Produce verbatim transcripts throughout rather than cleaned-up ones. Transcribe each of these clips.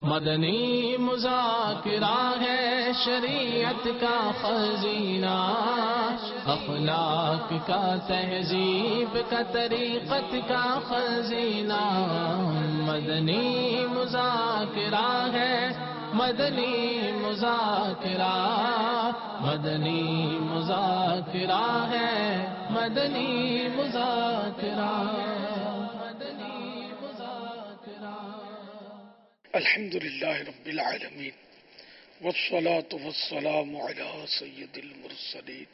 مدنی مذاکرہ ہے شریعت کا خزینہ، اخلاق کا تہذیب کا طریقت کا خزینہ، مدنی مذاکرہ ہے، مدنی مذاکرہ، مدنی مذاکرہ ہے، مدنی مذاکرہ، مدنی مذاکرہ۔ الحمد للہ رب العالمین والصلاة والسلام علی سید المرسلین،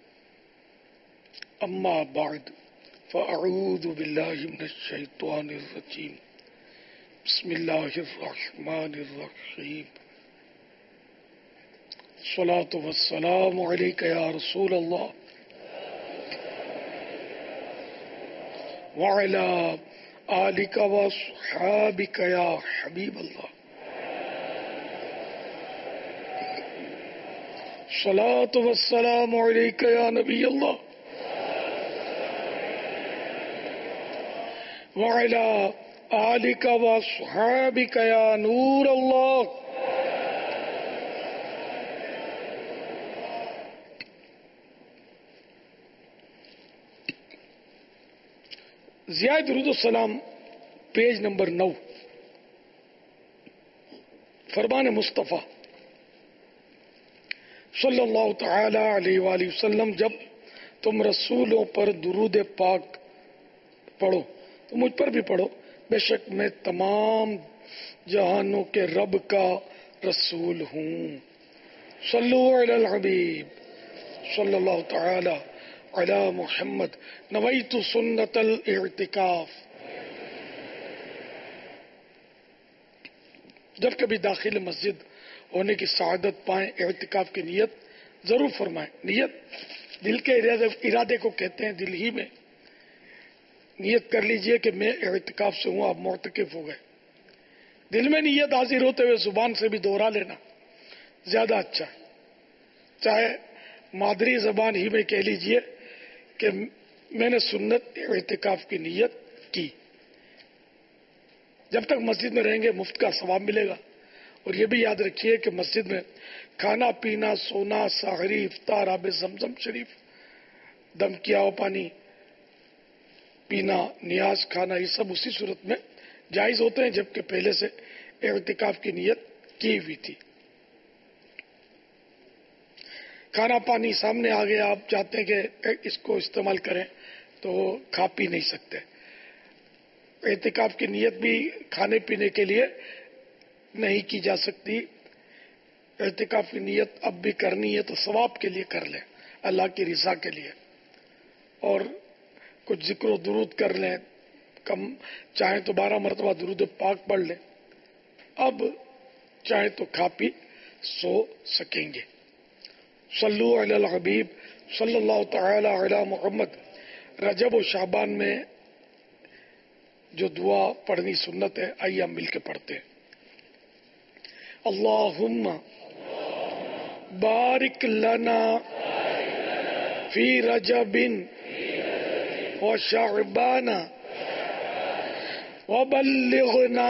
اما بعد فاعوذ باللہ من الشیطان الرجیم، بسم اللہ الرحمن الرحیم، الصلاة والسلام علیک یا رسول اللہ وعلی آلک وصحابک یا حبیب اللہ، الصلاة والسلام علیک یا نبی اللہ وعلی آلک وصحابک یا نور اللہ۔ ضیاء درود السلام پیج نمبر نو، فرمان مصطفیٰ صلی اللہ تعالی علیہ وآلہ وسلم، جب تم رسولوں پر درود پاک پڑھو تو مجھ پر بھی پڑھو، بے شک میں تمام جہانوں کے رب کا رسول ہوں۔ صلو علی الحبیب صلی اللہ تعالی علی محمد، نویت سنت الاعتکاف۔ جب کبھی داخل مسجد ہونے کی سعادت پائیں، اعتکاف کی نیت ضرور فرمائیں۔ نیت دل کے ارادے کو کہتے ہیں، دل ہی میں نیت کر لیجئے کہ میں اعتکاف سے ہوں، آپ معتکف ہو گئے۔ دل میں نیت حاضر ہوتے ہوئے زبان سے بھی دوہرا لینا زیادہ اچھا ہے، چاہے مادری زبان ہی میں کہہ لیجئے کہ میں نے سنت اعتکاف کی نیت کی۔ جب تک مسجد میں رہیں گے مفت کا ثواب ملے گا۔ اور یہ بھی یاد رکھیے کہ مسجد میں کھانا پینا، سونا، سحری، افطار، آب زمزم شریف، دم کیا ہوا پانی پینا، نیاز کھانا، یہ سب اسی صورت میں جائز ہوتے ہیں جبکہ پہلے سے اعتکاف کی نیت کی ہوئی تھی۔ کھانا پانی سامنے آ گیا، آپ چاہتے ہیں کہ اس کو استعمال کریں تو کھا پی نہیں سکتے۔ اعتکاف کی نیت بھی کھانے پینے کے لیے نہیں کی جا سکتی۔ اعتکاف کی نیت اب بھی کرنی ہے تو ثواب کے لیے کر لیں، اللہ کی رضا کے لیے، اور کچھ ذکر و درود کر لیں، کم چاہیں تو بارہ مرتبہ درود پاک پڑھ لیں، اب چاہیں تو کھا پی سو سکیں گے۔ صلو علی الحبیب صلی اللہ تعالی علی محمد۔ رجب و شعبان میں جو دعا پڑھنی سنت ہے، آئیے ہم مل کے پڑھتے ہیں۔ اللہم بارک لنا فی رجب و شعبان وبلغنا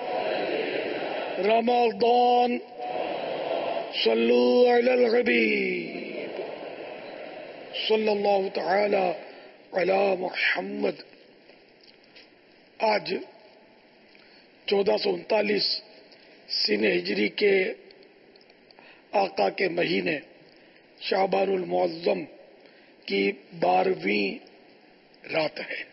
رمضان، صلو علی الحبیب صلی اللہ تعالی علی محمد۔ آج چودہ سو انتالیس سن ہجری کے آقا کے مہینے شعبان المعظم کی بارہویں رات ہے۔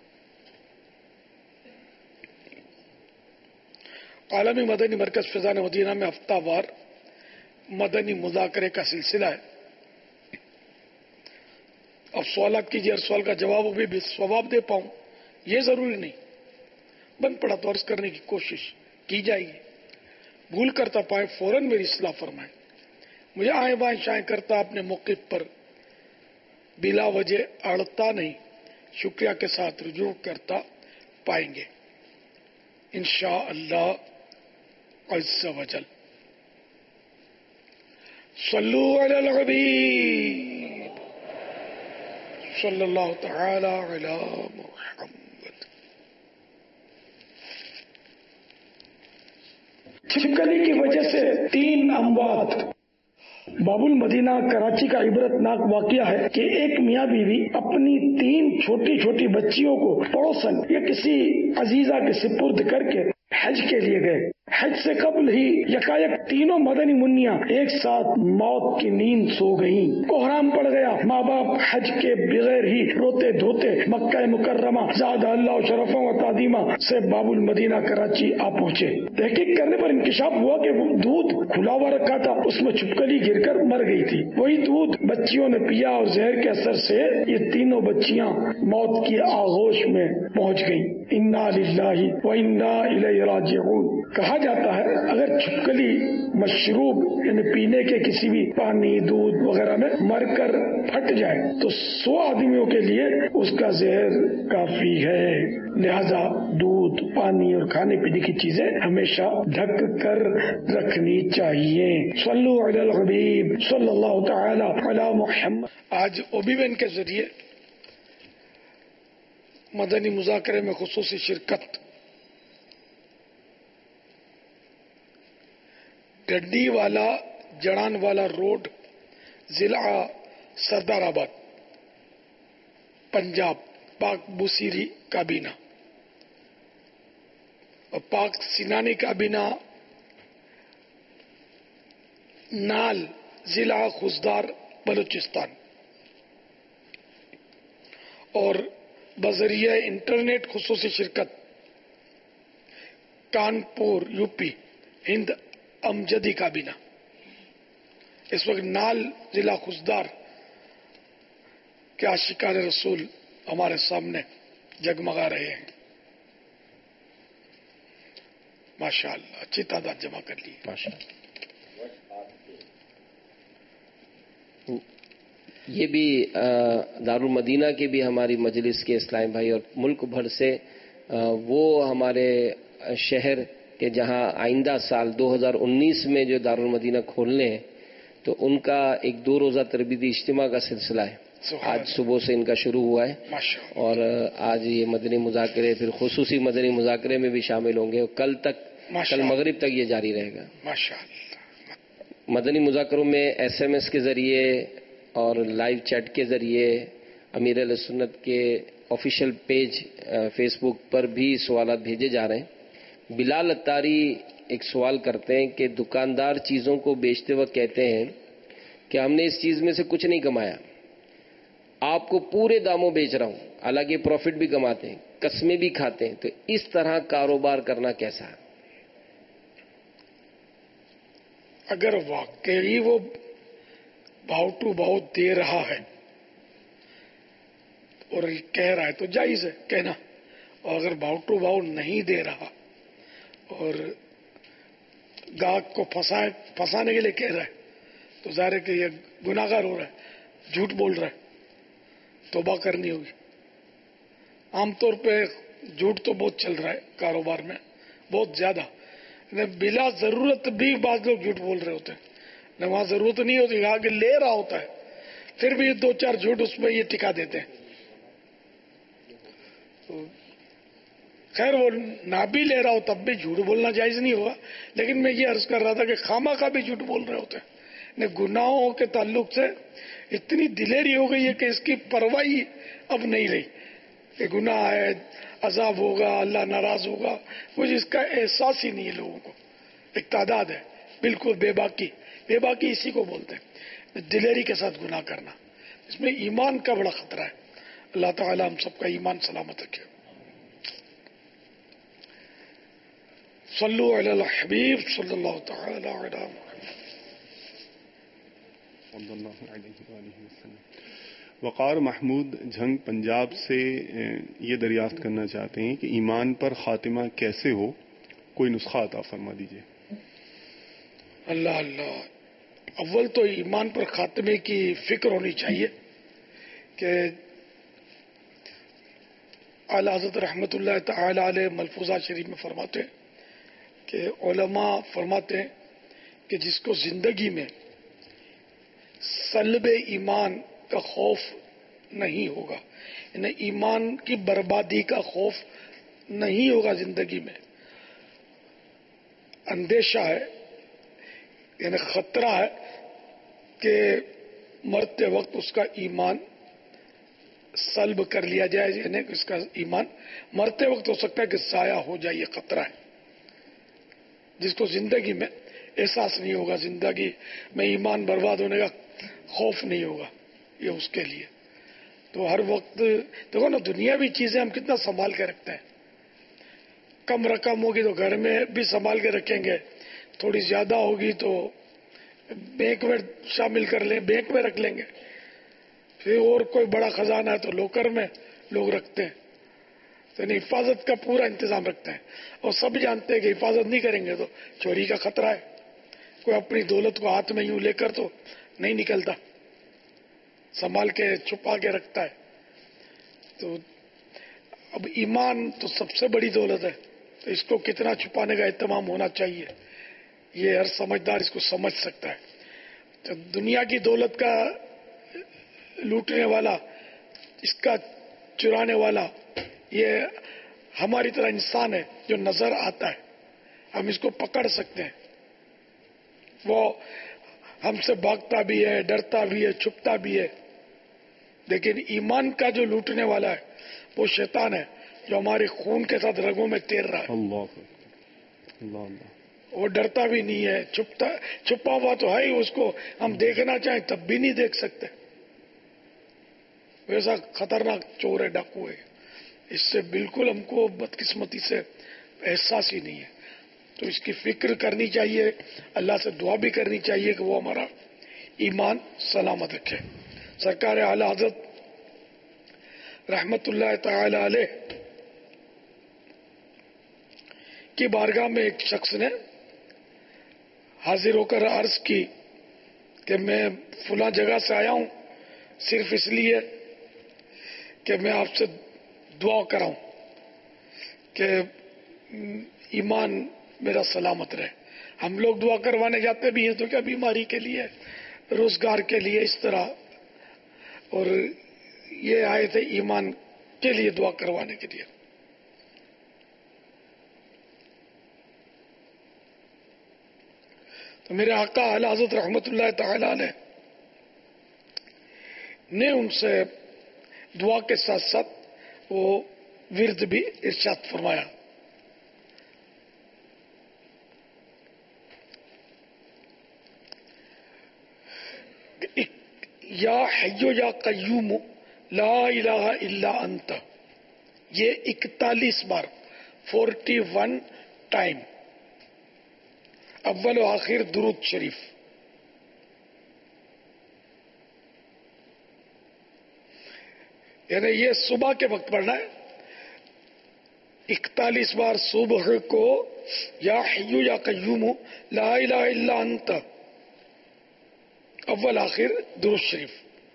عالمی مدنی مرکز فیضان مدینہ میں ہفتہ وار مدنی مذاکرے کا سلسلہ ہے۔ اب سوالات کیجیے، ہر سوال کا جواب بھی ثواب دے پاؤں یہ ضروری نہیں، بند پڑا تو عرض کرنے کی کوشش کی جائے گی، بھول کرتا پائے فوراً میری اصلاح فرمائیں۔ مجھے آئیں بائیں شائیں کرتا اپنے موقف پر بلا وجہ اڑتا نہیں، شکریہ کے ساتھ رجوع کرتا پائیں گے انشاءاللہ عز و جل۔ صلو علی الحبیب صلی اللہ تعالی علی محمد۔ چھپکلی کی وجہ سے تین اموات۔ باب المدینہ کراچی کا عبرتناک واقعہ ہے کہ ایک میاں بیوی اپنی تین چھوٹی چھوٹی بچیوں کو پڑوسن یا کسی عزیزہ کے سپرد کر کے حج کے لیے گئے۔ حج سے قبل ہی یکایک تینوں مدنی منیاں ایک ساتھ موت کی نیند سو گئیں۔ کوہرام پڑ گیا۔ ماں باپ حج کے بغیر ہی روتے دھوتے مکہ مکرمہ زادہ اللہ شرفوں و تعظیمہ سے باب المدینہ کراچی آ پہنچے۔ تحقیق کرنے پر انکشاف ہوا کہ وہ دودھ کھلا ہوا رکھا تھا، اس میں چھپکلی گر کر مر گئی تھی۔ وہی دودھ بچیوں نے پیا اور زہر کے اثر سے یہ تینوں بچیاں موت کی آغوش میں پہنچ گئیں۔ انا للہ و انا الیہ راجعون۔ کہا جاتا ہے اگر چھپکلی مشروب یعنی پینے کے کسی بھی پانی دودھ وغیرہ میں مر کر پھٹ جائے تو سو آدمیوں کے لیے اس کا زہر کافی ہے۔ لہذا دودھ پانی اور کھانے پینے کی چیزیں ہمیشہ ڈھک کر رکھنی چاہیے۔ صلو علی الحبیب صلی اللہ تعالی علی محمد۔ آج اوبیون کے ذریعے مدنی مذاکرے میں خصوصی شرکت گڈی والا جڑان والا روڈ، ضلع سردار آباد، پنجاب، پاک بوسیری کابینہ اور پاک سینانی کابینہ نال، ضلع خوزدار، بلوچستان، اور بذریعہ انٹرنیٹ خصوصی شرکت کانپور، یو پی، ہند امجدی کابینہ اس وقت نال، ضلع خوزدار کے عاشقان رسول ہمارے سامنے جگمگا رہے ہیں۔ ماشاء اللہ اچھی تعداد جمع کر لی۔ یہ بھی دارالمدینہ کے بھی ہماری مجلس کے اسلام بھائی اور ملک بھر سے وہ ہمارے شہر کہ جہاں آئندہ سال دو ہزار انیس میں جو دارالمدینہ کھولنے ہیں تو ان کا ایک دو روزہ تربیتی اجتماع کا سلسلہ ہے۔ آج صبح سے ان کا شروع ہوا ہے اور آج یہ مدنی مذاکرے پھر خصوصی مدنی مذاکرے میں بھی شامل ہوں گے اور کل تک کل مغرب تک یہ جاری رہے گا۔ مدنی مذاکروں میں ایس ایم ایس کے ذریعے اور لائیو چیٹ کے ذریعے امیر اہل سنت کے آفیشیل پیج فیس بک پر بھی سوالات بھیجے جا رہے ہیں۔ بلال اتاری ایک سوال کرتے ہیں کہ دکاندار چیزوں کو بیچتے وقت کہتے ہیں کہ ہم نے اس چیز میں سے کچھ نہیں کمایا، آپ کو پورے داموں بیچ رہا ہوں، حالانکہ پروفٹ بھی کماتے ہیں، قسمیں بھی کھاتے ہیں، تو اس طرح کاروبار کرنا کیسا ہے؟ اگر واقعی وہ بھاؤ ٹو بھاؤ دے رہا ہے اور کہہ رہا ہے تو جائز ہے کہنا، اور اگر بھاؤ ٹو بھاؤ نہیں دے رہا اور گاہک کو پھنسانے کے لیے کہہ رہا ہے تو ظاہر ہے کہ یہ گناہگار ہو رہا ہے، جھوٹ بول رہا ہے، توبہ کرنی ہوگی۔ عام طور پہ جھوٹ تو بہت چل رہا ہے کاروبار میں، بہت زیادہ، بلا ضرورت بھی بعض لوگ جھوٹ بول رہے ہوتے ہیں، وہاں ضرورت نہیں ہوتی، آگے لے رہا ہوتا ہے پھر بھی دو چار جھوٹ اس میں یہ ٹکا دیتے ہیں۔ خیر وہ نہ بھی لے رہا ہو تب بھی جھوٹ بولنا جائز نہیں ہوگا، لیکن میں یہ عرض کر رہا تھا کہ خامہ کا بھی جھوٹ بول رہے ہوتے ہیں۔ گناہوں کے تعلق سے اتنی دلیری ہو گئی ہے کہ اس کی پرواہی اب نہیں رہی کہ گناہ ہے، عذاب ہوگا، اللہ ناراض ہوگا، مجھے اس کا احساس ہی نہیں ہے لوگوں کو۔ ایک تعداد ہے بالکل بے باکی، بے باکی اسی کو بولتے ہیں، دلیری کے ساتھ گناہ کرنا، اس میں ایمان کا بڑا خطرہ ہے۔ اللہ تعالی ہم سب کا ایمان سلامت رکھے۔ صلو علی الحبیب صلی اللہ تعالی علی محمد۔ وقار محمود جھنگ پنجاب سے یہ دریافت کرنا چاہتے ہیں کہ ایمان پر خاتمہ کیسے ہو، کوئی نسخہ عطا فرما دیجیے۔ اللہ اللہ، اول تو ایمان پر خاتمے کی فکر ہونی چاہیے کہ اعلی حضرت رحمت اللہ تعالی علیہ ملفوظہ شریف میں فرماتے ہیں کہ علماء فرماتے ہیں کہ جس کو زندگی میں سلب ایمان کا خوف نہیں ہوگا، یعنی ایمان کی بربادی کا خوف نہیں ہوگا زندگی میں، اندیشہ ہے، یعنی خطرہ ہے کہ مرتے وقت اس کا ایمان سلب کر لیا جائے، یعنی اس کا ایمان مرتے وقت ہو سکتا ہے کہ ضائع ہو جائے. یہ خطرہ ہے جس کو زندگی میں احساس نہیں ہوگا، زندگی میں ایمان برباد ہونے کا خوف نہیں ہوگا، یہ اس کے لیے. تو ہر وقت دیکھو نا، دنیاوی چیزیں ہم کتنا سنبھال کے رکھتے ہیں. کم رقم ہوگی تو گھر میں بھی سنبھال کے رکھیں گے، تھوڑی زیادہ ہوگی تو بینک میں شامل کر لیں، بینک میں رکھ لیں گے. پھر اور کوئی بڑا خزانہ ہے تو لوکر میں لوگ رکھتے ہیں. تو حفاظت کا پورا انتظام رکھتے ہیں، اور سب جانتے ہیں کہ حفاظت نہیں کریں گے تو چوری کا خطرہ ہے. کوئی اپنی دولت کو ہاتھ میں یوں لے کر تو نہیں نکلتا، سنبھال کے چھپا کے رکھتا ہے. تو اب ایمان تو سب سے بڑی دولت ہے، تو اس کو کتنا چھپانے کا اہتمام ہونا چاہیے، یہ ہر سمجھدار اس کو سمجھ سکتا ہے. تو دنیا کی دولت کا لوٹنے والا، اس کا چرانے والا، یہ ہماری طرح انسان ہے جو نظر آتا ہے، ہم اس کو پکڑ سکتے ہیں. وہ ہم سے بھاگتا بھی ہے، ڈرتا بھی ہے، چھپتا بھی ہے. لیکن ایمان کا جو لوٹنے والا ہے وہ شیطان ہے، جو ہمارے خون کے ساتھ رگوں میں تیر رہا ہے. اللہ اللہ اللہ. وہ ڈرتا بھی نہیں ہے، چھپتا چھپا ہوا تو ہے ہی، اس کو ہم دیکھنا چاہیں تب بھی نہیں دیکھ سکتے. ویسا خطرناک چور ہے، ڈاکو ہے. اس سے بالکل ہم کو بدقسمتی سے احساس ہی نہیں ہے. تو اس کی فکر کرنی چاہیے، اللہ سے دعا بھی کرنی چاہیے کہ وہ ہمارا ایمان سلامت رکھے. سرکار اعلی حضرت رحمت اللہ تعالی علیہ کی بارگاہ میں ایک شخص نے حاضر ہو کر عرض کی کہ میں فلاں جگہ سے آیا ہوں صرف اس لیے کہ میں آپ سے دعا کراؤں کہ ایمان میرا سلامت رہے. ہم لوگ دعا کروانے جاتے بھی ہیں تو کیا بیماری کے لیے، روزگار کے لیے، اس طرح، اور یہ آئے تھے ایمان کے لیے دعا کروانے کے لیے. تو میرے آقا اعلی حضرت رحمت اللہ تعالی علیہ نے ان سے دعا کے ساتھ ساتھ وہ ورد بھی ارشاد فرمایا. یا حیو یا قیوم لا الہ الا انت، یہ اکتالیس بار، فورٹی ون ٹائم، اول و آخر درود شریف. یعنی یہ صبح کے وقت پڑھنا ہے، اکتالیس بار صبح کو یا حیو یا قیوم لا الہ الا انت، اول آخر درود شریف.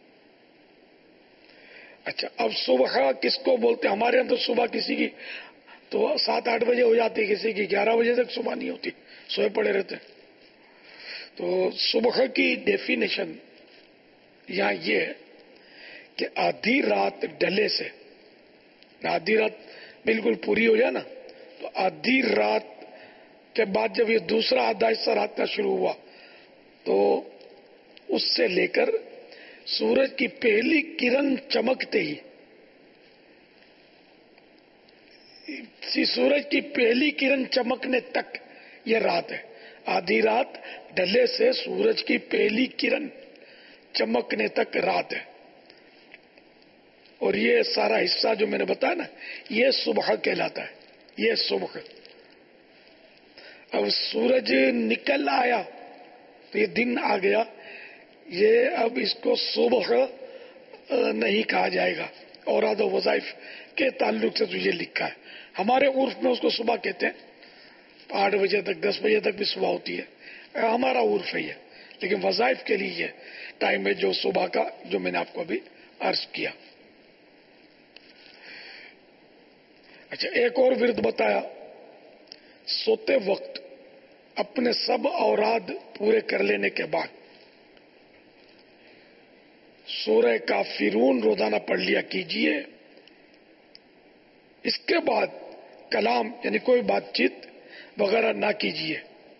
اچھا، اب صبح کس کو بولتے ہیں؟ ہمارے یہاں تو صبح کسی کی تو سات آٹھ بجے ہو جاتی، کسی کی گیارہ بجے تک صبح نہیں ہوتی، سوئے پڑے رہتے. تو صبح کی ڈیفینیشن یہاں یہ ہے کہ آدھی رات ڈلے سے، آدھی رات بالکل پوری ہو جائے نا، تو آدھی رات کے بعد جب یہ دوسرا آدھا حصہ رات کا شروع ہوا تو اس سے لے کر سورج کی پہلی کرن چمکتے ہی، سورج کی پہلی کرن چمکنے تک یہ رات ہے. آدھی رات ڈلے سے سورج کی پہلی کرن چمکنے تک رات ہے. اور یہ سارا حصہ جو میں نے بتایا نا، یہ صبح کہلاتا ہے. یہ صبح. اب سورج نکل آیا تو یہ دن آ گیا. یہ اب اس کو صبح نہیں کہا جائے گا. اوراد و وظائف کے تعلق سے تو یہ لکھا ہے. ہمارے عرف میں اس کو صبح کہتے ہیں. آٹھ بجے تک، دس بجے تک بھی صبح ہوتی ہے، ہمارا عرف ہے یہ. لیکن وظائف کے لیے یہ ٹائم ہے جو صبح کا، جو میں نے آپ کو ابھی عرض کیا. اچھا، ایک اور ورد بتایا، سوتے وقت اپنے سب اوراد پورے کر لینے کے بعد سورہ کافرون روزانہ پڑھ لیا کیجئے. اس کے بعد کلام یعنی کوئی بات چیت وغیرہ نہ کیجئے.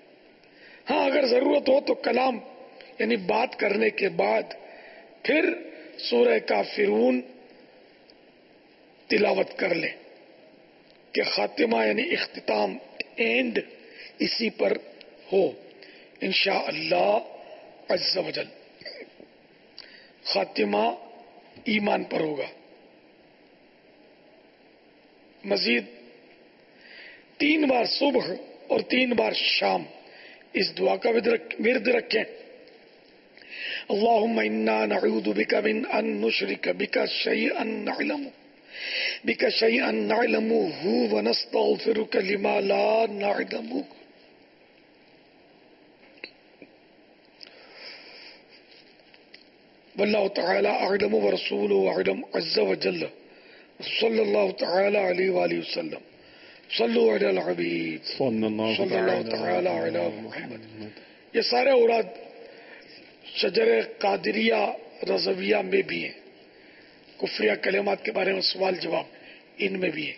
اگر ضرورت ہو تو کلام یعنی بات کرنے کے بعد پھر سورہ کافرون تلاوت کر لیں کہ خاتمہ یعنی اختتام اینڈ اسی پر ہو انشاءاللہ عز و جل. خاتمہ ایمان پر ہوگا. مزید تین بار صبح اور تین بار شام اس دعا کا ورد رکھیں. اللہم انا نعوذ بک من ان نشرک بک شیئا نعلمہ بک شیئا نعلمہ ونستغفرک لما لا نعلمہ. واللہ تعالی اعلم ورسولہ اعلم عز وجل. صلی اللہ تعالی علیہ وآلہ وسلم. صلو علی الحبیب صلی اللہ تعالی علی محمد. یہ سارے اوراد شجر قادریہ رضویہ میں بھی ہیں. کفریہ کلمات کے بارے میں سوال جواب ان میں بھی ہے.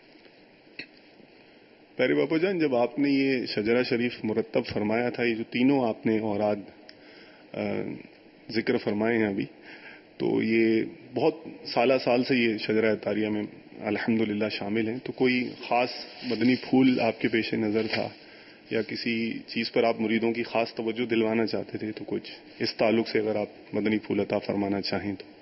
پیارے باپو جان، جب آپ نے یہ شجرہ شریف مرتب فرمایا تھا، یہ جو تینوں آپ نے اوراد ذکر فرمائے ہیں ابھی، تو یہ بہت سالہ سال سے یہ شجرہ طاریہ میں الحمدللہ شامل ہیں. تو کوئی خاص مدنی پھول آپ کے پیش نظر تھا یا کسی چیز پر آپ مریدوں کی خاص توجہ دلوانا چاہتے تھے؟ تو کچھ اس تعلق سے اگر آپ مدنی پھول عطا فرمانا چاہیں تو.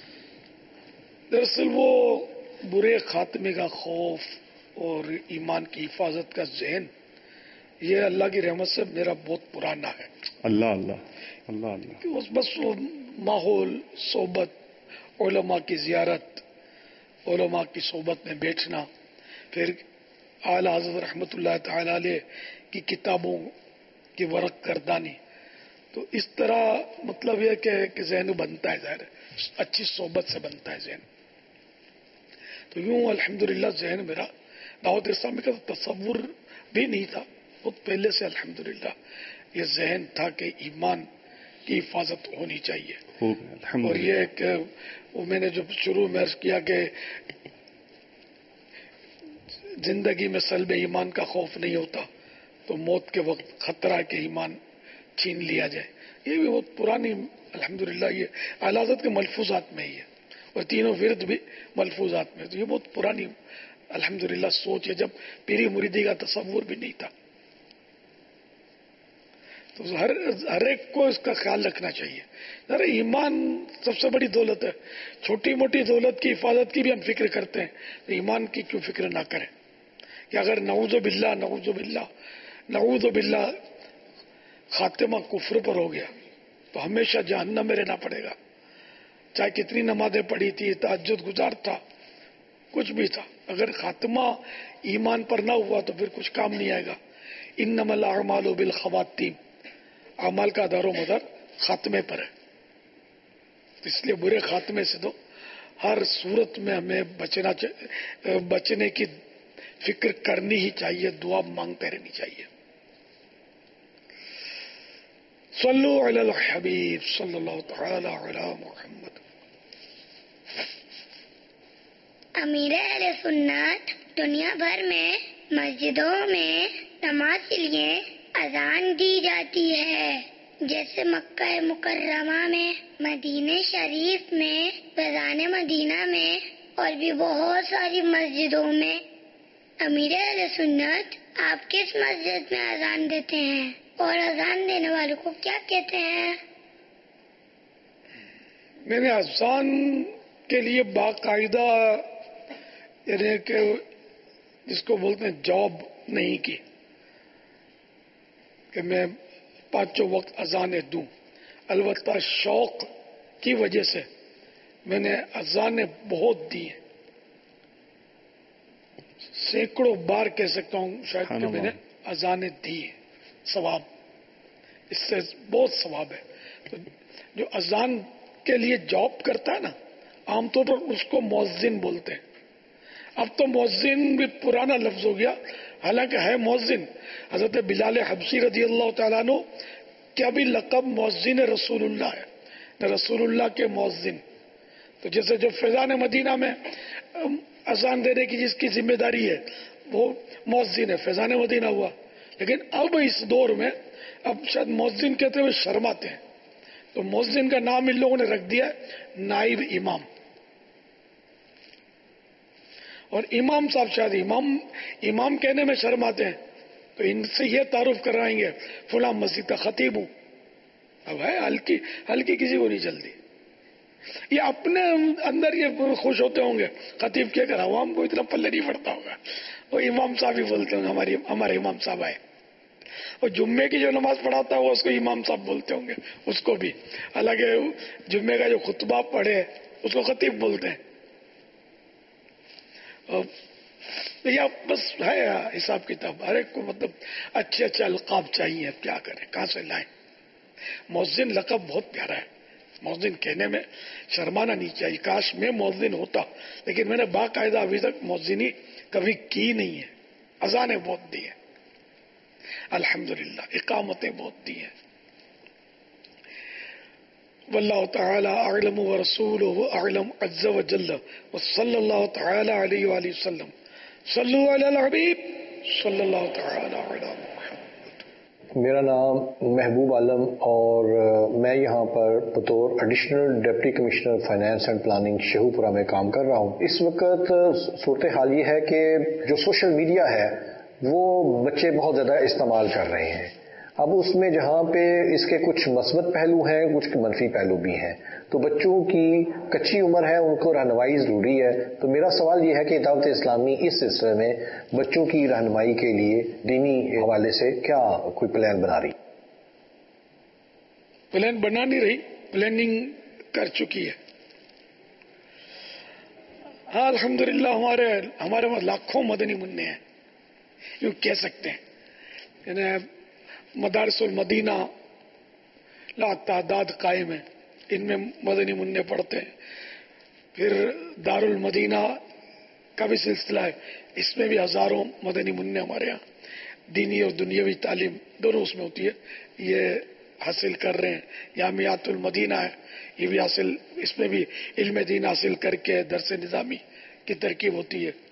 دراصل وہ برے خاتمے کا خوف اور ایمان کی حفاظت کا ذہن، یہ اللہ کی رحمت سے میرا بہت پرانا ہے. اللہ اللہ اللہ اللہ. بس وہ ماحول، صحبت، علماء کی زیارت، علماء کی صحبت میں بیٹھنا، پھر اعلی حضرت رحمۃ اللہ تعالی علیہ کی کتابوں کی ورق گردانی، تو اس طرح مطلب یہ کہ, کہ ذہن بنتا ہے، ظاہر ہے اچھی صحبت سے بنتا ہے ذہن. تو یوں الحمدللہ ذہن میرا دعوت اسلامی کا تصور بھی نہیں تھا، بہت پہلے سے الحمدللہ یہ ذہن تھا کہ ایمان کی حفاظت ہونی چاہیے. اور یہ کہ وہ میں نے جو شروع میں عرض کیا کہ زندگی میں سلب ایمان کا خوف نہیں ہوتا تو موت کے وقت خطرہ ہے کہ ایمان چھین لیا جائے، یہ بھی بہت پرانی الحمدللہ یہ اعلی حضرت کے ملفوظات میں ہی ہے، اور تینوں ورد بھی ملفوظات میں. تو یہ بہت پرانی الحمدللہ سوچ ہے، جب پیری مریدی کا تصور بھی نہیں تھا. تو ہر ہر ایک کو اس کا خیال رکھنا چاہیے. ذرا ایمان سب سے بڑی دولت ہے. چھوٹی موٹی دولت کی حفاظت کی بھی ہم فکر کرتے ہیں، تو ایمان کی کیوں فکر نہ کریں کہ اگر نعوذ باللہ نعوذ باللہ نعوذ باللہ خاتمہ کفر پر ہو گیا تو ہمیشہ جہنم میں رہنا پڑے گا. چاہے کتنی نمازیں پڑھی تھی، تہجد گزار تھا، کچھ بھی تھا، اگر خاتمہ ایمان پر نہ ہوا تو پھر کچھ کام نہیں آئے گا. انما الاعمال بالخواتیم، اعمال کا دار و مدار خاتمے پر ہے. اس لیے برے خاتمے سے تو ہر صورت میں ہمیں بچنا بچنے کی فکر کرنی ہی چاہیے، دعا مانگتے رہنی چاہیے. صلو علی الحبیب صلی اللہ تعالی علی محمد. امیر اہل سنت دنیا بھر میں مسجدوں میں نماز کے لیے اذان دی جاتی ہے، جیسے مکہ مکرمہ میں، مدینہ شریف میں، فیضان مدینہ میں اور بھی بہت ساری مسجدوں میں. امیر اہل سنت آپ کس مسجد میں اذان دیتے ہیں اور اذان دینے والوں کو کیا کہتے ہیں؟ میں نے اذان کے لیے باقاعدہ یعنی کہ جس کو بولتے ہیں جاب نہیں کی کہ میں پانچوں وقت اذانیں دوں. البتہ شوق کی وجہ سے میں نے اذانیں بہت دی ہیں، سینکڑوں بار کہہ سکتا ہوں شاید کہ میں نے اذانیں دی ہیں. ثواب اس سے بہت ثواب ہے. تو جو اذان کے لیے جاب کرتا ہے نا، عام طور پر اس کو مؤذن بولتے ہیں. اب تو مؤذن بھی پرانا لفظ ہو گیا، حالانکہ ہے مؤذن. حضرت بلال حبشی رضی اللہ تعالیٰ عنہ کیا بھی لقب مؤذن رسول اللہ ہے، رسول اللہ کے مؤذن. تو جیسے جو فیضان مدینہ میں اذان دینے کی جس کی ذمہ داری ہے وہ مؤذن ہے، فیضان مدینہ ہوا. لیکن اب اس دور میں اب شاید مؤذن کہتے ہوئے شرماتے ہیں، تو مؤذن کا نام ان لوگوں نے رکھ دیا نائب امام، اور امام صاحب شاید امام امام کہنے میں شرماتے ہیں، تو ان سے یہ تعارف کروائیں گے فلاں مسجد کا خطیب ہوں. اب ہے ہلکی ہلکی کسی کو نہیں چلتی. یہ اپنے اندر یہ خوش ہوتے ہوں گے خطیب کیا کر، عوام کو اتنا پلے نہیں پڑتا ہوگا، وہ امام صاحب ہی بولتے ہوں گے ہماری ہمارے امام صاحب آئے. اور جمعے کی جو نماز پڑھاتا ہے وہ اس کو امام صاحب بولتے ہوں گے، اس کو بھی حالانکہ جمعے کا جو خطبہ پڑھے اس کو خطیب بولتے ہیں. یا بس ہے حساب کتاب، ہر ایک کو مطلب اچھے اچھے القاب چاہیے، اب کیا کریں، کہاں سے لائیں. مؤذن لقب بہت پیارا ہے، مؤذن کہنے میں شرمانا نہیں چاہیے. کاش میں مؤذن ہوتا، لیکن میں نے باقاعدہ ابھی تک مؤذنی کبھی کی نہیں ہے. اذانیں بہت دی ہیں الحمدللہ، اقامتیں بہت دی ہیں. واللہ تعالی اعلم ورسولہ اعلم عز وجل وصلی اللہ تعالی علیہ وآلہ وسلم. صلو علی الحبیب صلی اللہ تعالی علی محمد. میرا نام محبوب عالم اور میں یہاں پر بطور additional deputy commissioner finance and planning Sheikhupura میں کام کر رہا ہوں. اس وقت صورتحال یہ ہے کہ جو سوشل میڈیا ہے وہ بچے بہت زیادہ استعمال کر رہے ہیں. اب اس میں جہاں پہ اس کے کچھ مثبت پہلو ہیں، کچھ منفی پہلو بھی ہیں، تو بچوں کی کچی عمر ہے، ان کو رہنمائی ضروری ہے. تو میرا سوال یہ ہے کہ دعوت اسلامی اس سلسلے میں بچوں کی رہنمائی کے لیے دینی حوالے سے کیا کوئی پلان بنا رہی؟ پلان بنا نہیں رہی، پلاننگ کر چکی ہے. ہاں الحمدللہ ہمارے ہمارے پاس لاکھوں مدنی منع ہیں، یوں کہہ سکتے ہیں. یعنی مدارس المدینہ لا تعداد قائم ہے، ان میں مدنی منع پڑھتے ہیں. پھر دار المدینہ کا بھی سلسلہ ہے، اس میں بھی ہزاروں مدنی منع ہمارے یہاں دینی اور دنیاوی تعلیم دونوں اس میں ہوتی ہے، یہ حاصل کر رہے ہیں. یامیات المدینہ ہے، یہ بھی حاصل، اس میں بھی علم دین حاصل کر کے درس نظامی کی ترکیب ہوتی ہے.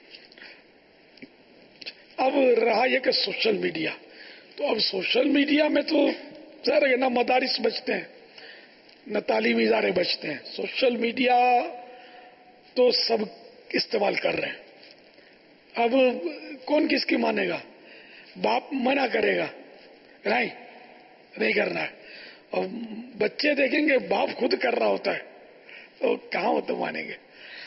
اب رہا یہ کہ سوشل میڈیا، تو اب سوشل میڈیا میں تو ظاہر ہے نہ مدارس بچتے ہیں نہ تعلیمی ادارے بچتے ہیں. سوشل میڈیا تو سب استعمال کر رہے ہیں. اب کون کس کی مانے گا؟ باپ منع کرے گا نہیں نہیں کرنا ہے، اور بچے دیکھیں گے باپ خود کر رہا ہوتا ہے تو کہاں وہ تو مانیں گے.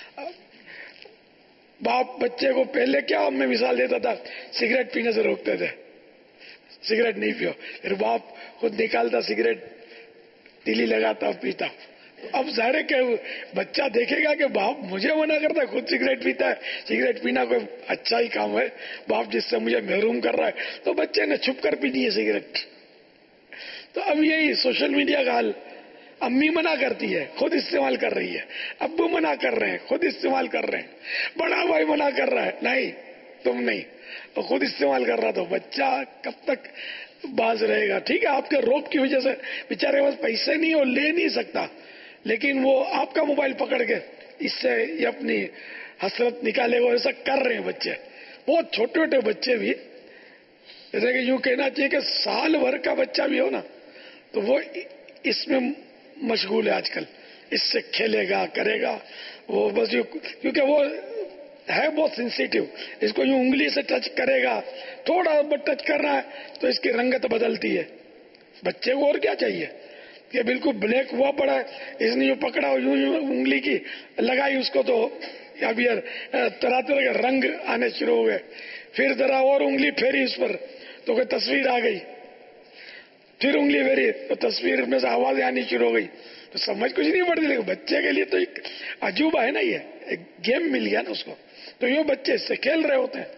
باپ بچے کو پہلے کیا میں مثال دیتا تھا، سگریٹ پینے سے روکتے تھے، سگریٹ نہیں پیو، پھر باپ خود نکالتا سگریٹ، تیلی لگاتا پیتا. اب ظاہر ہے کہ بچہ دیکھے گا کہ باپ مجھے منع کرتا ہے، خود سگریٹ پیتا ہے. سگریٹ پینا کوئی اچھا ہی کام ہے، باپ جس سے مجھے محروم کر رہا ہے، تو بچے نے چھپ کر پینی ہے سگریٹ. تو اب یہی سوشل میڈیا کا حال، امی منع کرتی ہے خود استعمال کر رہی ہے، ابو منع کر رہے ہیں خود استعمال کر رہے ہیں، بڑا بھائی منع کر رہا ہے نہیں تم نہیں، تو خود استعمال کر رہا. تو بچہ کب تک باز رہے گا؟ ٹھیک ہے آپ کے روب کی وجہ سے بیچارے پاس پیسے نہیں اور لے نہیں سکتا، لیکن وہ آپ کا موبائل پکڑ کے اس سے یہ اپنی حسرت نکالے گا. ایسا کر رہے ہیں بچے، بہت چھوٹے چھوٹے بچے بھی. جیسے کہ یوں کہنا چاہیے کہ سال بھر کا بچہ بھی ہو نا تو وہ اس میں مشغول ہے آج کل، اس سے کھیلے گا کرے گا وہ بس، کیونکہ وہ ہے بہت سینسیٹیو، اس کو یوں انگلی سے ٹچ کرے گا، تھوڑا بہت ٹچ کر رہا ہے تو اس کی رنگت بدلتی ہے. بچے کو اور کیا چاہیے کہ بالکل بلیک ہوا پڑا ہے، اس نے یوں پکڑا یوں یوں انگلی کی لگائی اس کو، تو اب یہ طرح طرح کے رنگ آنے شروع ہو گئے. پھر ذرا اور انگلی پھیری اس پر تو کوئی تصویر آ گئی، پھر انگلی پھیری تو تصویر میں سے آوازیں آنی شروع ہو گئی. تو سمجھ کچھ نہیں پڑتی، لیکن بچے کے لیے تو ایک عجوبہ ہے نا، یہ ایک گیم مل گیا نا اس کو، تو یوں بچے اس سے کھیل رہے ہوتے ہیں.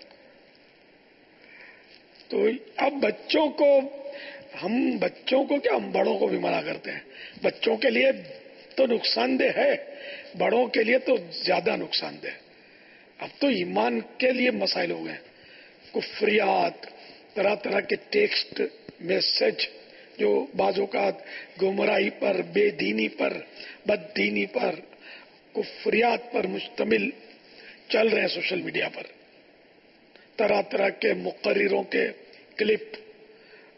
تو اب بچوں کو ہم بچوں کو کیا، ہم بڑوں کو بھی منع کرتے ہیں. بچوں کے لیے تو نقصان دہ ہے، بڑوں کے لیے تو زیادہ نقصان دہ. اب تو ایمان کے لیے مسائل ہو گئے، کفریات، طرح طرح کے ٹیکسٹ میسج جو بعض اوقات گمراہی پر، بے دینی پر، بد دینی پر، کفریات پر مشتمل چل رہے ہیں سوشل میڈیا پر. طرح طرح کے مقرروں کے کلپ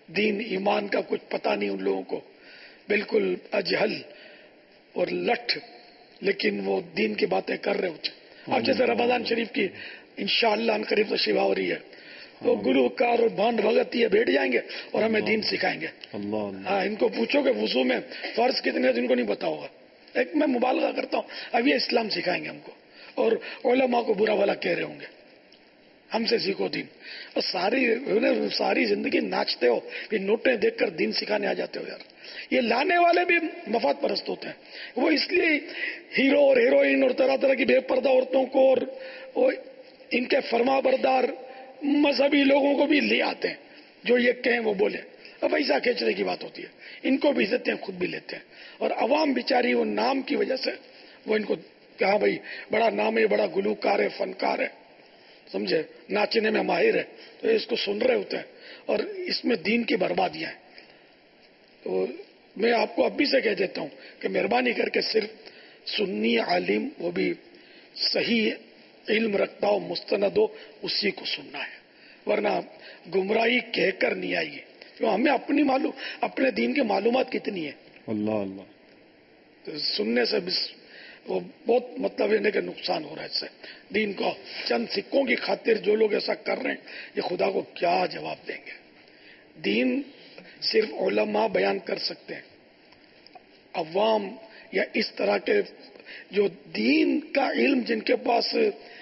دین ایمان کا کچھ پتہ نہیں ان لوگوں کو، بالکل اجہل اور لٹھ، لیکن وہ دین کی باتیں کر رہے ہوتے. اب جیسے رمضان شریف کی انشاءاللہ ان قریب تو شیوا ہو رہی ہے، تو گلوکار اور بھانڈ بھگت یہ بیٹھ جائیں گے اور ہمیں دین سکھائیں گے. ہاں، ان کو پوچھو کہ وضو میں فرض کتنے ہیں، ان کو نہیں پتا ہوگا. ایک میں مبالغہ کرتا ہوں، اب یہ اسلام سکھائیں گے ہم کو، اور علماء کو برا بھلا کہہ رہے ہوں گے ہم سے سیکھو دین. اور ساری ساری زندگی ناچتے ہو، پھر نوٹیں دیکھ کر دین سکھانے آ جاتے ہو. یار یہ لانے والے بھی مفاد پرست ہوتے ہیں، وہ اس لیے ہیرو اور ہیروئن اور طرح طرح کی بے پردہ عورتوں کو اور ان کے فرما بردار مذہبی لوگوں کو بھی لے آتے ہیں، جو یہ کہیں وہ بولے. اب ایسا کھینچنے کی بات ہوتی ہے، ان کو بھی دیتے ہیں، خود بھی لیتے ہیں. اور عوام بیچاری وہ نام کی وجہ سے وہ ان کو کہا بھائی بڑا نام ہے، بڑا گلوکار ہے، فنکار ہے، سمجھے، ناچنے میں ماہر ہے، تو اس کو سن رہے ہوتے ہیں اور اس میں دین کی بربادیاں ہیں. تو میں آپ کو اب بھی سے کہہ دیتا ہوں کہ مہربانی کر کے صرف سنی عالم، وہ بھی صحیح علم رکھتا ہو، مستند ہو، اسی کو سننا ہے، ورنہ گمراہی کہہ کر نہیں آئیے. کیوں ہمیں اپنی معلوم اپنے دین کی معلومات کتنی ہے. اللہ اللہ تو سننے سے وہ بہت مطلب ہے کہ نقصان ہو رہا ہے اس سے دین کو. چند سکوں کی خاطر جو لوگ ایسا کر رہے ہیں، یہ خدا کو کیا جواب دیں گے. دین صرف علماء بیان کر سکتے ہیں، عوام یا اس طرح کے جو دین کا علم جن کے پاس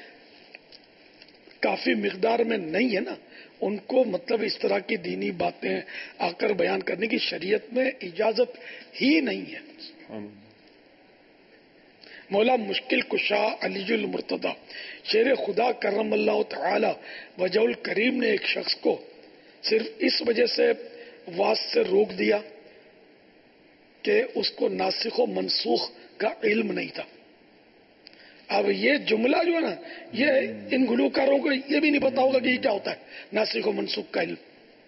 کافی مقدار میں نہیں ہے نا، ان کو مطلب اس طرح کی دینی باتیں آ کر بیان کرنے کی شریعت میں اجازت ہی نہیں ہے. مولا مشکل کشا علی المرتضی شیر خدا کرم اللہ تعالی وجہ الکریم نے ایک شخص کو صرف اس وجہ سے واز سے روک دیا کہ اس کو ناسخ و منسوخ کا علم نہیں تھا. اب یہ جملہ جو ہے نا، یہ ان گلوکاروں کو یہ بھی نہیں پتا ہوگا کہ یہ کیا ہوتا ہے ناسخ و منسوخ کا علم.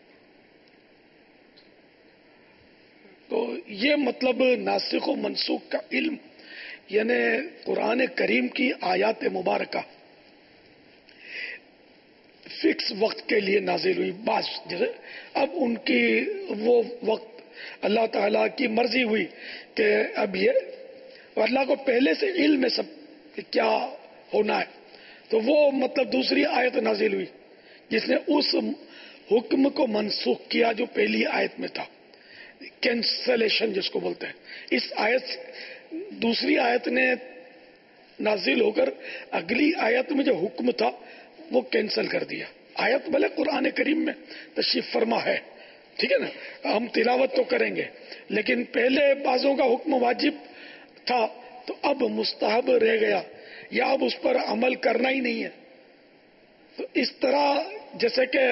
تو یہ مطلب ناسخ و منسوخ کا علم یعنی قرآن کریم کی آیات مبارکہ فکس وقت کے لیے نازل ہوئی. بعض جیسے اب ان کی وہ وقت اللہ تعالیٰ کی مرضی ہوئی کہ اب یہ اللہ کو پہلے سے علم ہے سب کہ کیا ہونا ہے، تو وہ مطلب دوسری آیت نازل ہوئی جس نے اس حکم کو منسوخ کیا جو پہلی آیت میں تھا، کینسلیشن جس کو بولتے ہیں. اس آیت دوسری آیت نے نازل ہو کر اگلی آیت میں جو حکم تھا وہ کینسل کر دیا. آیت بھلے قرآن کریم میں تشریف فرما ہے، ٹھیک ہے نا، ہم تلاوت تو کریں گے، لیکن پہلے بعضوں کا حکم واجب تھا تو اب مستحب رہ گیا یا اب اس پر عمل کرنا ہی نہیں ہے. تو اس طرح جیسے کہ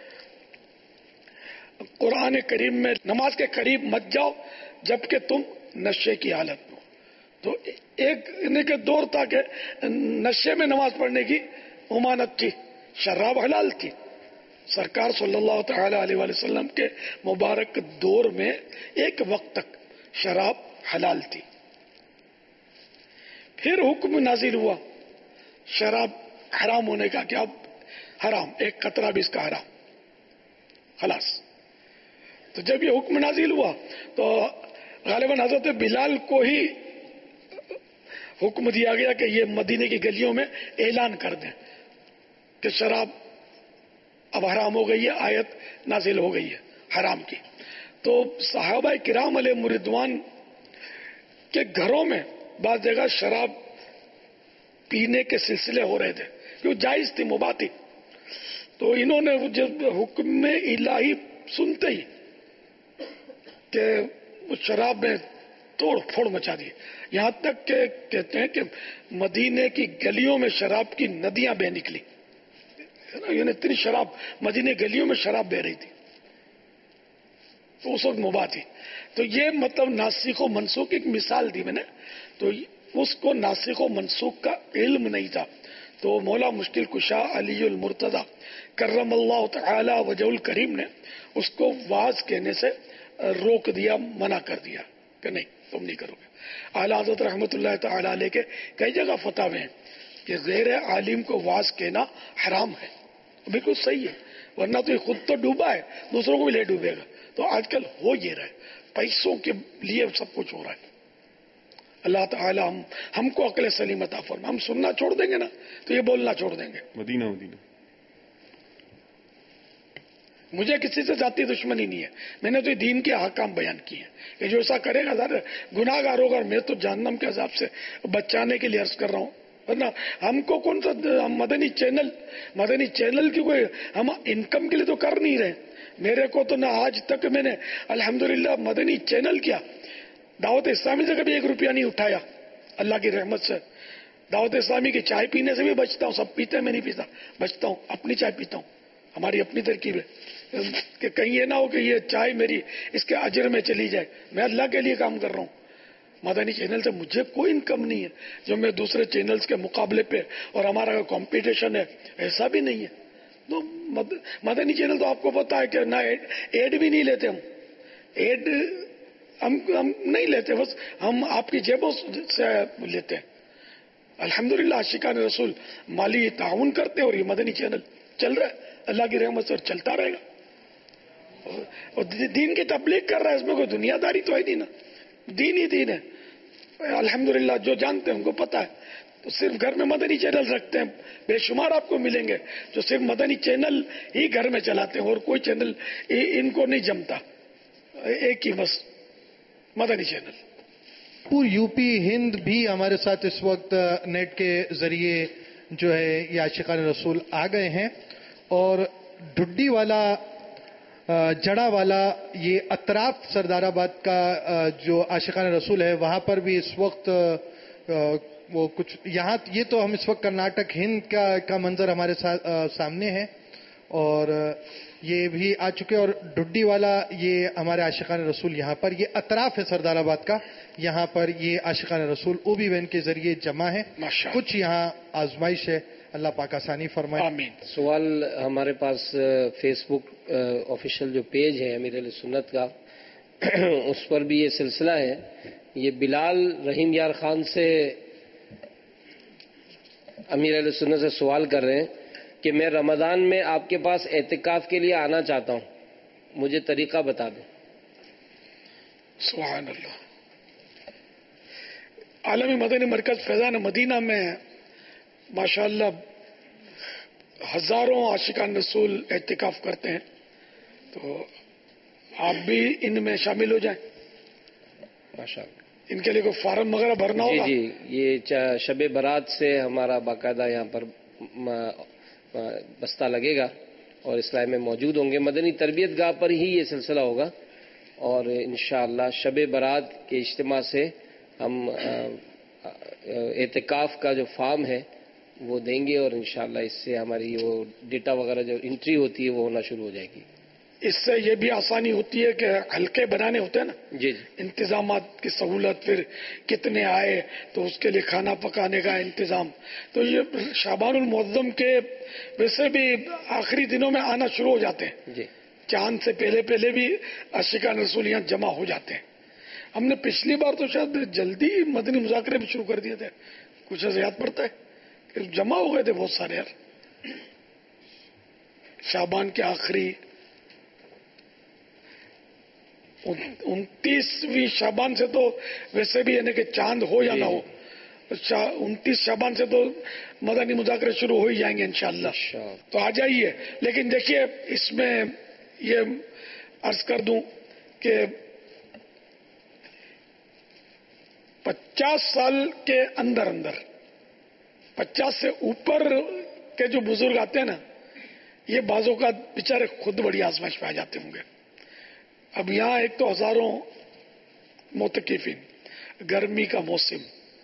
قرآن کریم میں نماز کے قریب مت جاؤ جبکہ تم نشے کی حالت میں ہو. تو ایک ان کے دور تھا کہ نشے میں نماز پڑھنے کی ممانعت تھی، شراب حلال تھی. سرکار صلی اللہ تعالی علیہ وآلہ وسلم کے مبارک دور میں ایک وقت تک شراب حلال تھی. پھر حکم نازل ہوا شراب حرام ہونے کا کہ اب حرام، ایک قطرہ بھی اس کا حرام، خلاص. تو جب یہ حکم نازل ہوا تو غالباً حضرت بلال کو ہی حکم دیا گیا کہ یہ مدینے کی گلیوں میں اعلان کر دیں کہ شراب اب حرام ہو گئی ہے، آیت نازل ہو گئی ہے حرام کی. تو صحابہ کرام علیہ رضوان کے گھروں میں بعض جگہ شراب پینے کے سلسلے ہو رہے تھے، جو جائز تھی، مباح تھی. تو انہوں نے جب حکم الہی سنتے ہی کہ شراب میں توڑ پھوڑ مچا دی، یہاں تک کہ کہتے ہیں کہ مدینے کی گلیوں میں شراب کی ندیاں بہ نکلی. یعنی اتنی شراب مدینے گلیوں میں شراب بہ رہی تھی، تو اس وقت مباح تھی. تو یہ مطلب ناسخ و منسوخ ایک مثال دی میں نے. تو اس کو ناسخ و منسوخ کا علم نہیں تھا. تو مولا مشکل کشا علی المرتضی کرم اللہ تعالی وجہ الکریم نے اس کو واز کہنے سے روک دیا، منع کر دیا کہ نہیں تم نہیں کرو گے. اعلیٰ حضرت رحمۃ اللہ تعالی علیہ کے کئی جگہ فتاوے ہیں کہ غیر عالم کو واز کہنا حرام ہے. بالکل صحیح ہے، ورنہ تو یہ خود تو ڈوبا ہے، دوسروں کو بھی لے ڈوبے گا. تو آج کل ہو یہ رہا ہے، پیسوں کے لیے سب کچھ ہو رہا ہے. اللہ تعالی ہم ہم کو عقل سلیم عطا فرمائے. ہم سننا چھوڑ دیں گے نا تو یہ بولنا چھوڑ دیں گے. مدینہ مدینہ مجھے کسی سے ذاتی دشمنی نہیں ہے، میں نے تو دین کے احکام بیان کیے ہیں کہ جو ایسا کرے گا ذرا گناہ گار ہوگا. میں تو جہنم کے عذاب سے بچانے کے لیے عرض کر رہا ہوں. ورنہ ہم کو کون سا ہم مدنی چینل مدنی چینل کی کوئی ہم انکم کے لیے تو کر نہیں رہے. میرے کو تو نہ آج تک میں نے الحمدللہ مدنی چینل کیا، دعوت اسلامی سے کبھی ایک روپیہ نہیں اٹھایا اللہ کی رحمت سے. دعوت اسلامی کی چائے پینے سے بھی بچتا ہوں، سب پیتے ہیں میں نہیں پیتا، بچتا ہوں، اپنی چائے پیتا ہوں. ہماری اپنی ترکیب ہے کہ کہیں یہ نہ ہو کہ یہ چائے میری اس کے اجر میں چلی جائے. میں اللہ کے لیے کام کر رہا ہوں. مدنی چینل سے مجھے کوئی انکم نہیں ہے جو میں دوسرے چینلز کے مقابلے پہ اور ہمارا کمپٹیشن ہے، ایسا بھی نہیں ہے. تو مدنی چینل تو آپ کو پتا ہے کہ نہ ایڈ بھی نہیں لیتے، ہم ایڈ ہم ہم نہیں لیتے، بس ہم آپ کی جیبوں سے لیتے ہیں. الحمدللہ عاشقان رسول مالی تعاون کرتے ہیں اور یہ مدنی چینل چل رہا ہے اللہ کی رحمت سے اور چلتا رہے گا. اور دین کی تبلیغ کر رہا ہے، اس میں کوئی دنیا داری تو ہے نہیں نا، دین ہی دین ہے. الحمدللہ جو جانتے ہیں ان کو پتا ہے. تو صرف گھر میں مدنی چینل رکھتے ہیں، بے شمار آپ کو ملیں گے جو صرف مدنی چینل ہی گھر میں چلاتے ہیں اور کوئی چینل ان کو نہیں جمتا، ایک ہی بس مدنی چینل. پور یو پی ہند بھی ہمارے ساتھ اس وقت نیٹ کے ذریعے جو ہے یہ عاشقان رسول آ گئے ہیں، اور ڈھڈی والا جڑا والا یہ اطراف سردار آباد کا جو عاشقان رسول ہے وہاں پر بھی اس وقت وہ کچھ یہاں یہ تو ہم اس وقت کرناٹک ہند کا کا منظر ہمارے سامنے ہے اور یہ بھی آ چکے. اور ڈھڈی والا یہ ہمارے عاشقان رسول یہاں پر یہ اطراف ہے سردار آباد کا، یہاں پر یہ عاشقان رسول او بی وین کے ذریعے جمع ہے. کچھ یہاں آزمائش ہے، اللہ پاک آسانی فرمائے. آمین. سوال ہمارے پاس فیس بک آفیشیل جو پیج ہے امیر اہل سنت کا، اس پر بھی یہ سلسلہ ہے. یہ بلال رحیم یار خان سے امیر اہل سنت سے سوال کر رہے ہیں کہ میں رمضان میں آپ کے پاس اعتکاف کے لیے آنا چاہتا ہوں، مجھے طریقہ بتا دیں. سبحان اللہ. عالمی مدنی مرکز فیضان مدینہ میں ماشاءاللہ ہزاروں عاشقان رسول اعتکاف کرتے ہیں، تو آپ بھی ان میں شامل ہو جائیں. ماشاءاللہ. ان کے لیے کوئی فارم وغیرہ بھرنا ہوگا؟ جی جی یہ شب برات سے ہمارا باقاعدہ یہاں پر بستہ لگے گا اور اسلائی میں موجود ہوں گے. مدنی تربیت گاہ پر ہی یہ سلسلہ ہوگا اور انشاءاللہ شب برات کے اجتماع سے ہم اعتکاف کا جو فارم ہے وہ دیں گے اور انشاءاللہ اس سے ہماری وہ ڈیٹا وغیرہ جو انٹری ہوتی ہے وہ ہونا شروع ہو جائے گی. اس سے یہ بھی آسانی ہوتی ہے کہ حلقے بنانے ہوتے ہیں نا، جی جی انتظامات کی سہولت، پھر کتنے آئے تو اس کے لیے کھانا پکانے کا انتظام. تو یہ شعبان المعظم کے ویسے بھی آخری دنوں میں آنا شروع ہو جاتے ہیں، جی چاند سے پہلے پہلے بھی عاشقان رسول یہاں جمع ہو جاتے ہیں. ہم نے پچھلی بار تو شاید جلدی مدنی مذاکرے بھی شروع کر دیے تھے، کچھ ایسا یاد پڑتا ہے کہ جمع ہو گئے تھے بہت سارے یار. شعبان کے آخری انتیسویں شعبان سے تو ویسے بھی یعنی کہ چاند ہو یا نہ ہو، انتیس شعبان سے تو مدنی مذاکرے شروع ہو ہی جائیں گے انشاءاللہ. تو آ جائیے. لیکن دیکھیے اس میں یہ عرض کر دوں کہ پچاس سال کے اندر اندر پچاس سے اوپر کے جو بزرگ آتے ہیں نا، یہ بعضوں کا بیچارے خود بڑی آزمائش پہ آ جاتے ہوں گے. اب یہاں ایک تو ہزاروں معتکفین، گرمی کا موسم،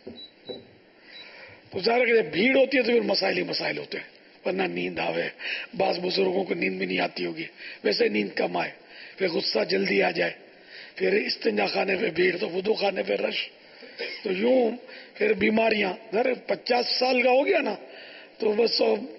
تو ظاہر ہے بھیڑ ہوتی ہے تو پھر مسائل ہی مسائل ہوتے ہیں. ورنہ نیند آوے، بعض بزرگوں کو نیند بھی نہیں آتی ہوگی، ویسے نیند کم آئے، پھر غصہ جلدی آ جائے، پھر استنجا خانے پہ بھیڑ تو وضو خانے پہ رش، تو یوں پھر بیماریاں. ذرا پچاس سال کا ہو گیا نا تو بس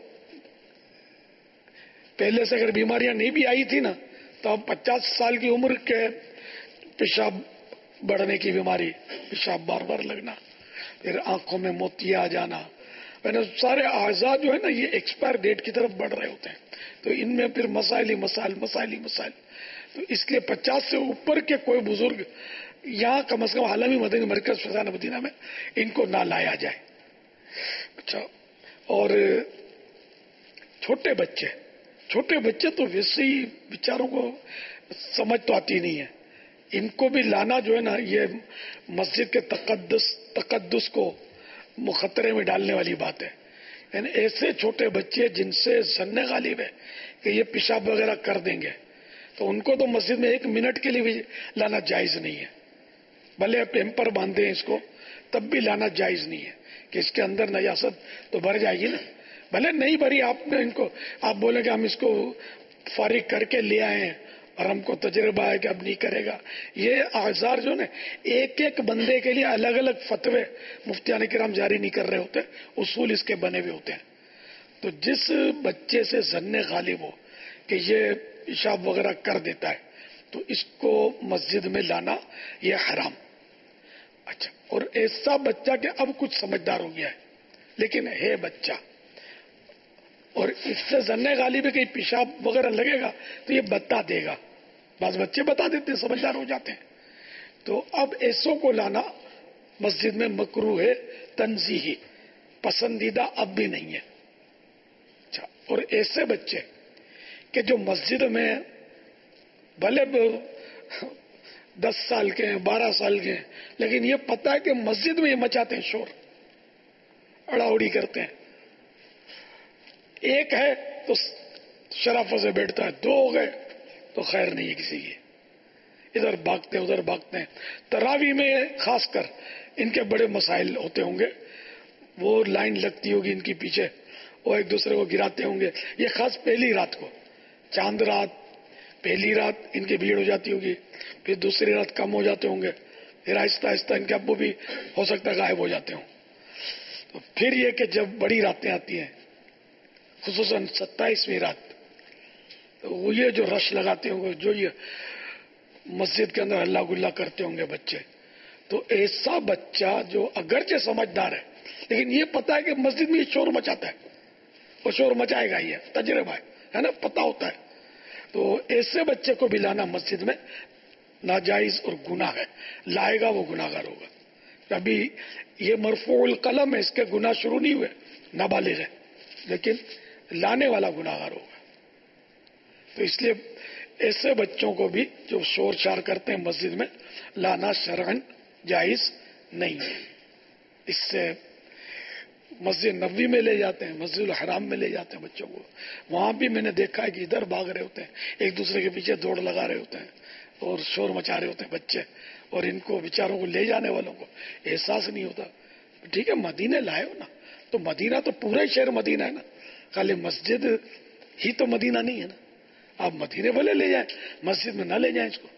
پہلے سے اگر بیماریاں نہیں بھی آئی تھی نا تو اب پچاس سال کی عمر کے پیشاب بڑھنے کی بیماری، پیشاب بار بار لگنا، پھر آنکھوں میں موتیا آ جانا، میں نے سارے اعضاء جو ہے نا یہ ایکسپائر ڈیٹ کی طرف بڑھ رہے ہوتے ہیں، تو ان میں پھر مسائل ہی مسائل مسائل ہی مسائل. تو اس لیے پچاس سے اوپر کے کوئی بزرگ یہاں کم از کم عالمی مدنی مرکز فیضان مدینہ میں ان کو نہ لایا جائے. اچھا، اور چھوٹے بچے چھوٹے بچے تو ویسے ہی بیچاروں کو سمجھ تو آتی نہیں ہے، ان کو بھی لانا جو ہے نا یہ مسجد کے تقدس تقدس کو مخاطرے میں ڈالنے والی بات ہے. یعنی ایسے چھوٹے بچے جن سے ظن غالب ہے کہ یہ پیشاب وغیرہ کر دیں گے، تو ان کو تو مسجد میں ایک منٹ کے لیے بھی لانا جائز نہیں ہے. بھلے پیمپر باندھیں اس کو تب بھی لانا جائز نہیں ہے کہ اس کے اندر نجاست تو بھر جائے گی نا. بھلے نہیں بھری، آپ نے ان کو آپ بولیں کہ ہم اس کو فارغ کر کے لے آئے ہیں اور ہم کو تجربہ ہے کہ اب نہیں کرے گا. یہ اعذار جو نا ایک ایک بندے کے لیے الگ الگ فتوے مفتیان کرام جاری نہیں کر رہے ہوتے، اصول اس کے بنے ہوئے ہوتے ہیں. تو جس بچے سے ظن غالب ہو کہ یہ پیشاب وغیرہ کر دیتا ہے تو اس کو مسجد میں لانا یہ حرام. اچھا، اور ایسا بچہ کہ اب کچھ سمجھدار ہو گیا ہے لیکن ہے بچہ اور اس سے ظن غالب ہے کہ پیشاب وغیرہ لگے گا تو یہ بتا دے گا. بعض بچے بتا دیتے ہیں، سمجھدار ہو جاتے ہیں. تو اب ایسوں کو لانا مسجد میں مکروہ ہے، تنزیہی، پسندیدہ اب بھی نہیں ہے. اچھا، اور ایسے بچے کہ جو مسجد میں بھلے دس سال کے ہیں، بارہ سال کے ہیں، لیکن یہ پتہ ہے کہ مسجد میں یہ مچاتے ہیں شور، اڑا اڑی کرتے ہیں. ایک ہے تو شرافت سے بیٹھتا ہے، دو ہو گئے تو خیر نہیں ہے کسی کی، ادھر بھاگتے ادھر بھاگتے ہیں. تراویح میں خاص کر ان کے بڑے مسائل ہوتے ہوں گے، وہ لائن لگتی ہوگی ان کی پیچھے، وہ ایک دوسرے کو گراتے ہوں گے. یہ خاص پہلی رات کو، چاند رات، پہلی رات ان کی بھیڑ ہو جاتی ہوگی، پھر دوسری رات کم ہو جاتے ہوں گے، پھر آہستہ آہستہ ان کے ابو بھی ہو سکتا ہے غائب ہو جاتے ہوں. تو پھر یہ کہ جب بڑی راتیں آتی ہیں، خصوصاً ستائیسویں رات، تو وہ یہ جو رش لگاتے ہوں گے، جو یہ مسجد کے اندر ہلا گلا کرتے ہوں گے بچے، تو ایسا بچہ جو اگرچہ سمجھدار ہے لیکن یہ پتا ہے کہ مسجد میں یہ شور مچاتا ہے، وہ شور مچائے گا، یہ تجربہ ہے نا، پتا ہوتا ہے. تو ایسے بچے کو بھی لانا مسجد میں ناجائز اور گناہ ہے. لائے گا وہ گناہ گار ہوگا. ابھی یہ مرفوع القلم ہے، اس کے گناہ شروع نہیں ہوئے، نابالغ ہے، لیکن لانے والا گناہ گار ہوگا. تو اس لیے ایسے بچوں کو بھی جو شور شار کرتے ہیں مسجد میں لانا شرعن جائز نہیں ہے. اس سے مسجد نبوی میں لے جاتے ہیں، مسجد الحرام میں لے جاتے ہیں بچوں کو، وہاں بھی میں نے دیکھا ہے کہ ادھر بھاگ رہے ہوتے ہیں، ایک دوسرے کے پیچھے دوڑ لگا رہے ہوتے ہیں اور شور مچا رہے ہوتے ہیں بچے، اور ان کو بیچاروں کو لے جانے والوں کو احساس نہیں ہوتا. ٹھیک ہے، مدینے لائے ہو نا، تو مدینہ تو پورا ہی شہر مدینہ ہے نا، خالی مسجد ہی تو مدینہ نہیں ہے نا. آپ مدینے والے لے جائیں، مسجد میں نہ لے جائیں اس کو.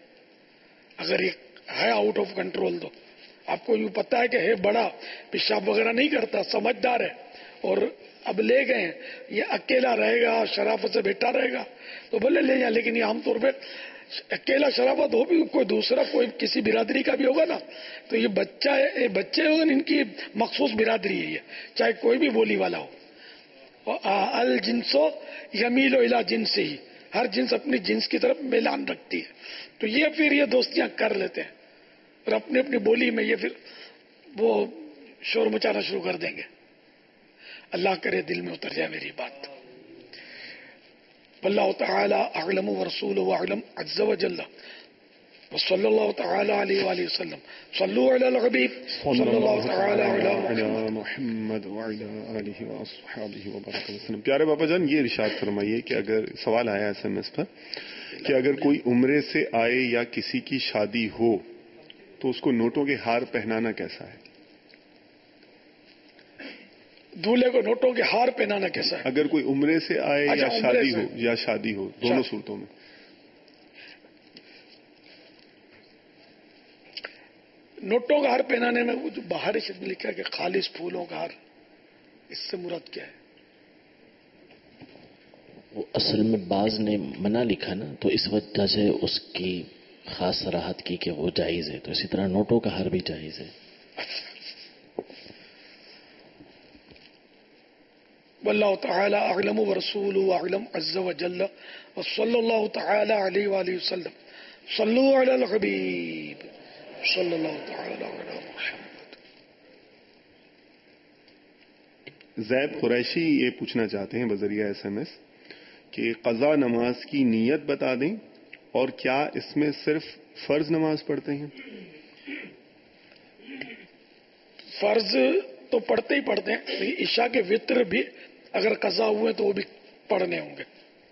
اگر یہ ہے آؤٹ آف کنٹرول تو آپ کو یوں پتا ہے کہ ہے بڑا، پیشاب وغیرہ نہیں کرتا، سمجھدار ہے، اور اب لے گئے، یہ اکیلا رہے گا، شرافت سے بیٹھا رہے گا تو بھلے لے جائیں. لیکن یہ عام طور پہ اکیلا شرافت ہو بھی، کوئی دوسرا کوئی کسی برادری کا بھی ہوگا نا، تو یہ بچہ ہے، بچے ہوگا، ان کی مخصوص برادری ہے یہ، چاہے کوئی بھی بولی والا ہو. الجنسو یمیل الی جنس ہی، ہر جنس اپنی جنس کی طرف میلان رکھتی ہے. تو یہ پھر یہ دوستیاں کر لیتے ہیں اور اپنی اپنی بولی میں یہ پھر وہ شور مچانا شروع کر دیں گے. اللہ کرے دل میں اتر جائے میری بات. واللہ تعالی اعلم ورسولہ اعلم عز وجل، وصلی اللہ تعالی علیہ وآلہ وسلم. صلو علی الحبیب صلی اللہ تعالی علی محمد وعلی آلہ واصحابہ وبارک وسلم. پیارے بابا جان، یہ ارشاد فرمائیے کہ اگر سوال آیا ایس ایم ایس پر کہ اگر کوئی عمرے سے آئے یا کسی کی شادی ہو تو اس کو نوٹوں کے ہار پہنانا کیسا ہے؟ دولہے کو نوٹوں کے ہار پہنانا کیسا ہے؟ اگر کوئی عمرے سے آئے اچھا، یا شادی سے. ہو یا شادی ہو دونوں صورتوں میں. نوٹوں کا ہار پہنانے میں وہ جو باہر شد میں لکھا ہے کہ خالص پھولوں کا ہار، اس سے مراد کیا ہے؟ وہ اصل میں بعض نے منع لکھا نا، تو اس وجہ سے اس کی خاص صراحت کی کہ وہ جائز ہے. تو اسی طرح نوٹوں کا ہار بھی جائز ہے. واللہ تعالی اعلم ورسولہ اعلم عز وجل وصلی اللہ تعالی علیہ وآلہ وسلم. صلو علی الحبیب صلی اللہ تعالی علی محمد. زیب قریشی یہ پوچھنا چاہتے ہیں بذریعہ ایس ایم ایس کہ قضا نماز کی نیت بتا دیں اور کیا اس میں صرف فرض نماز پڑھتے ہیں؟ فرض تو پڑھتے ہی پڑھتے ہیں، عشاء کے وطر بھی اگر قضا ہوئے تو وہ بھی پڑھنے ہوں گے.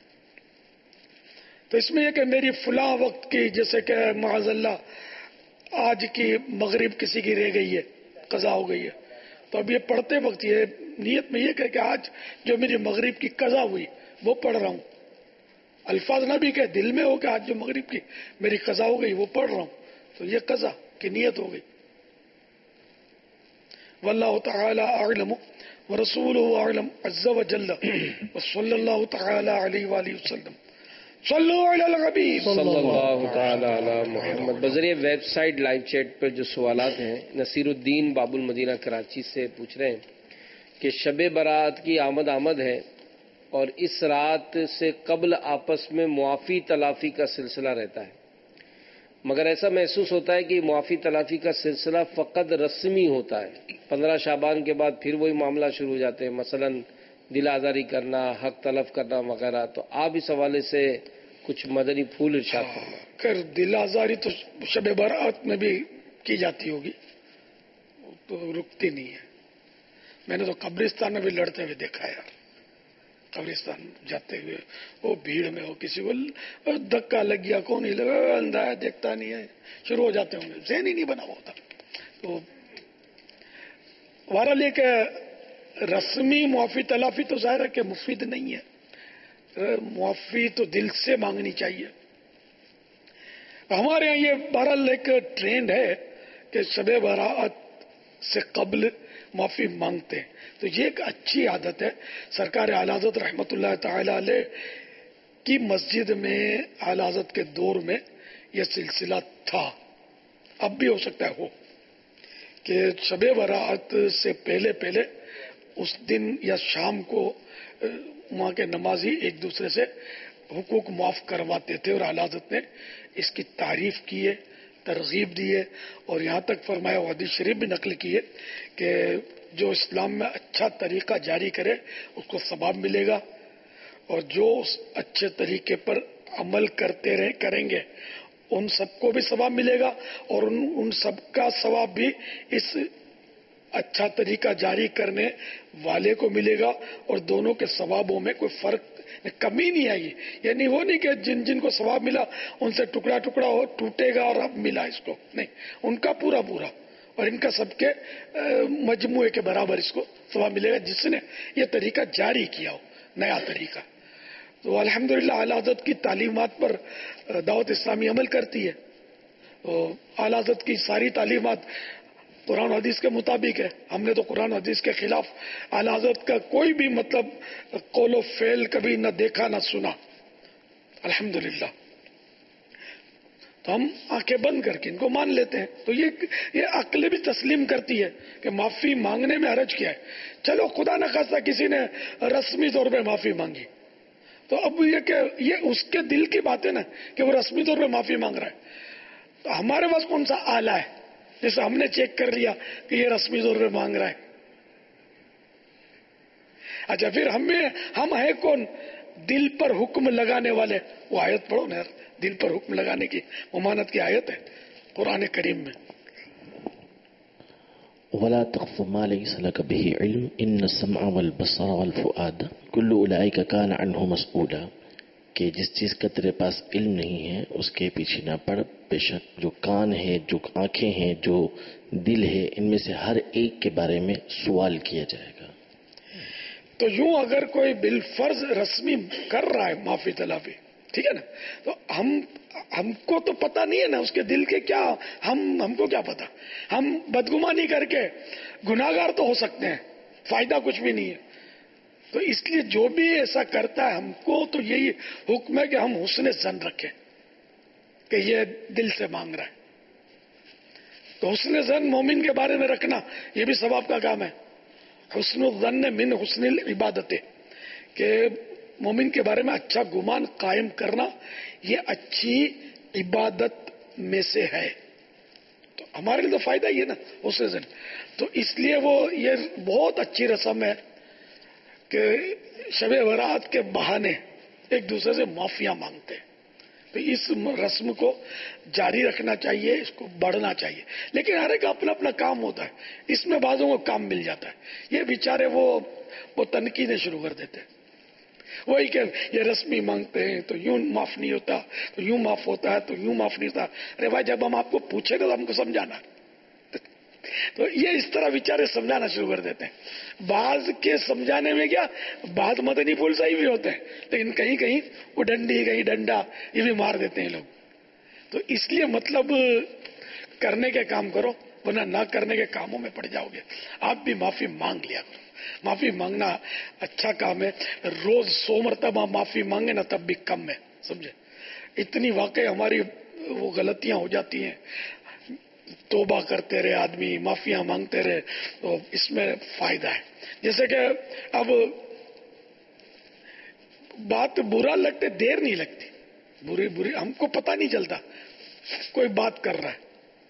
تو اس میں یہ کہ میری فلاں وقت کی، جیسے کہ معاذ اللہ آج کی مغرب کسی کی رہ گئی ہے، قضا ہو گئی ہے، تو اب یہ پڑھتے وقت یہ نیت میں یہ کہ, کہ آج جو میری مغرب کی قضا ہوئی وہ پڑھ رہا ہوں. الفاظ نہ بھی کہ دل میں ہو کہ آج جو مغرب کی میری قضا ہو گئی وہ پڑھ رہا ہوں، تو یہ قضا کی نیت ہو گئی. واللہ تعالی اعلم ورسولہ اعلم عز وجل وصلی اللہ تعالی علیہ وآلہ وسلم. صلو علی الحبیب صلی اللہ تعالی علی محمد. بذریعہ ویب سائٹ لائیو چیٹ پر جو سوالات ہیں، نصیر الدین باب المدینہ کراچی سے پوچھ رہے ہیں کہ شب برات کی آمد آمد ہے اور اس رات سے قبل آپس میں معافی تلافی کا سلسلہ رہتا ہے، مگر ایسا محسوس ہوتا ہے کہ معافی تلافی کا سلسلہ فقط رسمی ہوتا ہے. پندرہ شعبان کے بعد پھر وہی معاملہ شروع ہو جاتے ہیں، مثلا دل آزاری کرنا، حق تلف کرنا وغیرہ. تو آپ اس حوالے سے کچھ مدنی پھول ارشاد کرنا. خیر، دل آزاری تو شب برات میں بھی کی جاتی ہوگی، تو رکتی نہیں ہے. میں نے تو قبرستان میں بھی لڑتے ہوئے دیکھا یار، قبرستان جاتے ہوئے وہ بھیڑ میں ہو، کسی کو دھکا لگ گیا، کون نہیں لگا، اندھا ہے دیکھتا نہیں ہے، شروع ہو جاتے ہوں گے، ذہن ہی نہیں بنا ہوا ہوتا. تو ہمارا لے کہ رسمی معافی تلافی تو ظاہر ہے کہ مفید نہیں ہے. معافی تو دل سے مانگنی چاہیے. ہمارے یہاں یہ بہرحال ایک ٹرینڈ ہے کہ شب برات سے قبل معافی مانگتے ہیں، تو یہ ایک اچھی عادت ہے. سرکار اعلی حضرت رحمت اللہ تعالی علیہ کی مسجد میں اعلی حضرت کے دور میں یہ سلسلہ تھا، اب بھی ہو سکتا ہے ہو، کہ شب برات سے پہلے پہلے اس دن یا شام کو وہاں کے نمازی ایک دوسرے سے حقوق معاف کرواتے تھے، اور اعلی حضرت نے اس کی تعریف کی ہے، ترغیب دی ہے، اور یہاں تک فرمایا، حدیث شریف بھی نقل کی ہے کہ جو اسلام میں اچھا طریقہ جاری کرے اس کو ثواب ملے گا، اور جو اس اچھے طریقے پر عمل کرتے رہے کریں گے ان سب کو بھی ثواب ملے گا، اور ان ان سب کا ثواب بھی اس اچھا طریقہ جاری کرنے والے کو ملے گا، اور دونوں کے ثوابوں میں کوئی فرق کمی نہیں آئی. یعنی وہ نہیں کہ جن جن کو ثواب ملا ان سے ٹکڑا ٹکڑا ہو ٹوٹے گا اور اب ملا اس کو، نہیں، ان کا پورا پورا اور ان کا سب کے مجموعے کے برابر اس کو ثواب ملے گا جس نے یہ طریقہ جاری کیا ہو، نیا طریقہ. تو الحمدللہ اعلی حضرت کی تعلیمات پر دعوت اسلامی عمل کرتی ہے. اعلی حضرت کی ساری تعلیمات قرآن حدیث کے مطابق ہے. ہم نے تو قرآن حدیث کے خلاف اعلی حضرت کا کوئی بھی مطلب قول و فعل کبھی نہ دیکھا نہ سنا، الحمدللہ. تو ہم آنکھیں بند کر کے ان کو مان لیتے ہیں. تو یہ یہ عقل بھی تسلیم کرتی ہے کہ معافی مانگنے میں حرج کیا ہے. چلو خدا نہ خواستہ کسی نے رسمی طور پہ معافی مانگی، تو اب یہ کہ یہ اس کے دل کی بات ہے نا کہ وہ رسمی طور پہ معافی مانگ رہا ہے. تو ہمارے پاس کون سا آلہ ہے جیسے ہم نے چیک کر لیا کہ یہ رسمی طور پہ مانگ رہا ہے؟ اچھا پھر ہمیں ہم ہے کون دل پر حکم لگانے والے؟ وہ آیت پڑھو نا یار، دل پر حکم لگانے کی ممانت کی آیت ہے قرآن کریم میں. ولا تقف ما ليس لك به علم ان السمع والبصر والفؤاد كل اولئك كان عنه مسؤولا. کہ جس چیز کا تیرے پاس علم نہیں ہے اس کے پیچھے نہ پڑ، بے شک جو کان ہے، جو آنکھیں ہیں، جو دل ہے، ان میں سے ہر ایک کے بارے میں سوال کیا جائے گا. تو یوں اگر کوئی بالفرض رسمی کر رہا ہے معافی تلافی، ٹھیک ہے نا، تو ہم ہم کو تو پتہ نہیں ہے نا اس کے دل کے کیا، ہم ہم کو کیا پتا. ہم بدگمانی کر کے گناہگار تو ہو سکتے ہیں، فائدہ کچھ بھی نہیں ہے. تو اس لیے جو بھی ایسا کرتا ہے ہم کو تو یہی حکم ہے کہ ہم حسن ظن رکھیں کہ یہ دل سے مانگ رہا ہے. تو حسن ظن مومن کے بارے میں رکھنا یہ بھی ثواب کا کام ہے. حسن الظن من حسن العبادت، کہ مومن کے بارے میں اچھا گمان قائم کرنا یہ اچھی عبادت میں سے ہے. تو ہمارے لیے تو فائدہ ہی ہے نا حسن ظن. تو اس لیے وہ یہ بہت اچھی رسم ہے کہ شب برات کے بہانے ایک دوسرے سے معافیاں مانگتے ہیں. تو اس رسم کو جاری رکھنا چاہیے، اس کو بڑھنا چاہیے. لیکن ہر ایک اپنا اپنا کام ہوتا ہے، اس میں بعضوں کو کام مل جاتا ہے. یہ بیچارے وہ وہ تنقیدیں شروع کر دیتے ہیں، وہی کہ یہ رسمی مانگتے ہیں تو یوں معاف نہیں ہوتا، تو یوں معاف ہوتا ہے، تو یوں معاف نہیں ہوتا. ارے بھائی جب ہم آپ کو پوچھے تو ہم کو سمجھانا. تو یہ اس طرح بیچارے سمجھانا شروع کر دیتے ہیں. بعض کے سمجھانے میں کیا، بعض مدنی پھول صحیح بھی ہوتے ہیں، لیکن کہیں کہیں وہ ڈنڈی کہیں ڈنڈا یہ بھی مار دیتے ہیں لوگ. تو اس لیے مطلب کرنے کے کام کرو، ورنہ نہ کرنے کے کاموں میں پڑ جاؤ گے. آپ بھی معافی مانگ لیا کرو. معافی مانگنا اچھا کام ہے. روز سو مرتبہ معافی مانگے نا تب بھی کم ہے، سمجھے. اتنی واقعی ہماری وہ غلطیاں ہو جاتی ہیں. توبہ کرتے رہے آدمی، معافیاں مانگتے رہے، تو اس میں فائدہ ہے. جیسے کہ اب بات برا لگتے دیر نہیں لگتی، بری بری ہم کو پتہ نہیں چلتا. کوئی بات کر رہا ہے،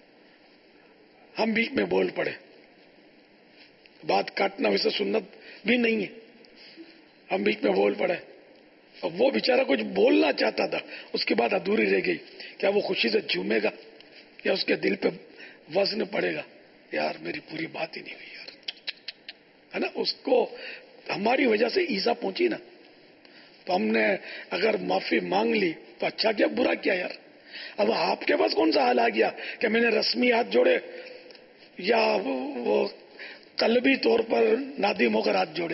ہم بیچ میں بول پڑے. بات کاٹنا ویسے سنت بھی نہیں ہے، ہم بیچ میں بول پڑے. اب وہ بیچارہ کچھ بولنا چاہتا تھا، اس کے بعد ادھوری رہ گئی. کیا وہ خوشی سے جھومے گا یا اس کے دل پہ وزن پڑے گا؟ یار میری پوری بات ہی نہیں ہوئی یار، ہے نا. اس کو ہماری وجہ سے ایزا پہنچی نا. تو ہم نے اگر معافی مانگ لی تو اچھا کیا، برا کیا یار. اب آپ کے پاس کون سا حال آ گیا کہ میں نے رسمی ہاتھ جوڑے یا وہ قلبی طور پر نادم ہو کر ہاتھ جوڑے.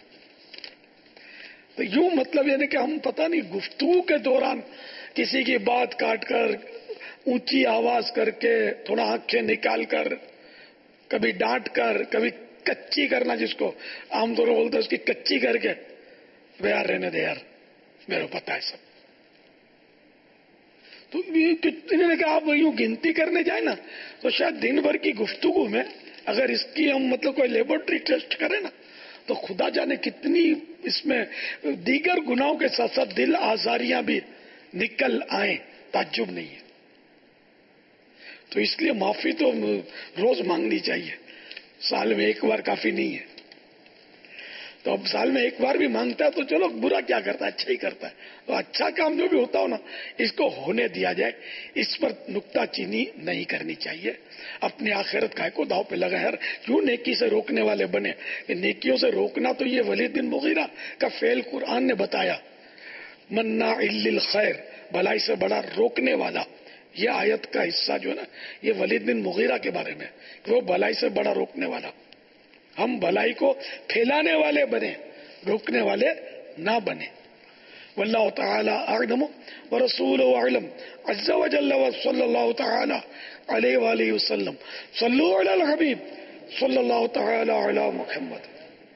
تو یوں مطلب یعنی کہ ہم پتہ نہیں گفتگو کے دوران کسی کی بات کاٹ کر، اونچی آواز کر کے، تھوڑا آنکھیں نکال کر، کبھی ڈانٹ کر، کبھی کچی کرنا، جس کو عام طور پر بولتے ہیں اس کی کچی کر کے، بے یار رہنے دے یار، میرے کو پتا ہے سب. تو انہوں نے کہا آپ یوں گنتی کرنے جائیں نا تو شاید دن بھر کی گفتگو میں اگر اس کی ہم مطلب کوئی لیبورٹری ٹیسٹ کریں نا تو خدا جانے کتنی اس میں دیگر گناہوں کے ساتھ ساتھ دل آزاریاں بھی نکل آئیں، تعجب نہیں ہے. تو اس لیے معافی تو روز مانگنی چاہیے، سال میں ایک بار کافی نہیں ہے. تو اب سال میں ایک بار بھی مانگتا ہے تو چلو، برا کیا کرتا ہے، اچھا ہی کرتا ہے. تو اچھا کام جو بھی ہوتا ہو نا اس کو ہونے دیا جائے، اس پر نکتہ چینی نہیں کرنی چاہیے. اپنی آخرت کا کو داؤ پہ لگا ہے. کیوں نیکی سے روکنے والے بنے. نیکیوں سے روکنا تو یہ ولید بن مغیرہ کا فعل قرآن نے بتایا، مناع للخیر، بھلائی سے بڑا روکنے والا. یہ آیت کا حصہ جو ہے نا یہ ولید بن مغیرہ کے بارے میں کہ وہ بھلائی سے بڑا روکنے والا. ہم بھلائی کو پھیلانے والے بنے، روکنے والے نہ بنے. واللہ تعالی اعلم ورسولہ اعلم عز وجل وصلی اللہ تعالی علیہ وآلہ وسلم. صلو علی الحبیب صلی اللہ تعالی علی محمد.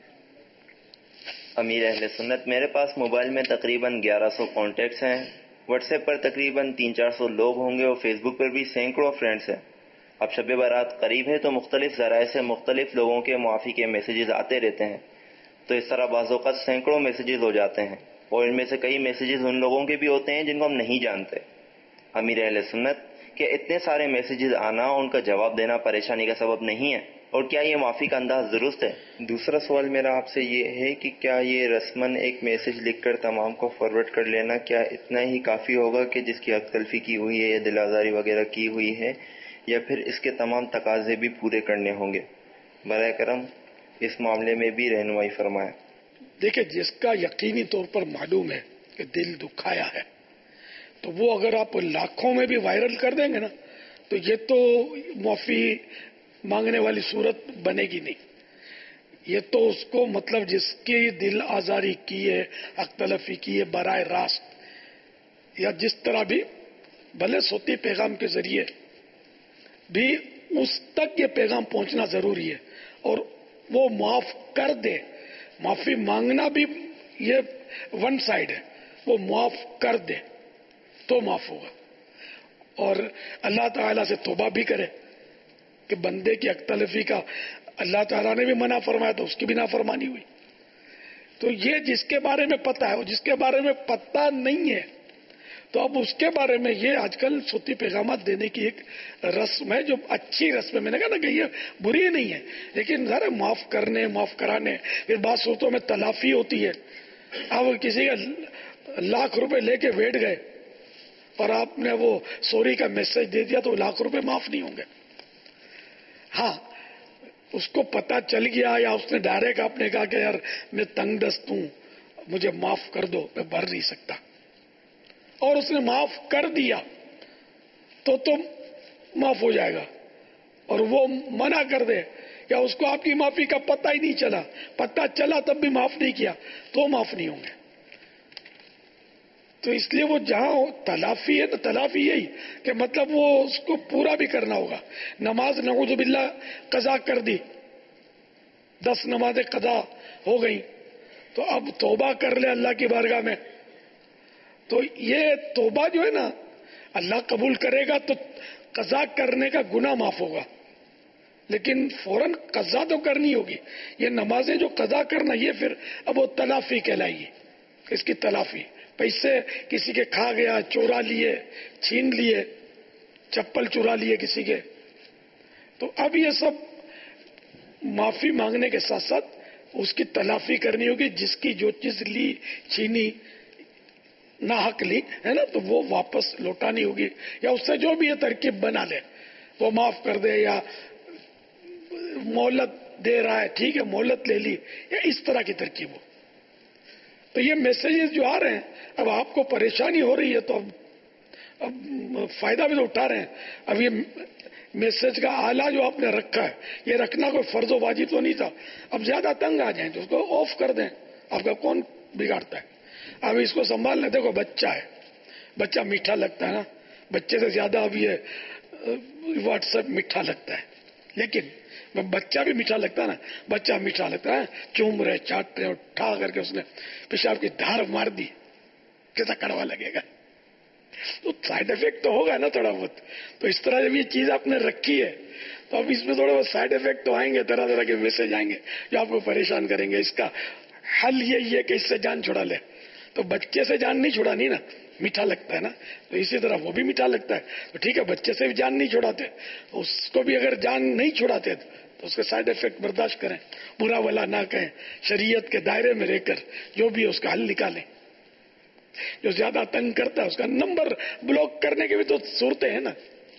امیر اہل سنت، میرے پاس موبائل میں تقریباً گیارہ سو کانٹیکٹس ہیں، واٹس ایپ پر تقریباً تین چار سو لوگ ہوں گے اور فیس بک پر بھی سینکڑوں فرینڈس ہیں. اب شب بارات قریب ہے تو مختلف ذرائع سے مختلف لوگوں کے معافی کے میسیجز آتے رہتے ہیں. تو اس طرح بعض اوقات سینکڑوں میسیجز ہو جاتے ہیں اور ان میں سے کئی میسیجز ان لوگوں کے بھی ہوتے ہیں جن کو ہم نہیں جانتے. امیر اہل سنت، کہ اتنے سارے میسیجز آنا اور ان کا جواب دینا پریشانی کا سبب نہیں ہے؟ اور کیا یہ معافی کا انداز درست ہے؟ دوسرا سوال میرا آپ سے یہ ہے کہ کیا یہ رسماً ایک میسیج لکھ کر تمام کو فارورڈ کر لینا کیا اتنا ہی کافی ہوگا کہ جس کی حق تلفی کی ہوئی ہے یا دل آزاری وغیرہ کی ہوئی ہے، یا پھر اس کے تمام تقاضے بھی پورے کرنے ہوں گے؟ برائے کرم اس معاملے میں بھی رہنمائی فرمائیں. دیکھیں، جس کا یقینی طور پر معلوم ہے کہ دل دکھایا ہے تو وہ اگر آپ لاکھوں میں بھی وائرل کر دیں گے نا تو یہ تو معافی مانگنے والی صورت بنے گی نہیں. یہ تو اس کو مطلب جس کی دل آزاری کی ہے، حق تلفی کی ہے براہ راست یا جس طرح بھی، بھلے صوتی پیغام کے ذریعے بھی اس تک یہ پیغام پہنچنا ضروری ہے اور وہ معاف کر دے. معافی مانگنا بھی یہ ون سائڈ ہے، وہ معاف کر دے تو معاف ہوگا. اور اللہ تعالیٰ سے توبہ بھی کرے کہ بندے کی حق تلفی کا اللہ تعالیٰ نے بھی منع فرمایا تو اس کی بھی نافرمانی ہوئی. تو یہ جس کے بارے میں پتا ہے اور جس کے بارے میں پتا نہیں ہے تو اب اس کے بارے میں یہ آج کل صوتی پیغامات دینے کی ایک رسم ہے جو اچھی رسم ہے. میں نے کہا نا کہ یہ بری نہیں ہے لیکن ذرا معاف کرنے معاف کرانے پھر بعض صورتوں میں تلافی ہوتی ہے. اب کسی کا لاکھ روپے لے کے بیٹھ گئے اور آپ نے وہ سوری کا میسج دے دیا تو لاکھ روپے معاف نہیں ہوں گے. ہاں اس کو پتا چل گیا یا اس نے ڈائریکٹ آپ نے کہا کہ یار میں تنگ دست ہوں مجھے معاف کر دو میں بھر نہیں سکتا اور اس نے معاف کر دیا تو تم معاف ہو جائے گا. اور وہ منع کر دے یا اس کو آپ کی معافی کا پتہ ہی نہیں چلا پتہ چلا تب بھی معاف نہیں کیا تو معاف نہیں ہوں گے. تو اس لیے وہ جہاں تلافی ہے تو تلافی یہی کہ مطلب وہ اس کو پورا بھی کرنا ہوگا. نماز نعوذ باللہ قضا کر دی دس نمازیں قضا ہو گئی تو اب توبہ کر لے اللہ کی بارگاہ میں تو یہ توبہ جو ہے نا اللہ قبول کرے گا تو قضا کرنے کا گناہ معاف ہوگا لیکن فوراً قضا تو کرنی ہوگی. یہ نمازیں جو قضا کرنا یہ پھر اب وہ تلافی کہلائے گی. اس کی تلافی پیسے کسی کے کھا گیا چورا لیے چھین لیے چپل چورا لیے کسی کے تو اب یہ سب معافی مانگنے کے ساتھ ساتھ اس کی تلافی کرنی ہوگی. جس کی جو چیز لی چھینی ناحق لی ہے نا تو وہ واپس لوٹانی ہوگی یا اس سے جو بھی یہ ترکیب بنا لے وہ معاف کر دے یا مہلت دے رہا ہے ٹھیک ہے مہلت لے لی یا اس طرح کی ترکیب ہو. تو یہ میسیجز جو آ رہے ہیں اب آپ کو پریشانی ہو رہی ہے تو اب اب فائدہ بھی تو اٹھا رہے ہیں. اب یہ میسج کا آلہ جو آپ نے رکھا ہے یہ رکھنا کوئی فرض و واجب تو نہیں تھا. اب زیادہ تنگ آ جائیں تو اس کو آف کر دیں آپ کا کون بگاڑتا ہے. اب اس کو سنبھالنا دیکھو بچہ ہے بچہ میٹھا لگتا ہے نا بچے سے زیادہ اب یہ واٹس ایپ میٹھا لگتا ہے لیکن بچہ بھی میٹھا لگتا ہے نا بچہ میٹھا لگتا ہے چوم رہے چاٹ رہے اٹھا کر کے اس نے پیشاب کی دھار مار دی کیسا کڑوا لگے گا تو سائڈ افیکٹ تو ہوگا نا تھوڑا بہت. تو اس طرح جب یہ چیز آپ نے رکھی ہے تو اب اس میں تھوڑا بہت سائڈ افیکٹ تو آئیں گے طرح طرح کے میسج آئیں گے جو آپ کو پریشان کریں گے. اس کا حل یہی ہے کہ اس سے جان چھڑا لے. تو بچے سے جان نہیں چھڑانی نا میٹھا لگتا ہے نا تو اسی طرح وہ بھی میٹھا لگتا ہے تو ٹھیک ہے بچے سے بھی جان نہیں چھڑاتے اس کو بھی اگر جان نہیں چھڑاتے تو اس کے سائڈ افیکٹ برداشت کریں برا بلا نہ کہیں شریعت کے دائرے میں رہ کر جو بھی اس کا حل نکالیں. جو زیادہ تنگ کرتا ہے اس کا نمبر بلاک کرنے کی بھی تو صورتیں ہیں نا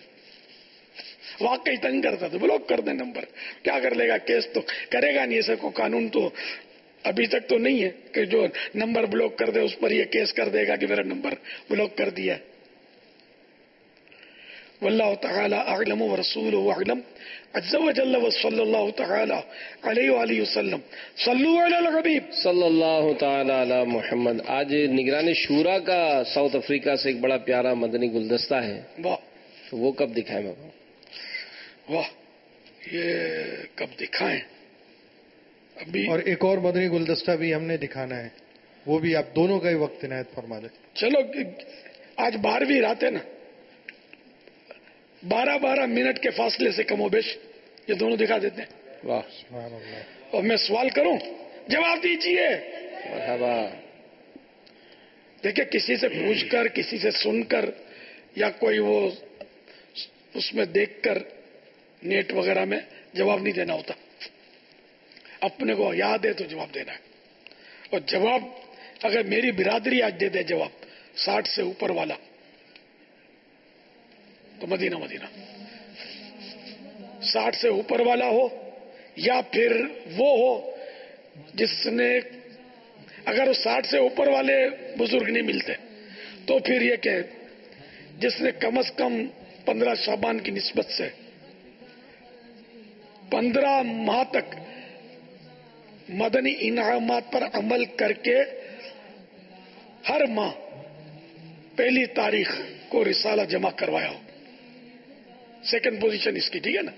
واقعی تنگ کرتا تو بلاک کر دیں نمبر کیا کر لے گا کیس تو کرے گا نہیں. ایسا کو قانون تو ابھی تک تو نہیں ہے کہ جو نمبر بلاک کر دے اس پر یہ کیس کر دے گا کہ میرا نمبر بلاک کر دیا. واللہ تعالی اعلم ورسولہ اعلم عز وجل وصلی اللہ تعالی علیہ وآلہ وسلم صلو علی الحبیب صلی اللہ تعالی علی محمد. آج نگران شورا کا ساؤتھ افریقہ سے ایک بڑا پیارا مدنی گلدستہ ہے واہ وہ کب دکھائیں بابا؟ واہ یہ کب دکھائیں ابھی اور ایک اور مدنی گلدستہ بھی ہم نے دکھانا ہے وہ بھی آپ دونوں کا ہی وقت عنایت فرما دیں. چلو آج بارہویں رات ہے نا بارہ بارہ منٹ کے فاصلے سے کم و بیش یہ دونوں دکھا دیتے ہیں. واہ اور میں سوال کروں جواب دیجیے. مرحبا. دیکھیں کسی سے پوچھ کر کسی سے سن کر یا کوئی وہ اس میں دیکھ کر نیٹ وغیرہ میں جواب نہیں دینا ہوتا. اپنے کو یاد ہے تو جواب دینا ہے. اور جواب اگر میری برادری آج دے دے جواب ساٹھ سے اوپر والا تو مدینہ مدینہ ساٹھ سے اوپر والا ہو یا پھر وہ ہو جس نے اگر وہ ساٹھ سے اوپر والے بزرگ نہیں ملتے تو پھر یہ کہ جس نے کم از کم پندرہ شعبان کی نسبت سے پندرہ ماہ تک مدنی انعامات پر عمل کر کے ہر ماہ پہلی تاریخ کو رسالہ جمع کروایا ہو. سیکنڈ پوزیشن اس کی ٹھیک ہے نا.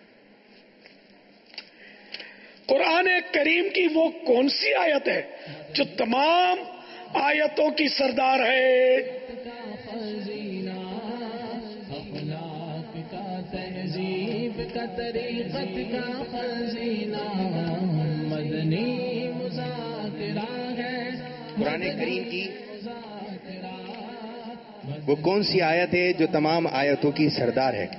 قرآن کریم کی وہ کون سی آیت ہے جو تمام آیتوں کی سردار ہے؟ تہذیب کا طریقت کا خزینہ مدنی مذاکرہ ہے. قرآن کریم کی وہ کون سی آیت ہے جو تمام آیتوں کی سردار ہے؟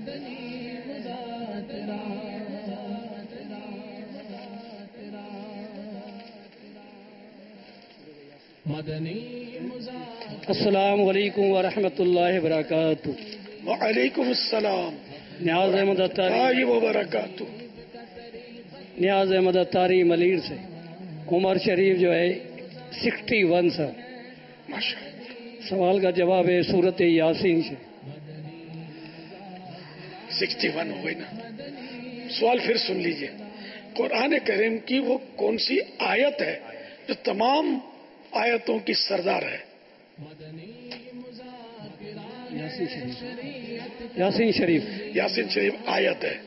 السلام علیکم ورحمۃ اللہ وبرکاتہ. وعلیکم السلام. نیاز احمد اتاری وبرکاتہ. نیاز احمد اتاری ملیر سے. عمر شریف جو ہے سکسٹی ون سر. سوال کا جواب ہے سورت یاسین سے. سکسٹی ون ہو گئی نا. سوال پھر سن لیجئے. قرآن کریم کی وہ کون سی آیت ہے جو تمام آیتوں کی سردار ہے؟ یاسین شریف. یاسین شریف یاسین شریف آیت ہے.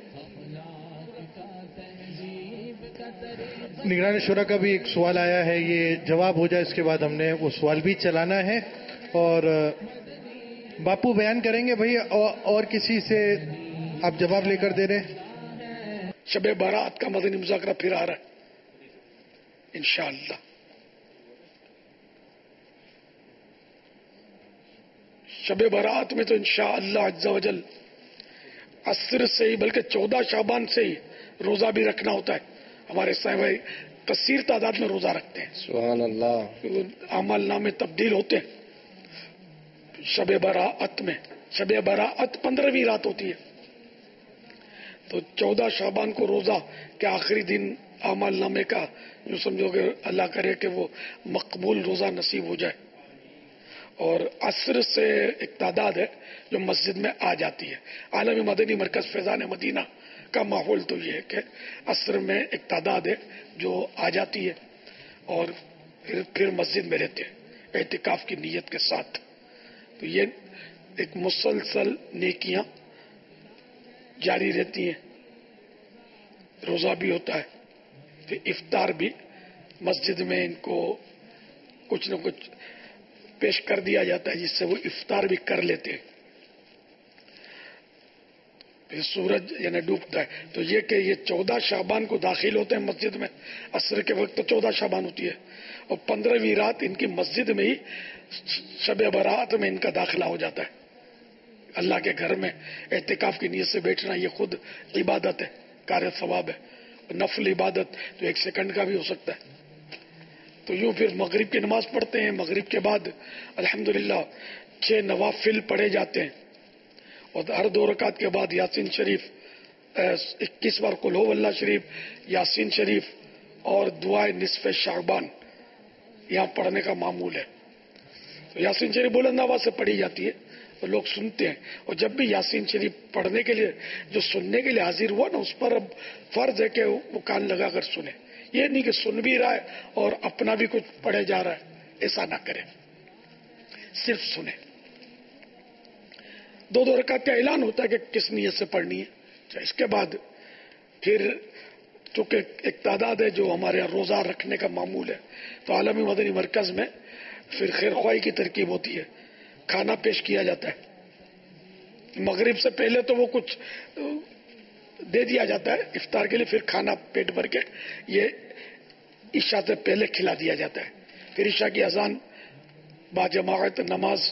نگران شورا کا بھی ایک سوال آیا ہے, یہ جواب ہو جائے اس کے بعد ہم نے وہ سوال بھی چلانا ہے. اور باپو بیان کریں گے بھائی, اور کسی سے آپ جواب لے کر دے رہے ہیں؟ شب بارات کا مدنی مذاکرہ پھر آ رہا ہے انشاءاللہ. شب برات میں تو انشاءاللہ عز و جل عصر سے ہی بلکہ چودہ شعبان سے ہی روزہ بھی رکھنا ہوتا ہے. ہمارے صاحب بھائی کثیر تعداد میں روزہ رکھتے ہیں. سبحان اللہ. اعمال نامے تبدیل ہوتے ہیں شب برات میں. شب برات پندرہویں رات ہوتی ہے, تو چودہ شعبان کو روزہ کے آخری دن اعمال نامے کا جو سمجھو کہ اللہ کرے کہ وہ مقبول روزہ نصیب ہو جائے. اور عصر سے ایک تعداد ہے جو مسجد میں آ جاتی ہے. عالمی مدنی مرکز فیضان مدینہ کا ماحول تو یہ ہے کہ عصر میں ایک تعداد ہے جو آ جاتی ہے اور پھر پھر مسجد میں رہتے ہیں اعتکاف کی نیت کے ساتھ. تو یہ ایک مسلسل نیکیاں جاری رہتی ہیں. روزہ بھی ہوتا ہے, پھر افطار بھی مسجد میں ان کو کچھ نہ کچھ پیش کر دیا جاتا ہے جس سے وہ افطار بھی کر لیتے ہیں. پھر سورج یعنی ڈوبتا ہے. تو یہ کہ یہ چودہ شعبان کو داخل ہوتے ہیں مسجد میں. عصر کے وقت تو چودہ شعبان ہوتی ہے اور پندرہویں رات ان کی مسجد میں ہی شب برات میں ان کا داخلہ ہو جاتا ہے. اللہ کے گھر میں اعتکاف کی نیت سے بیٹھنا یہ خود عبادت ہے, کار ثواب ہے. نفل عبادت تو ایک سیکنڈ کا بھی ہو سکتا ہے. تو یوں پھر مغرب کی نماز پڑھتے ہیں. مغرب کے بعد الحمدللہ چھ نوافل پڑھے جاتے ہیں اور ہر دو رکعت کے بعد یاسین شریف اکیس بار قل ہو اللہ شریف, یاسین شریف اور دعائے نصف شعبان یہاں پڑھنے کا معمول ہے. تو یاسین شریف بلند آواز سے پڑھی جاتی ہے اور لوگ سنتے ہیں. اور جب بھی یاسین شریف پڑھنے کے لیے جو سننے کے لیے حاضر ہوا نا, اس پر اب فرض ہے کہ وہ کان لگا کر سنے. یہ نہیں کہ سن بھی رہا ہے اور اپنا بھی کچھ پڑھے جا رہا ہے, ایسا نہ کرے, صرف سنے. دو دو رکعت کا اعلان ہوتا ہے کہ کس نیت سے پڑھنی ہے. اس کے بعد پھر چونکہ ایک تعداد ہے جو ہمارے یہاں روزہ رکھنے کا معمول ہے, تو عالمی مدنی مرکز میں پھر خیر خواہی کی ترکیب ہوتی ہے. کھانا پیش کیا جاتا ہے. مغرب سے پہلے تو وہ کچھ دے دیا جاتا ہے افطار کے لیے, پھر کھانا پیٹ بھر کے یہ عشاء سے پہلے کھلا دیا جاتا ہے. پھر عشاء کی اذان, باجماعت نماز,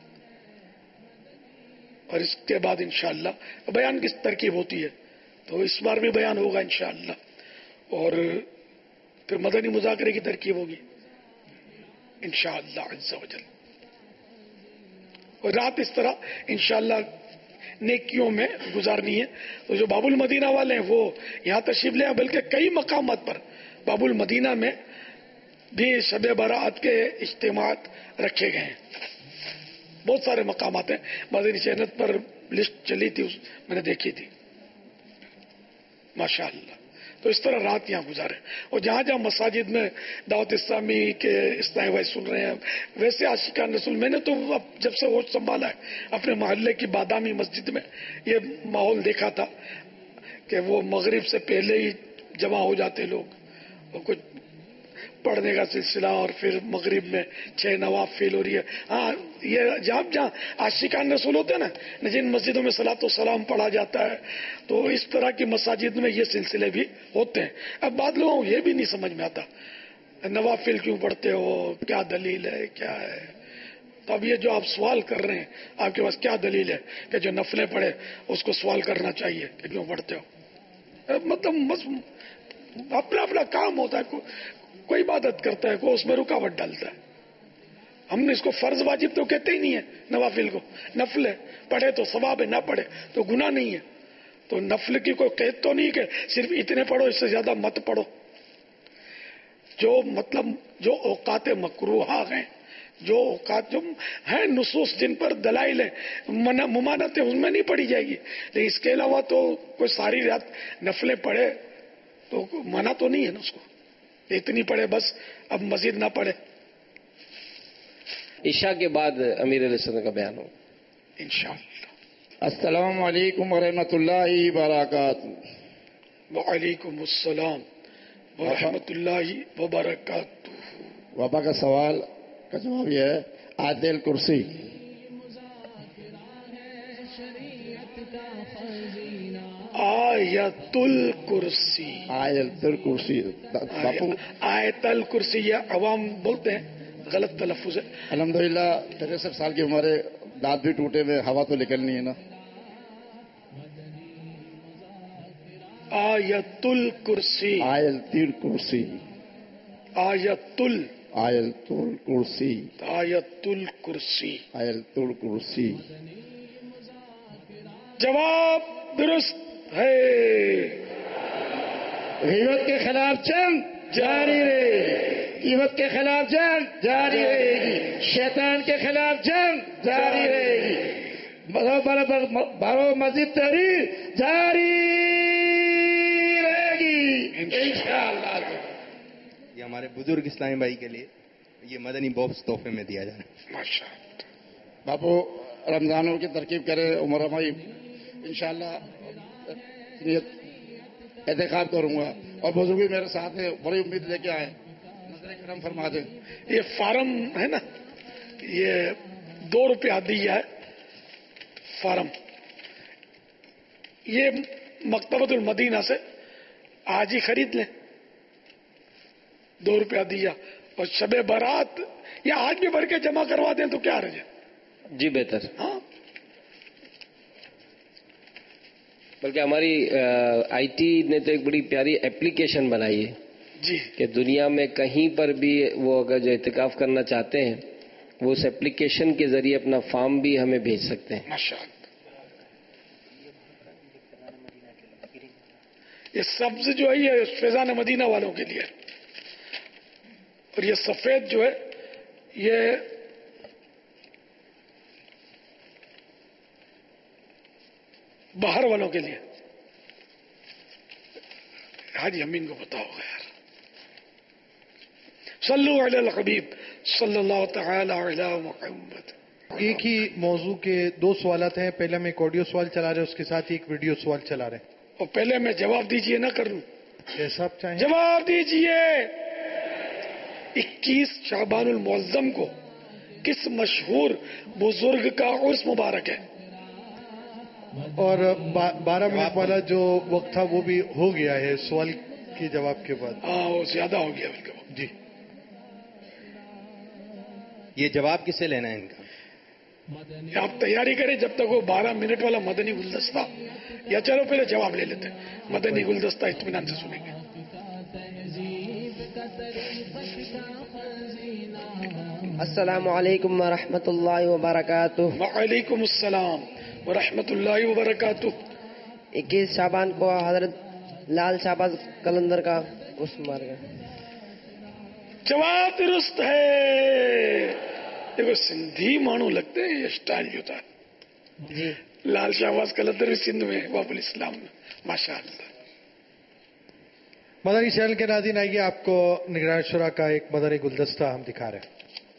اور اس کے بعد انشاءاللہ بیان کی ترکیب ہوتی ہے. تو اس بار بھی بیان ہوگا انشاءاللہ, اور پھر مدنی مذاکرے کی ترکیب ہوگی انشاءاللہ عز و جل. اور رات اس طرح انشاءاللہ نیکیوں میں گزارنی ہے. تو جو باب المدینہ والے ہیں وہ یہاں تشریف لے, بلکہ کئی مقامات پر باب المدینہ میں بھی شب برات کے اجتماعات رکھے گئے ہیں. بہت سارے مقامات ہیں, مدنی چینل پر لسٹ چلی تھی, میں نے دیکھی تھی ماشاءاللہ. تو اس طرح رات یہاں گزارے. اور جہاں جہاں مساجد میں دعوت اسلامی کے اسلامی بھائی سن رہے ہیں, ویسے عاشقان رسول میں نے تو جب سے ہوش سنبھالا ہے اپنے محلے کی بادامی مسجد میں یہ ماحول دیکھا تھا کہ وہ مغرب سے پہلے ہی جمع ہو جاتے لوگ, اور کچھ پڑھنے کا سلسلہ اور پھر مغرب میں چھ نوافل اور یہ ہاں یہ جہاں جہاں عاشقان رسول ہوتے ہیں نا جن مسجدوں میں صلاۃ و سلام پڑھا جاتا ہے تو اس طرح کی مساجد میں یہ سلسلے بھی ہوتے ہیں. اب بعض لوگوں کو یہ بھی نہیں سمجھ میں آتا نوافل کیوں پڑھتے ہو, کیا دلیل ہے, کیا ہے. تو اب یہ جو آپ سوال کر رہے ہیں آپ کے پاس کیا دلیل ہے کہ جو نفلیں پڑھے اس کو سوال کرنا چاہیے کہ کیوں پڑھتے ہو؟ مطلب اپنا اپنا کام ہوتا ہے, کوئی عبادت کرتا ہے کوئی اس میں رکاوٹ ڈالتا ہے. ہم نے اس کو فرض واجب تو کہتے ہی نہیں ہے, نوافل کو نفل ہے, پڑھے تو ثواب ہے, نہ پڑھے تو گناہ نہیں ہے. تو نفل کی کوئی قید تو نہیں کہ صرف اتنے پڑھو اس سے زیادہ مت پڑھو. جو مطلب جو اوقات مکروہہ ہیں, جو اوقات جو ہیں نصوص جن پر دلائل ہیں ممانت اس میں نہیں پڑھی جائے گی, لیکن اس کے علاوہ تو کوئی ساری رات نفلیں پڑھے تو منع تو نہیں ہے نا اس کو, اتنی پڑھے بس, اب مزید نہ پڑھے. عشاء کے بعد امیر علیہ السلام کا بیان ہو انشاءاللہ. السلام علیکم ورحمۃ اللہ وبرکاتہ. وعلیکم السلام ورحمۃ اللہ وبرکاتہ. وبا کا سوال کا جواب یہ ہے آیت الکرسی. آیت الکرسی. آیت الکرسی باپو آیت الکرسی یہ عوام بولتے ہیں, غلط تلفظ ہے. الحمدللہ تریسٹھ سال کی عمر ہے, دانت بھی ٹوٹے ہوئے, ہوا تو نکلنی ہے نا. آیت الکرسی. آیت الکرسی. آیت ال آیت الکرسی. آیت الکرسی. آیت الکرسی. جواب درست ہے. غیبت کے خلاف جنگ جاری رہے گی, غیبت کے خلاف جنگ جاری رہے گی, شیطان کے خلاف جنگ جاری رہے گی, بارو مزید تحریر جاری رہے گی انشاءاللہ. یہ ہمارے بزرگ اسلامی بھائی کے لیے یہ مدنی باکس تحفے میں دیا جا رہا ہے. ماشاءاللہ. باپو رمضانوں کی ترکیب کرے, عمر ہماری انشاءاللہ احتکاب کروں گا, اور بزرگ بھی میرے ساتھ ہیں, بڑی امید لے کے آئے, نظر کرم فرما دیں. یہ فارم ہے نا, یہ دو روپیہ دیا ہے فارم, یہ مکتبۃ المدینہ سے آج ہی خرید لیں. دو روپیہ دیا اور شب برات یا آج بھی بھر کے جمع کروا دیں تو کیا رہے. جی بہتر. ہاں بلکہ ہماری آئی ٹی نے تو ایک بڑی پیاری ایپلیکیشن بنائی ہے جی, کہ دنیا میں کہیں پر بھی وہ اگر جو اعتکاف کرنا چاہتے ہیں وہ اس ایپلیکیشن کے ذریعے اپنا فارم بھی ہمیں بھیج سکتے ہیں. ماشاءاللہ. یہ سبز جو ہے یہ فیضان مدینہ والوں کے لیے, اور یہ سفید جو ہے یہ باہر والوں کے لیے. حاجی امین کو بتاؤ یار. صلو علی الحبیب صلی اللہ تعالی علی محمد. ایک ہی موضوع کے دو سوالات ہیں. پہلے میں ایک آڈیو سوال چلا رہے ہیں, اس کے ساتھ ایک ویڈیو سوال چلا رہے ہیں. اور پہلے میں جواب دیجئے نہ کروں, جیسا آپ چاہیں جواب دیجئے. اکیس شعبان المعظم کو کس مشہور بزرگ کا عرس مبارک ہے؟ اور بارہ منٹ والا جو وقت تھا وہ بھی ہو گیا ہے سوال کے جواب کے بعد. ہاں وہ زیادہ ہو گیا بالکل. جی یہ جواب کسے لینا ہے ان کا؟ آپ تیاری کریں جب تک وہ بارہ منٹ والا مدنی گلدستہ, یا چلو پہلے جواب لے لیتے ہیں. مدنی گلدستہ اطمینان سے سنیں گے. السلام علیکم ورحمۃ اللہ وبرکاتہ. وعلیکم السلام ورحمۃ اللہ وبرکاتہ. اکیس شعبان کو حضرت لال شہباز قلندر کا عرس مبارک ہے. جواب درست ہے. دیکھو سندھی مانو لگتے ہیں, یہ اسٹائل جو تھا جی. لال شہباز قلندر بھی سندھ میں باب الاسلام میں ماشاء اللہ. مدنی چینل کے ناظرین آئیے آپ کو نگران شورا کا ایک مدنی گلدستہ ہم دکھا رہے ہیں.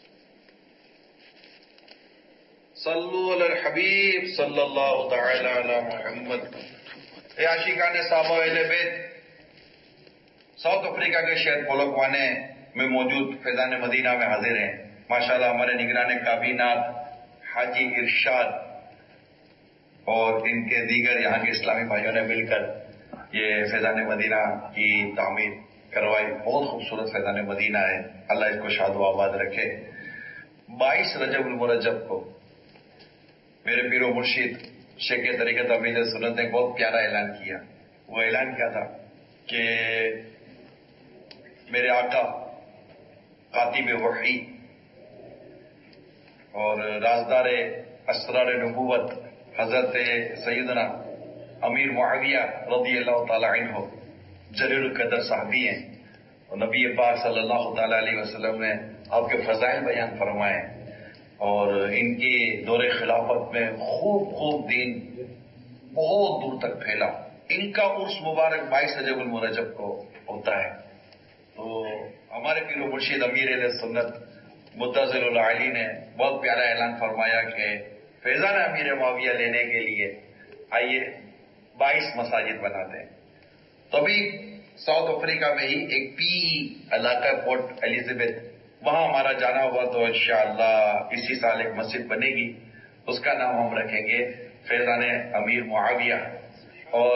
صلو علی الحبیب صلی اللہ تعالی علی محمد. اے عاشقان صحابہ اہل بیت, ساؤتھ افریقہ کے شہر پولکوانے میں موجود فیضان مدینہ میں حاضر ہیں. ماشاءاللہ ہمارے نگران کابینات حاجی ارشاد اور ان کے دیگر یہاں کے اسلامی بھائیوں نے مل کر یہ فیضان مدینہ کی تعمیر کروائی. بہت خوبصورت فیضان مدینہ ہے. اللہ اس کو شاد و آباد رکھے. بائیس رجب المرجب کو میرے پیر و مرشد شیخ طریقت امیر سنت نے بہت پیارا اعلان کیا. وہ اعلان کیا تھا کہ میرے آقا کاتب وحی اور رازدار اسرار نبوت حضرت سیدنا امیر معاویہ رضی اللہ تعالی عنہ جلیل القدر صحابی ہیں اور نبی پاک صلی اللہ تعالی علیہ وسلم نے آپ کے فضائل بیان فرمائے اور ان کی دور خلافت میں خوب خوب دین بہت دور تک پھیلا. ان کا عرس مبارک بائیس رجب المرجب کو ہوتا ہے. تو ہمارے پیر و مرشد امیر اہل سنت متضل العلی نے بہت پیارا اعلان فرمایا کہ فیضان امیر معاویہ لینے کے لیے آئیے بائیس مساجد بناتے ہیں. تو ابھی ساؤتھ افریقہ میں ہی ایک پی علاقہ پورٹ ایلیزابتھ وہاں ہمارا جانا ہوا تو انشاءاللہ اسی سال ایک مسجد بنے گی. اس کا نام ہم رکھیں گے فیضان امیر معاویہ. اور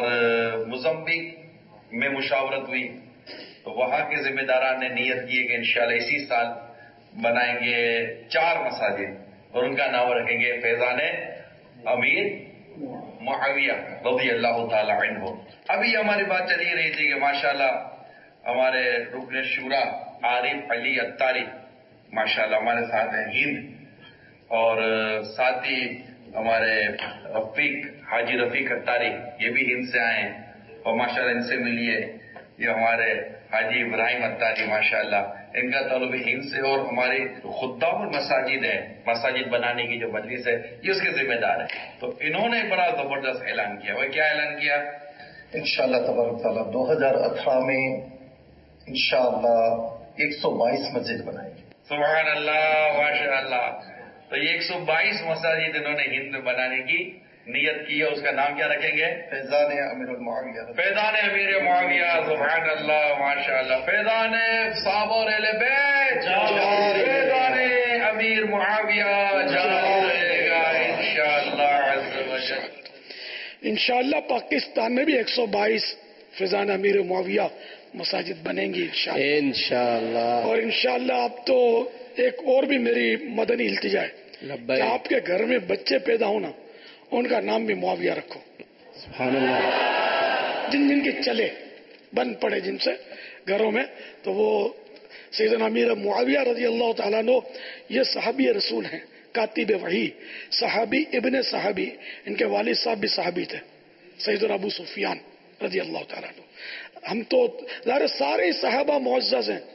مزمبک میں مشاورت ہوئی تو وہاں کے ذمہ داران نے نیت کی کہ انشاءاللہ اسی سال بنائیں گے چار مساجد اور ان کا نام رکھیں گے فیضان امیر معاویہ رضی اللہ تعالی عنہ. ابھی ہماری بات چلی رہی تھی کہ ماشاءاللہ ہمارے رکن شورا عارف علی اتاری ماشاءاللہ ہمارے ساتھ ہیں ہند اور ساتھ ہی ہمارے رفیق حاجی رفیق اتاری یہ بھی ہند سے آئے ہیں اور ماشاءاللہ ان سے ملیے. یہ ہمارے حاجی ابراہیم اتاری ماشاءاللہ ان کا تعلق ہند سے اور ہماری خدام المساجد ہے مساجد بنانے کی جو مجلس ہے یہ اس کے ذمہ دار ہے. تو انہوں نے بڑا زبردست اعلان کیا. وہ کیا اعلان کیا؟ انشاءاللہ تبارک تعالیٰ دو ہزار اٹھارہ میں انشاءاللہ ایک سو بائیس مسجد بنائیں گے. سبحان اللہ ماشاء اللہ. تو یہ ایک سو بائیس مساجد انہوں نے ہند میں بنانے کی نیت کی ہے. اس کا نام کیا رکھیں گے؟ فیضان امیر المعاویہ. فیضان امیر معاویہ. سبحان اللہ ماشاء اللہ. فیضان صحابہ اور اہل بیت. فیضان امیر معاویہ جاری رہے گا انشاءاللہ عز و جل. انشاءاللہ پاکستان میں بھی ایک سو بائیس فیضان امیر معاویہ مساجد بنیں گی انشاءاللہ. انشاءاللہ. اور انشاءاللہ اب تو ایک اور بھی میری مدنی التجا ہے کہ آپ کے گھر میں بچے پیدا ہونا ان کا نام بھی معاویہ رکھو. سبحان اللہ. جن جن کے چلے بند پڑے جن سے گھروں میں تو وہ سیدنا امیر معاویہ رضی اللہ تعالیٰ عنہ یہ صحابی رسول ہیں کاتب وحی صحابی ابن صحابی. ان کے والد صاحب بھی صحابی تھے سیدنا ابو سفیان رضی اللہ تعالیٰ عنہ. ہم تو ظاہر سارے صحابہ معزز ہیں.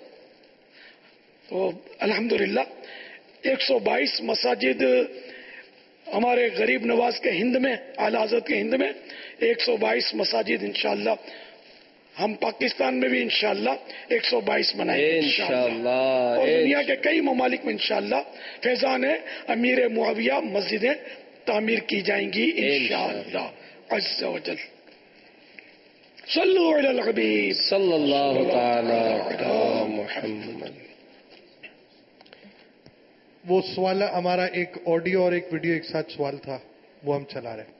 تو الحمدللہ ایک سو بائیس مساجد ہمارے غریب نواز کے ہند میں اعلی حضرت کے ہند میں ایک سو بائیس مساجد انشاءاللہ ہم پاکستان میں بھی انشاءاللہ ایک سو بائیس بنائیں گے انشاءاللہ. اور دنیا کے کئی ممالک میں انشاءاللہ فیضان امیر معاویہ مسجدیں تعمیر کی جائیں گی انشاءاللہ عز و جل. صلو علی الحبیب صلی اللہ تعالی علی محمد. وہ سوال ہمارا ایک آڈیو اور ایک ویڈیو ایک ساتھ سوال تھا وہ ہم چلا رہے ہیں.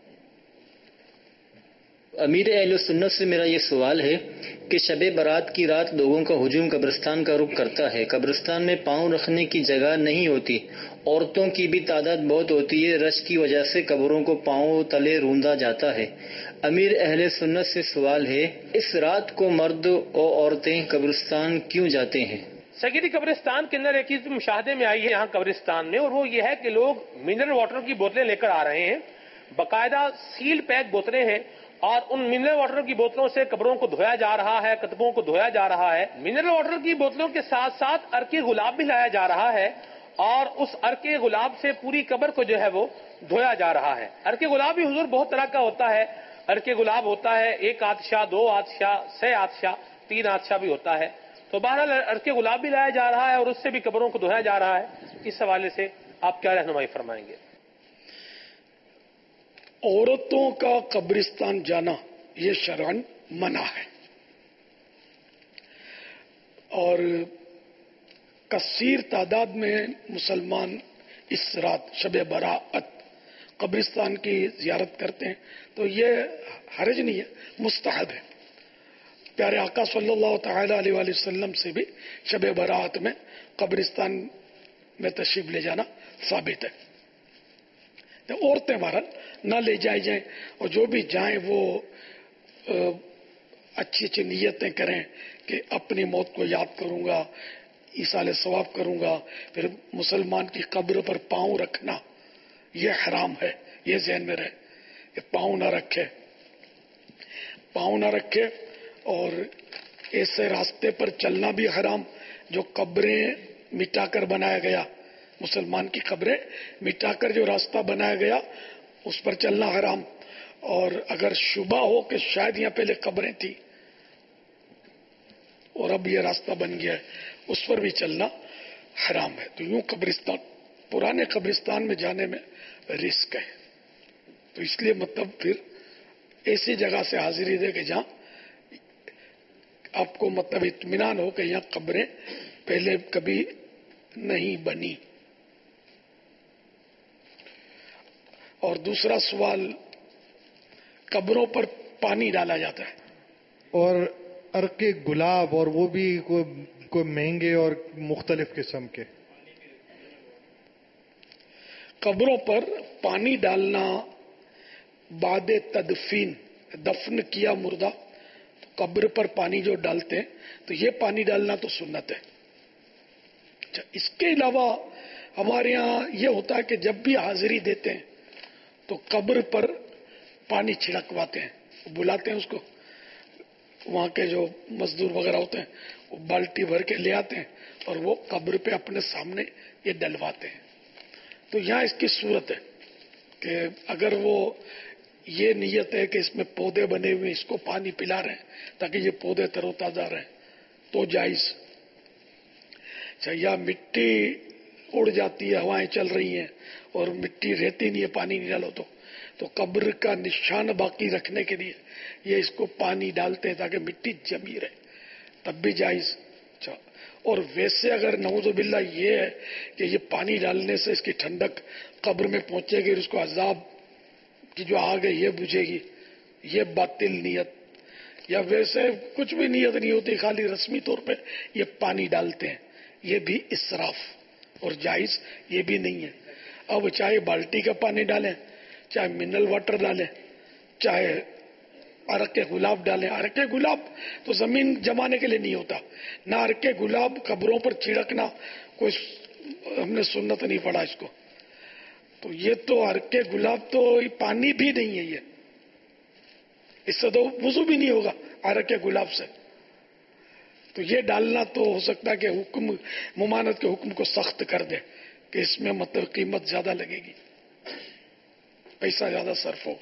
امیر اہل سنت سے میرا یہ سوال ہے کہ شب برات کی رات لوگوں کا ہجوم قبرستان کا رخ کرتا ہے. قبرستان میں پاؤں رکھنے کی جگہ نہیں ہوتی. عورتوں کی بھی تعداد بہت ہوتی ہے. رش کی وجہ سے قبروں کو پاؤں تلے روندا جاتا ہے. امیر اہل سنت سے سوال ہے اس رات کو مرد اور عورتیں قبرستان کیوں جاتے ہیں؟ سیدی قبرستان کے اندر ایک چیز مشاہدے میں آئی ہے یہاں قبرستان میں اور وہ یہ ہے کہ لوگ منرل واٹر کی بوتلیں لے کر آ رہے ہیں. باقاعدہ سیل پیک بوتلیں ہیں اور ان منرل واٹر کی بوتلوں سے قبروں کو دھویا جا رہا ہے کتبوں کو دھویا جا رہا ہے. منرل واٹر کی بوتلوں کے ساتھ ساتھ عرق گلاب بھی لایا جا رہا ہے اور اس عرق گلاب سے پوری قبر کو جو ہے وہ دھویا جا رہا ہے. عرق گلاب بھی حضور بہت طرح کا ہوتا ہے. عرق گلاب ہوتا ہے ایک آتشا دو آتشا چھ آتشا تین آتشا بھی ہوتا ہے. تو بہرحال عرق گلاب بھی لایا جا رہا ہے اور اس سے بھی قبروں کو دھویا جا رہا ہے. اس حوالے سے آپ کیا رہنمائی فرمائیں گے؟ عورتوں کا قبرستان جانا یہ شرعن منع ہے اور کثیر تعداد میں مسلمان اس رات شب برات قبرستان کی زیارت کرتے ہیں، تو یہ حرج نہیں ہے، مستحب ہے۔ پیارے آقا صلی اللہ تعالی علیہ وآلہ وسلم سے بھی شب برات میں قبرستان میں تشریف لے جانا ثابت ہے۔ تو عورتیں بہرحال نہ لے جائے جائیں، اور جو بھی جائیں وہ اچھی اچھی نیتیں کریں کہ اپنی موت کو یاد کروں گا، ایصال ثواب کروں گا۔ پھر مسلمان کی قبر پر پاؤں رکھنا یہ حرام ہے، یہ ذہن میں رہے کہ پاؤں نہ رکھے، پاؤں نہ رکھے۔ اور ایسے راستے پر چلنا بھی حرام جو قبریں مٹا کر بنایا گیا، مسلمان کی قبریں مٹا کر جو راستہ بنایا گیا اس پر چلنا حرام۔ اور اگر شبہ ہو کہ شاید یہاں پہلے قبریں تھی اور اب یہ راستہ بن گیا ہے، اس پر بھی چلنا حرام ہے۔ تو یوں قبرستان، پرانے قبرستان میں جانے میں رسک ہے، تو اس لیے مطلب پھر ایسی جگہ سے حاضری دے کہ جہاں آپ کو مطلب اطمینان ہو کہ یہاں قبریں پہلے کبھی نہیں بنی۔ اور دوسرا سوال، قبروں پر پانی ڈالا جاتا ہے، اور عرق گلاب، اور وہ بھی کوئی کوئی مہنگے اور مختلف قسم کے۔ قبروں پر پانی ڈالنا بعد تدفین، دفن کیا مردہ تو قبر پر پانی جو ڈالتے ہیں تو یہ پانی ڈالنا تو سنت ہے۔ اچھا، اس کے علاوہ ہمارے ہاں یہ ہوتا ہے کہ جب بھی حاضری دیتے ہیں تو قبر پر پانی چھڑکواتے ہیں، بلاتے ہیں اس کو، وہاں کے جو مزدور وغیرہ ہوتے ہیں وہ بالٹی بھر کے لے آتے ہیں اور وہ قبر پہ اپنے سامنے یہ ڈلواتے ہیں۔ تو یہاں اس کی صورت ہے کہ اگر وہ یہ نیت ہے کہ اس میں پودے بنے ہوئے اس کو پانی پلا رہے ہیں تاکہ یہ پودے تر و تازہ رہیں تو جائز۔ اچھا، یا مٹی اڑ جاتی ہے، ہوائیں چل رہی ہیں اور مٹی رہتی نہیں ہے، پانی نہیں ڈالو تو تو قبر کا نشان باقی رکھنے کے لیے یہ اس کو پانی ڈالتے ہیں تاکہ مٹی جمی رہے، تب بھی جائز۔ اچھا، اور ویسے اگر نعوذ باللہ یہ ہے کہ یہ پانی ڈالنے سے اس کی ٹھنڈک قبر میں پہنچے گی اور اس کو عذاب کی جو آگ ہے یہ بجھے گی، یہ باطل نیت، یا ویسے کچھ بھی نیت نہیں ہوتی، خالی رسمی طور پہ یہ پانی ڈالتے ہیں، یہ بھی اسراف اور جائز یہ بھی نہیں ہے۔ اب چاہے بالٹی کا پانی ڈالیں، چاہے منرل واٹر ڈالیں، چاہے عرق گلاب ڈالیں۔ عرق گلاب تو زمین جمانے کے لیے نہیں ہوتا، نہ عرق گلاب قبروں پر چھڑکنا کوئی ہم نے سنت نہیں پڑھا اس کو۔ تو یہ تو عرق گلاب تو پانی بھی نہیں ہے، یہ اس سے تو وضو بھی نہیں ہوگا عرق گلاب سے۔ تو یہ ڈالنا تو ہو سکتا ہے کہ حکم ممانعت کے حکم کو سخت کر دے کہ اس میں مطلب قیمت زیادہ لگے گی، پیسہ زیادہ صرف ہوگا۔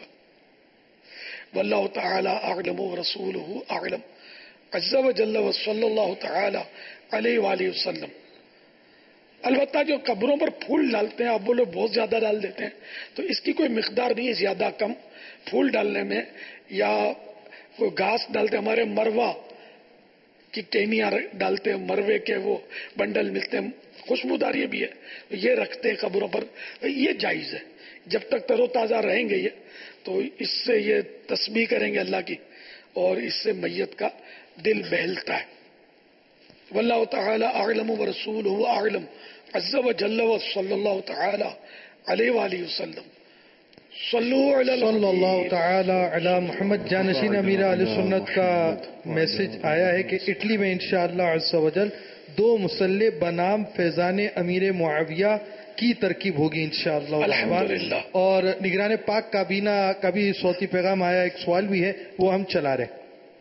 واللہ تعالی اعلم ورسولہ اعلم عز وجل وصلی اللہ تعالی علیہ وآلہ وسلم۔ البتہ جو قبروں پر پھول ڈالتے ہیں، آپ بولے بہت زیادہ ڈال دیتے ہیں، تو اس کی کوئی مقدار نہیں ہے، زیادہ کم پھول ڈالنے میں، یا کوئی گھاس ڈالتے، ہمارے مروا کی ٹہنیاں ڈالتے ہیں، مروے کے وہ بنڈل ملتے ہیں، خوشبودار یہ بھی ہے، یہ رکھتے ہیں قبروں پر، یہ جائز ہے جب تک تر و تازہ رہیں گے یہ، تو اس سے یہ تسبیح کریں گے اللہ کی اور اس سے میت کا دل بہلتا ہے۔ واللہ تعالی اعلم ورسولہ اعلم عز وجل وصلی اللہ تعالی علیہ وآلہ وسلم۔ صلی اللہ تعالی علی محمد۔ جانشین امیر اہل سنت کا میسج آیا ہے کہ اٹلی میں انشاءاللہ عز وجل دو مسلح بنام فیضان امیر معاویہ کی ترکیب ہوگی انشاءاللہ الحمدللہ۔ اور نگران پاک کابینہ کا بھی صوتی پیغام آیا، ایک سوال بھی ہے وہ ہم چلا رہے ہیں۔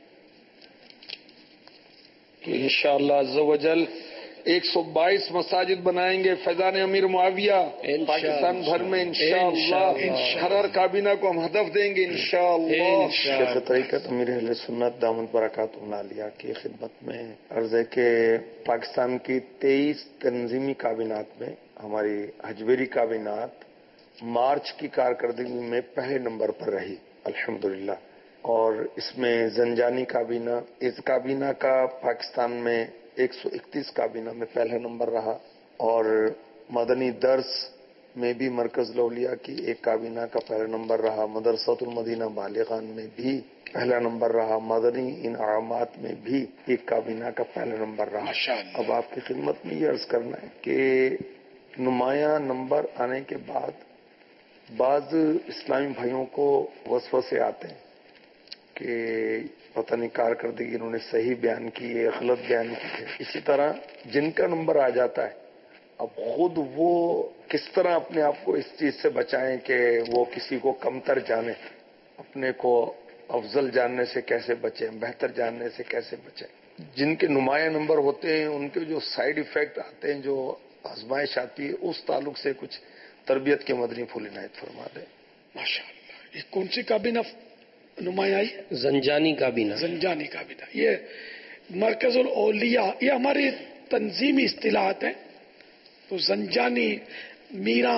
انشاءاللہ عز و جل ایک سو بائیس مساجد بنائیں گے فیضان امیر معاویہ پاکستان بھر میں انشاءاللہ، ہر ہر کابینہ کو ہم ہدف دیں گے انشاءاللہ۔ شیخ طریقت امیر اہل سنت دامت برکاتہ عالیہ کی خدمت میں عرض ہے کہ پاکستان کی تیئیس تنظیمی کابینات میں ہماری حجویری کابینات مارچ کی کارکردگی میں پہلے نمبر پر رہی الحمدللہ، اور اس میں زنجانی کابینہ، اس کابینہ کا پاکستان میں ایک سو اکتیس کابینہ میں پہلا نمبر رہا، اور مدنی درس میں بھی مرکز لولیا کی ایک کابینہ کا پہلا نمبر رہا، مدرسۃ المدینہ بالغان میں بھی پہلا نمبر رہا، مدنی انعامات میں بھی ایک کابینہ کا پہلا نمبر رہا۔ اب آپ کی خدمت میں یہ عرض کرنا ہے کہ نمایاں نمبر آنے کے بعد بعض اسلامی بھائیوں کو وسوسے آتے ہیں کہ پتہ نہیں کارکردگی انہوں نے صحیح بیان کی ہے، غلط بیان کی ہے۔ اسی طرح جن کا نمبر آ جاتا ہے، اب خود وہ کس طرح اپنے آپ کو اس چیز سے بچائیں کہ وہ کسی کو کمتر جانے، اپنے کو افضل جاننے سے کیسے بچیں، بہتر جاننے سے کیسے بچیں۔ جن کے نمایاں نمبر ہوتے ہیں ان کے جو سائیڈ ایفیکٹ آتے ہیں، جو آزمائش آتی ہے، اس تعلق سے کچھ تربیت کے مدنی پھول عنایت فرما دیں۔ ماشاء اللہ۔ یہ کون سی کابینہ نمایاں آئی؟ زنجانی کابینہ۔ زنجانی کابینہ، یہ مرکز الاولیاء، یہ ہماری تنظیمی اصطلاحات ہیں۔ تو زنجانی میرا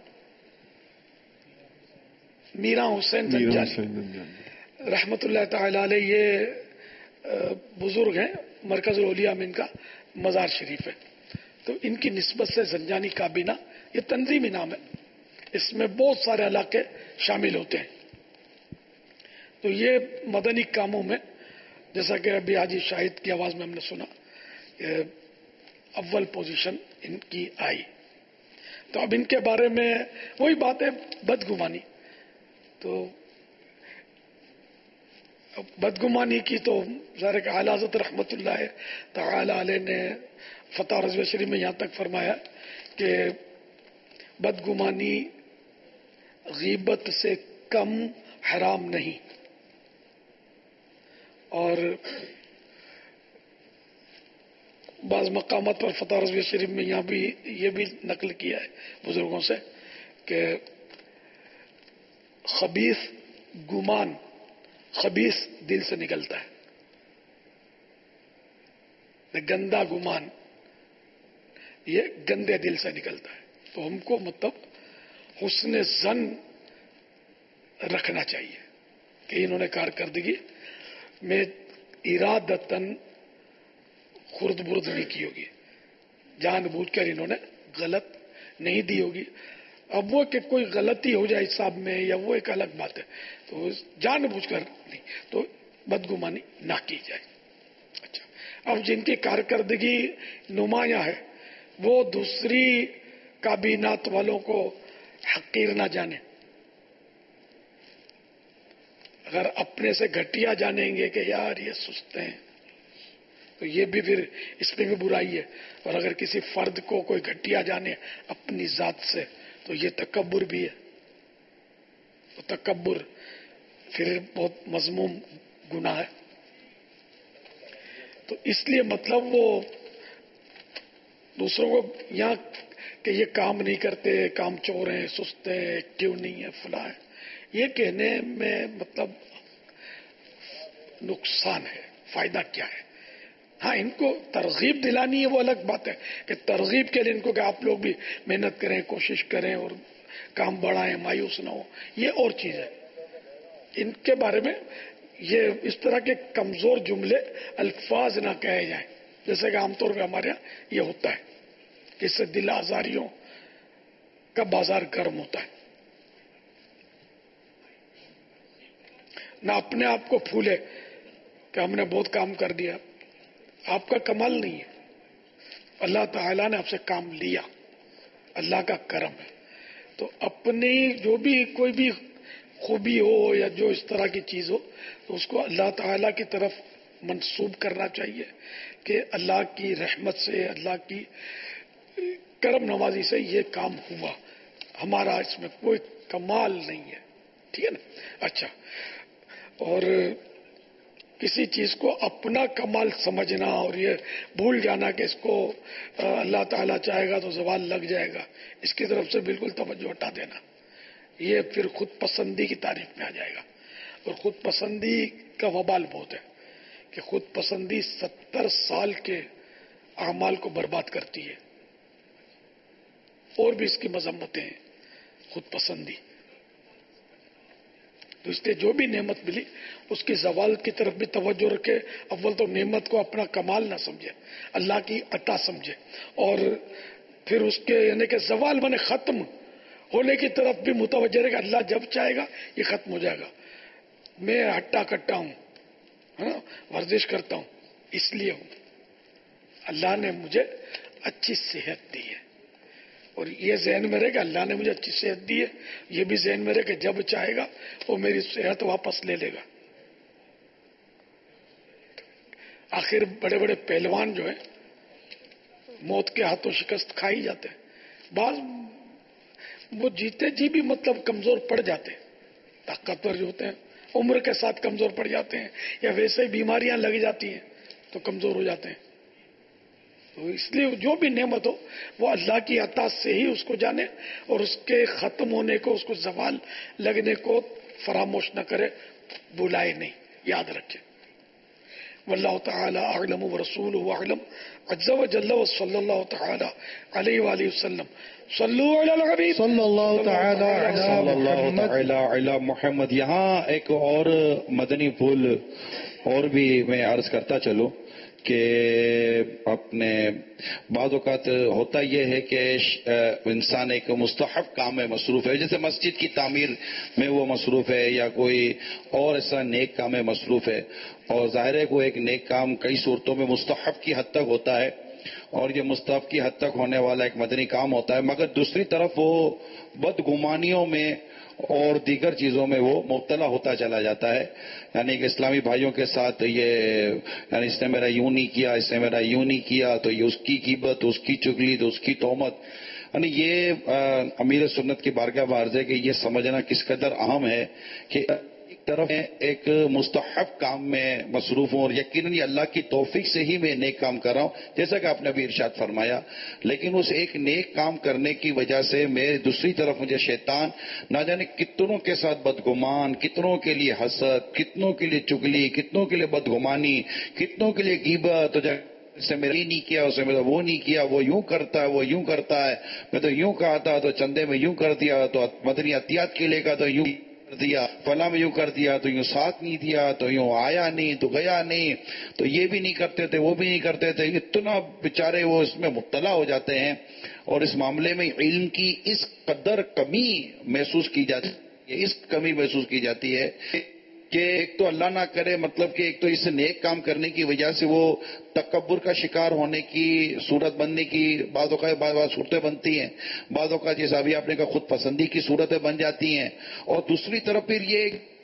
میرا حسین زنجانی رحمت اللہ تعالی علیہ، یہ بزرگ ہیں، مرکز الاولیاء میں ان کا مزار شریف ہے، تو ان کی نسبت سے زنجانی کابینہ یہ تنظیمی نام ہے، اس میں بہت سارے علاقے شامل ہوتے ہیں۔ تو یہ مدنی کاموں میں، جیسا کہ ابھی حاجی شاہد کی آواز میں ہم نے سنا، اول پوزیشن ان کی آئی۔ تو اب ان کے بارے میں وہی بات ہے، بدگمانی۔ تو بدگمانی کی تو ظاہر کہ اعلیٰ حضرت رحمت اللہ تعالی علیہ نے فتح رضویہ شریف میں یہاں تک فرمایا کہ بدگمانی غیبت سے کم حرام نہیں، اور بعض مقامات پر فتح رضویہ شریف میں یہاں بھی یہ بھی نقل کیا ہے بزرگوں سے کہ خبیث گمان خبیث دل سے نکلتا ہے، گندا گمان یہ گندے دل سے نکلتا ہے۔ تو ہم کو مطلب حسن ظن رکھنا چاہیے کہ انہوں نے کارکردگی میں ارادتاً خرد برد نہیں کی ہوگی، جان بوجھ کر انہوں نے غلط نہیں دی ہوگی۔ اب وہ کہ کوئی غلطی ہو جائے حساب میں یا وہ ایک الگ بات ہے، تو جان بوجھ کر نہیں، تو بدگمانی نہ کی جائے۔ اچھا، اب جن کی کارکردگی نمایاں ہے وہ دوسری کابینات والوں کو حقیر نہ جانے، اگر اپنے سے گھٹیا جانیں گے کہ یار یہ سست ہیں تو یہ بھی پھر اس میں بھی برائی ہے، اور اگر کسی فرد کو کوئی گھٹیا جانے اپنی ذات سے تو یہ تکبر بھی ہے، تو تکبر پھر بہت مذموم گناہ ہے۔ تو اس لیے مطلب وہ دوسروں کو یہاں کہ یہ کام نہیں کرتے، کام چور ہیں، سست ہیں، ایکٹیو نہیں ہے، فلاں ہے، یہ کہنے میں مطلب نقصان ہے، فائدہ کیا ہے؟ ہاں، ان کو ترغیب دلانی ہے، وہ الگ بات ہے کہ ترغیب کے لیے ان کو کہ آپ لوگ بھی محنت کریں، کوشش کریں اور کام بڑھائیں، مایوس نہ ہو، یہ اور چیز ہے۔ ان کے بارے میں یہ اس طرح کے کمزور جملے الفاظ نہ کہے جائیں، جیسے کہ عام طور پہ ہمارے یہاں یہ ہوتا ہے کہ اس سے دل آزاریوں کا بازار گرم ہوتا ہے۔ نہ اپنے آپ کو پھولے کہ ہم نے بہت کام کر دیا، آپ کا کمال نہیں ہے، اللہ تعالیٰ نے آپ سے کام لیا، اللہ کا کرم ہے۔ تو اپنی جو بھی کوئی بھی خوبی ہو یا جو اس طرح کی چیز ہو تو اس کو اللہ تعالیٰ کی طرف منسوب کرنا چاہیے کہ اللہ کی رحمت سے، اللہ کی کرم نوازی سے یہ کام ہوا، ہمارا اس میں کوئی کمال نہیں ہے، ٹھیک ہے نا۔ اچھا، اور کسی چیز کو اپنا کمال سمجھنا اور یہ بھول جانا کہ اس کو اللہ تعالیٰ چاہے گا تو زوال لگ جائے گا، اس کی طرف سے بالکل توجہ ہٹا دینا، یہ پھر خود پسندی کی تعریف میں آ جائے گا، اور خود پسندی کا وبال بہت ہے کہ خود پسندی ستر سال کے اعمال کو برباد کرتی ہے، اور بھی اس کی مذمتیں ہیں۔ خود پسندی تو اس لیے جو بھی نعمت ملی اس کی زوال کی طرف بھی توجہ رکھے. اول تو نعمت کو اپنا کمال نہ سمجھے, اللہ کی عطا سمجھے, اور پھر اس کے یعنی کہ زوال بنے ختم ہونے کی طرف بھی متوجہ رہے کہ اللہ جب چاہے گا یہ ختم ہو جائے گا. میں ہٹا کٹا ہوں, ورزش کرتا ہوں, اس لیے ہوں اللہ نے مجھے اچھی صحت دی ہے, اور یہ ذہن میں رہے کہ اللہ نے مجھے اچھی صحت دی ہے, یہ بھی ذہن میں رہے کہ جب چاہے گا وہ میری صحت واپس لے لے گا. آخر بڑے بڑے پہلوان جو ہیں موت کے ہاتھوں شکست کھائی جاتے ہیں, بعض وہ جیتے جی بھی مطلب کمزور پڑ جاتے ہیں, طاقتور جو ہوتے ہیں عمر کے ساتھ کمزور پڑ جاتے ہیں, یا ویسے ہی بیماریاں لگ جاتی ہیں تو کمزور ہو جاتے ہیں. تو اس لیے جو بھی نعمت ہو وہ اللہ کی عطا سے ہی اس کو جانے, اور اس کے ختم ہونے کو, اس کو زوال لگنے کو فراموش نہ کرے, بلائے نہیں, یاد رکھے. واللہ تعالی اعلم ورسولہ اعلم عز وجل وصلی اللہ تعالی علیہ وآلہ وسلم. صلو علی الحبیب صلی اللہ تعالی علی محمد. یہاں ایک اور مدنی پھول اور بھی میں عرض کرتا چلوں کہ اپنے بعض اوقات ہوتا یہ ہے کہ انسان ایک مستحب کام میں مصروف ہے, جیسے مسجد کی تعمیر میں وہ مصروف ہے یا کوئی اور ایسا نیک کام میں مصروف ہے, اور ظاہر ہے کوئی ایک نیک کام کئی صورتوں میں مستحب کی حد تک ہوتا ہے اور یہ مستحب کی حد تک ہونے والا ایک مدنی کام ہوتا ہے, مگر دوسری طرف وہ بدگمانیوں میں اور دیگر چیزوں میں وہ مبتلا ہوتا چلا جاتا ہے. یعنی کہ اسلامی بھائیوں کے ساتھ یہ یعنی اس نے میرا یوں نہیں کیا, اس نے میرا یوں نہیں کیا, تو یہ اس کی غیبت, اس کی چغلی, تو اس کی تہمت. یعنی یہ امیر سنت کی بارگاہ میں عرض ہے کہ یہ سمجھنا کس قدر اہم ہے کہ ایک طرف ایک مستحب کام میں مصروف ہوں, اور یقیناً یہ اللہ کی توفیق سے ہی میں نیک کام کر رہا ہوں جیسا کہ آپ نے ابھی ارشاد فرمایا, لیکن اس ایک نیک کام کرنے کی وجہ سے میں دوسری طرف مجھے شیطان نہ جانے کتنوں کے ساتھ بدگمان, کتنوں کے لیے حسد, کتنوں کے لیے چگلی, کتنوں کے لیے بدگمانی, کتنوں کے لیے غیبت, تو سے میں یہ نہیں کیا, اسے میں وہ نہیں کیا, وہ یوں کرتا ہے, وہ یوں کرتا ہے, میں تو یوں کہا تھا تو چندے میں یوں کر دیا, تو مدنی عطیات کے لے کا تو یوں کر دیا, فلاں میں یوں کر دیا, تو یوں ساتھ نہیں دیا, تو یوں آیا نہیں, تو گیا نہیں, تو یہ بھی نہیں کرتے تھے, وہ بھی نہیں کرتے تھے. اتنا بیچارے وہ اس میں مبتلا ہو جاتے ہیں, اور اس معاملے میں علم کی اس قدر کمی محسوس کی جاتی ہے, اس کمی محسوس کی جاتی ہے کہ ایک تو اللہ نہ کرے, مطلب کہ ایک تو اس نیک کام کرنے کی وجہ سے وہ تکبر کا شکار ہونے کی صورت بننے کی بعض اوقات بعض بعض صورتیں بنتی ہیں, بعض اوقات جیسا ابھی آپ نے کہا خود پسندی کی صورتیں بن جاتی ہیں, اور دوسری طرف پھر یہ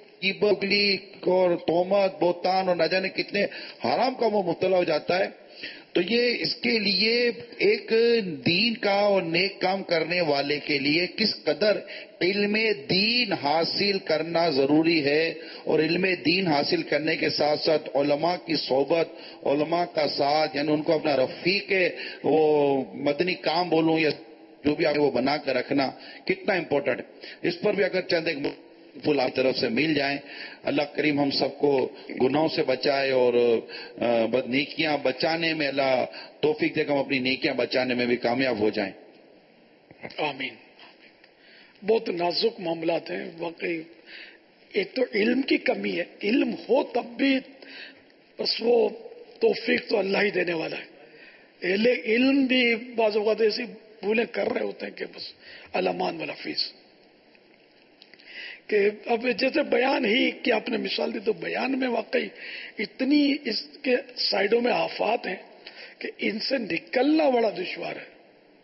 غیبت اور تہمت, بہتان اور نہ جانے کتنے حرام کاموں میں مبتلا ہو جاتا ہے. تو یہ اس کے لیے ایک دین کا اور نیک کام کرنے والے کے لیے کس قدر علم دین حاصل کرنا ضروری ہے, اور علم دین حاصل کرنے کے ساتھ ساتھ علماء کی صحبت, علماء کا ساتھ, یعنی ان کو اپنا رفیق وہ مدنی کام بولوں یا جو بھی آپ وہ بنا کر رکھنا کتنا امپورٹنٹ ہے. اس پر بھی اگر چند ایک پھول آپ طرف سے مل جائیں, اللہ کریم ہم سب کو گناہوں سے بچائے اور بد نیکیاں بچانے میں اللہ توفیق دے کہ ہم اپنی نیکیاں بچانے میں بھی کامیاب ہو جائیں. آمین. بہت نازک معاملات ہیں واقعی. ایک تو علم کی کمی ہے, علم ہو تب بھی بس وہ توفیق تو اللہ ہی دینے والا ہے. اہل علم بھی بعض اوقات ایسی بھولیں کر رہے ہوتے ہیں کہ بس الامان والحفیظ. کہ اب جیسے بیان ہی کہ آپ نے مثال دی, تو بیان میں واقعی اتنی اس کے سائڈوں میں آفات ہیں کہ ان سے نکلنا بڑا دشوار ہے.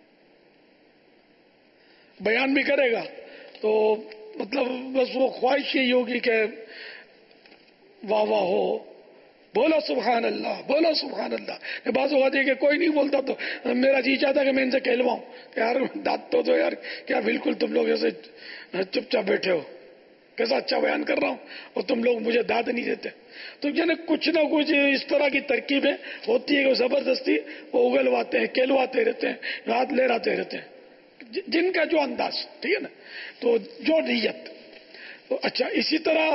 بیان بھی کرے گا تو مطلب بس وہ خواہش یہی ہوگی کہ واہ واہ ہو, بولا سبحان اللہ, بولا سبحان اللہ. بعض اوقات یہ کہ کوئی نہیں بولتا تو میرا جی چاہتا کہ میں ان سے کہلواؤں کہ یار داد تو دو یار, کیا بالکل تم لوگ ایسے چپ چاپ بیٹھے ہو, کیسا اچھا بیان کر رہا ہوں اور تم لوگ مجھے داد نہیں دیتے. تو یعنی کچھ نہ کچھ اس طرح کی ترکیبیں ہوتی ہے کہ زبردستی وہ اگلواتے ہیں, کہلواتے رہتے ہیں, ہاتھ لہراتے رہتے ہیں, جن کا جو انداز, ٹھیک ہے نا, تو جو نیت. تو اچھا اسی طرح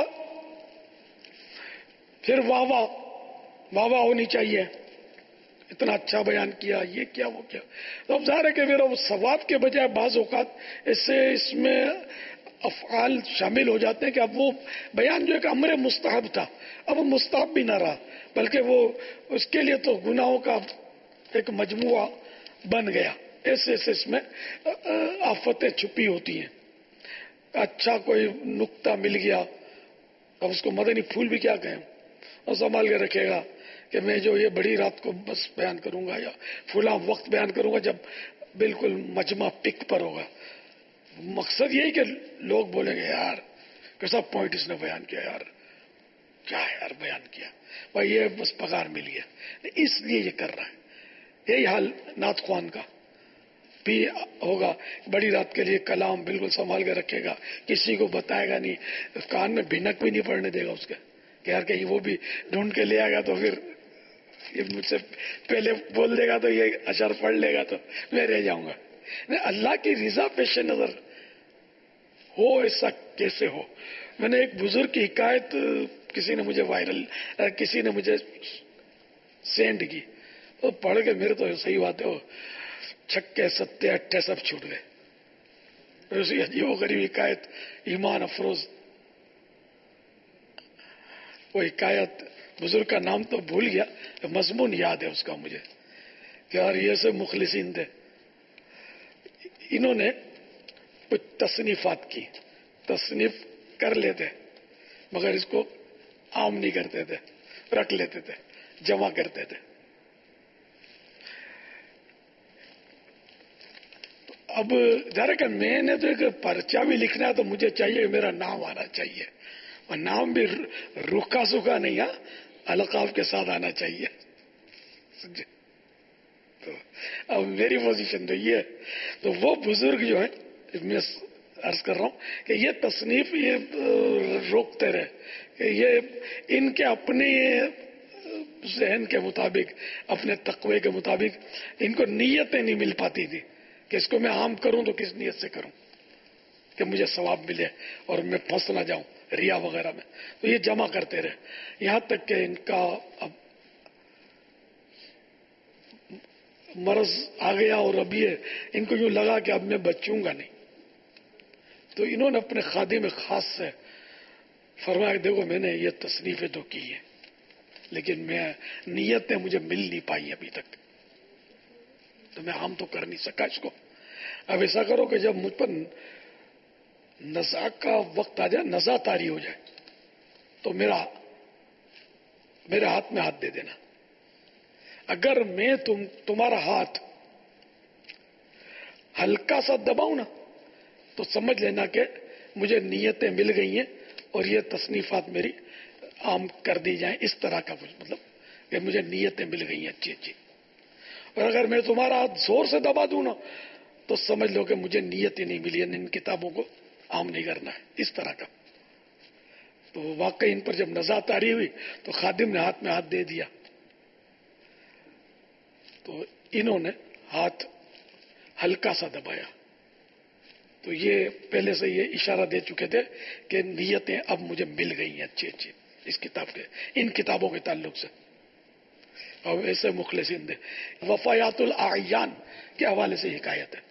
پھر واہ واہ واہ واہ ہونی چاہیے, اتنا اچھا بیان کیا, یہ کیا وہ کیا. تو اب ظاہر ہے کہ میرا وہ ثواب کے بجائے بعض اوقات اس سے اس میں افعال شامل ہو جاتے ہیں کہ اب وہ بیان جو ایک امر مستحب تھا اب وہ مستحب بھی نہ رہا، بلکہ وہ اس کے لیے تو گناہوں کا ایک مجموعہ بن گیا. ایسے ایسے اس میں آفتیں چھپی ہوتی ہیں. اچھا کوئی نقطہ مل گیا، اب اس کو مدنی پھول بھی کیا کہیں، اور سنبھال کے رکھے گا کہ میں جو یہ بڑی رات کو بس بیان کروں گا یا فلاں وقت بیان کروں گا جب بالکل مجمع پک پر ہوگا. مقصد یہی کہ لوگ بولیں گے یار کیسا پوائنٹ اس نے بیان کیا، یار کیا یار بیان کیا، بھائی یہ بس پگار ملی ہے، اس لیے یہ کر رہا ہے. یہی حال نعت خوان کا بھی ہوگا. بڑی رات کے لیے کلام بالکل سنبھال کے رکھے گا، کسی کو بتائے گا نہیں، کان میں بھنک بھی نہیں پڑنے دے گا اس کے کہ یار کہیں وہ بھی ڈھونڈ کے لے آئے گا تو پھر یہ مجھ سے پہلے بول دے گا تو یہ اشعار پڑھ لے گا تو میں رہ جاؤں گا. اللہ کی رضا پیش نظر ہو ایسا کیسے ہو. میں نے ایک بزرگ کی حکایت کسی نے مجھے وائرل کسی نے مجھے سینڈ کی، تو پڑھ کے میرے تو صحیح بات ہے، وہ چھکے ستے اٹھے سب چھوٹ گئے. اسی عجیب و غریب حکایت ایمان افروز. وہ حکایت بزرگ کا نام تو بھول گیا، مضمون یاد ہے اس کا مجھے کہ یار یہ سے مخلصین تھے. انہوں نے کچھ تصنیفات کی، تصنیف کر لیتے مگر اس کو عام نہیں کرتے تھے، رکھ لیتے تھے، جمع کرتے تھے. اب ذرا کہ میں نے تو ایک پرچہ بھی لکھنا ہے تو مجھے چاہیے میرا نام آنا چاہیے، اور نام بھی روکھا سوکھا نہیں ہے، القاب کے ساتھ آنا چاہیے. تو اب میری پوزیشن تو یہ ہے. تو وہ بزرگ جو ہیں میں عرض کر رہا ہوں کہ یہ تصنیف یہ روکتے رہے کہ یہ ان کے اپنے ذہن کے مطابق، اپنے تقوی کے مطابق ان کو نیتیں نہیں مل پاتی تھی کہ اس کو میں عام کروں تو کس نیت سے کروں کہ مجھے ثواب ملے اور میں پھنس نہ جاؤں ریا وغیرہ میں. تو یہ جمع کرتے رہے یہاں تک کہ ان کا اب مرض آ گیا اور اب یہ ان کو یوں لگا کہ اب میں بچوں گا نہیں. تو انہوں نے اپنے خادم خاص سے فرمایا کہ دیکھو میں نے یہ تصنیفیں تو کی ہیں لیکن میں نیتیں مجھے مل نہیں پائی ابھی تک، تو میں عام تو کر نہیں سکا اس کو. اب ایسا کرو کہ جب مجھ پر نزا کا وقت آ جائے، نزا طاری ہو جائے، تو میرا میرے ہاتھ میں ہاتھ دے دینا. اگر میں تم تمہارا ہاتھ ہلکا سا دباؤں نا تو سمجھ لینا کہ مجھے نیتیں مل گئی ہیں اور یہ تصنیفات میری عام کر دی جائیں. اس طرح کا مطلب کہ مجھے نیتیں مل گئی ہیں اچھی اچھی. اور اگر میں تمہارا ہاتھ زور سے دبا دوں نا تو سمجھ لو کہ مجھے نیت ہی نہیں ملی ہے، ان کتابوں کو عام نہیں کرنا ہے. اس طرح کا. تو واقعی ان پر جب نزا طاری ہوئی تو خادم نے ہاتھ میں ہاتھ دے دیا. تو انہوں نے ہاتھ ہلکا سا دبایا. تو یہ پہلے سے یہ اشارہ دے چکے تھے کہ نیتیں اب مجھے مل گئی ہیں اچھی اچھی اس کتاب کے، ان کتابوں کے تعلق سے. اور ایسے مخلصین تھے. وفایات الاعیان کے حوالے سے حکایت ہے.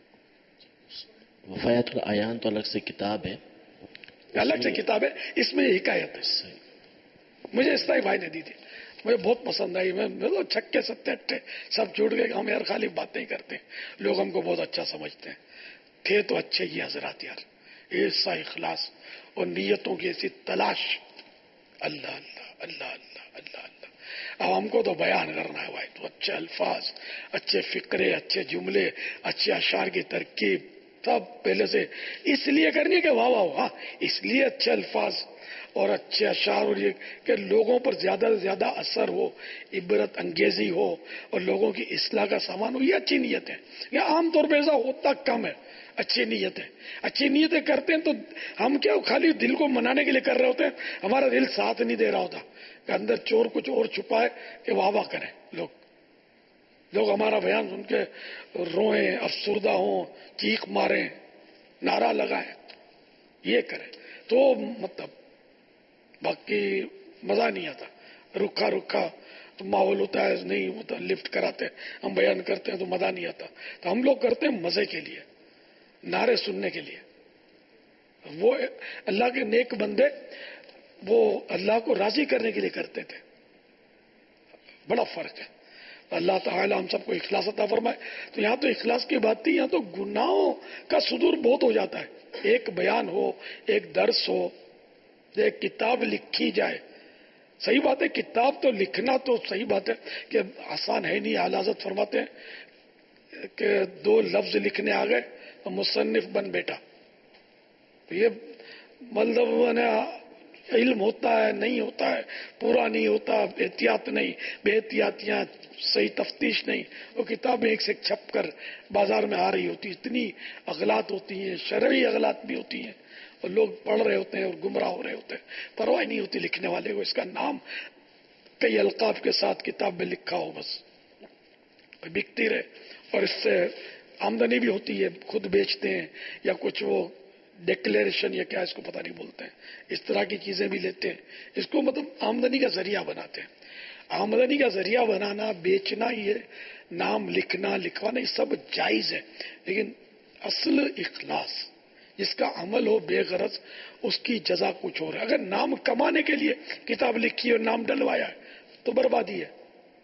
وفایات الاعیان تو الگ سے کتاب ہے، الگ سے کتاب ہے، اس میں یہ حکایت ہے. مجھے اسلائی بھائی نے دی تھی، مجھے بہت پسند آئی. میں تو چھکے ستے اٹھے سب چھوٹ گئے کہ ہم یار خالی باتیں ہی کرتے ہیں، لوگ ہم کو بہت اچھا سمجھتے ہیں. تھے تو اچھے ہی حضرات یار، ایسا اخلاص اور نیتوں کی ایسی تلاش. اللہ اللہ اللہ اللہ اللہ اللہ. اب ہم کو تو بیان کرنا ہے بھائی، تو اچھے الفاظ، اچھے فکرے، اچھے جملے، اچھے اشعار کی ترکیب سب پہلے سے اس لیے کرنی کہ واہ واہ ہاں، اس لیے اچھے الفاظ اور اچھے اشعار اور یہ کہ لوگوں پر زیادہ سے زیادہ اثر ہو، عبرت انگیزی ہو اور لوگوں کی اصلاح کا سامان ہو. یہ اچھی نیت ہے. یہ عام طور پہ ایسا ہوتا کم ہے. اچھی نیتیں اچھی نیتیں کرتے ہیں تو ہم کیا خالی دل کو منانے کے لیے کر رہے ہوتے ہیں، ہمارا دل ساتھ نہیں دے رہا ہوتا کہ اندر چور کچھ اور چھپا ہے کہ واہ واہ کریں لوگ. لوگ ہمارا بیان سن کے روئیں، افسردہ ہوں، چیخ ماریں، نعرہ لگائیں، یہ کریں تو مطلب باقی مزہ نہیں آتا. رکھا رکھا ماحول ہوتا ہے، نہیں ہوتا، لفٹ کراتے ہم بیان کرتے ہیں تو مزہ نہیں آتا. تو ہم لوگ کرتے ہیں مزے کے لیے، نعرے سننے کے لیے. وہ اللہ کے نیک بندے وہ اللہ کو راضی کرنے کے لیے کرتے تھے. بڑا فرق ہے. اللہ تعالی ہم سب کو اخلاص عطا فرمائے. تو یہاں تو اخلاص کی بات تھی, یہاں تو گناہوں کا صدور بہت ہو جاتا ہے. ایک بیان ہو, ایک درس ہو, ایک کتاب لکھی جائے. صحیح بات ہے, کتاب تو لکھنا تو صحیح بات ہے کہ آسان ہے نہیں. اعلیٰ حضرت فرماتے ہیں کہ دو لفظ لکھنے آ گئے تو مصنف بن بیٹا. یہ مطلب علم ہوتا ہے, نہیں ہوتا ہے, پورا نہیں ہوتا, احتیاط نہیں, بے احتیاطیاں, صحیح تفتیش نہیں. وہ کتابیں ایک سے ایک چھپ کر بازار میں آ رہی ہوتی, اتنی اغلاط ہوتی ہیں, شرعی اغلاط بھی ہوتی ہیں, اور لوگ پڑھ رہے ہوتے ہیں اور گمراہ ہو رہے ہوتے ہیں. پرواہ نہیں ہوتی لکھنے والے کو, اس کا نام کئی القاب کے ساتھ کتاب میں لکھا ہو, بس بکتی رہے. اور اس سے آمدنی بھی ہوتی ہے, خود بیچتے ہیں یا کچھ وہ ڈیکلیریشن یا کیا اس کو پتہ نہیں بولتے ہیں, اس طرح کی چیزیں بھی لیتے ہیں. اس کو مطلب آمدنی کا ذریعہ بناتے ہیں. آمدنی کا ذریعہ بنانا, بیچنا, یہ نام لکھنا لکھوانا, یہ سب جائز ہے. لیکن اصل اخلاص, جس کا عمل ہو بے غرض, اس کی جزا کچھ اور ہے. اگر نام کمانے کے لیے کتاب لکھی اور نام ڈلوایا ہے تو بربادی ہے.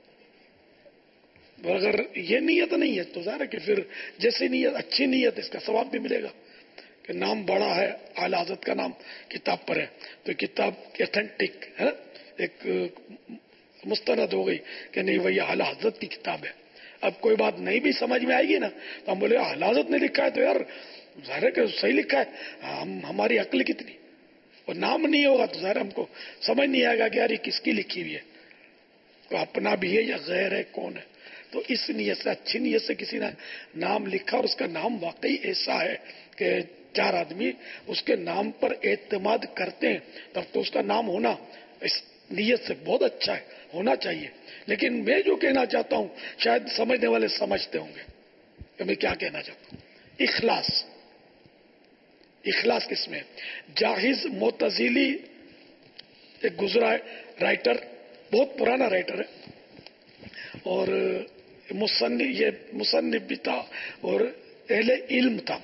اگر یہ نیت نہیں ہے تو ظاہر ہے کہ پھر جیسی نیت, اچھی نیت, اس کا ثواب بھی ملے گا کہ نام بڑا ہے, اعلیٰ حضرت کا نام کتاب پر ہے, تو کتاب ایتھینٹک ہے, ایک مستند ہو گئی کہ نہیں وہی اعلیٰ حضرت کی کتاب ہے. اب کوئی بات نہیں بھی سمجھ میں آئے گی نا تو ہم بولے اعلیٰ حضرت نے لکھا ہے تو یار ظاہر ہے کہ صحیح لکھا ہے, ہم ہماری عقل کتنی. اور نام نہیں ہوگا تو ظاہر ہم کو سمجھ نہیں آئے گا کہ یار یہ کس کی لکھی ہوئی ہے, تو اپنا بھی ہے یا غیر ہے, کون ہے. تو اس نیت سے, اچھی نیت سے کسی نے نام لکھا اور اس کا نام واقعی ایسا ہے کہ چار آدمی اس کے نام پر اعتماد کرتے ہیں, تب تو اس کا نام ہونا اس نیت سے بہت اچھا ہے, ہونا چاہیے. لیکن میں جو کہنا چاہتا ہوں شاید سمجھنے والے سمجھتے ہوں گے کہ میں کیا کہنا چاہتا ہوں. اخلاص, اخلاص کس میں؟ جاہز معتزلی ایک گزرا ہے رائٹر, بہت پرانا رائٹر ہے, اور مصنف یہ مصنف بھی تھا اور اہل علم تھا.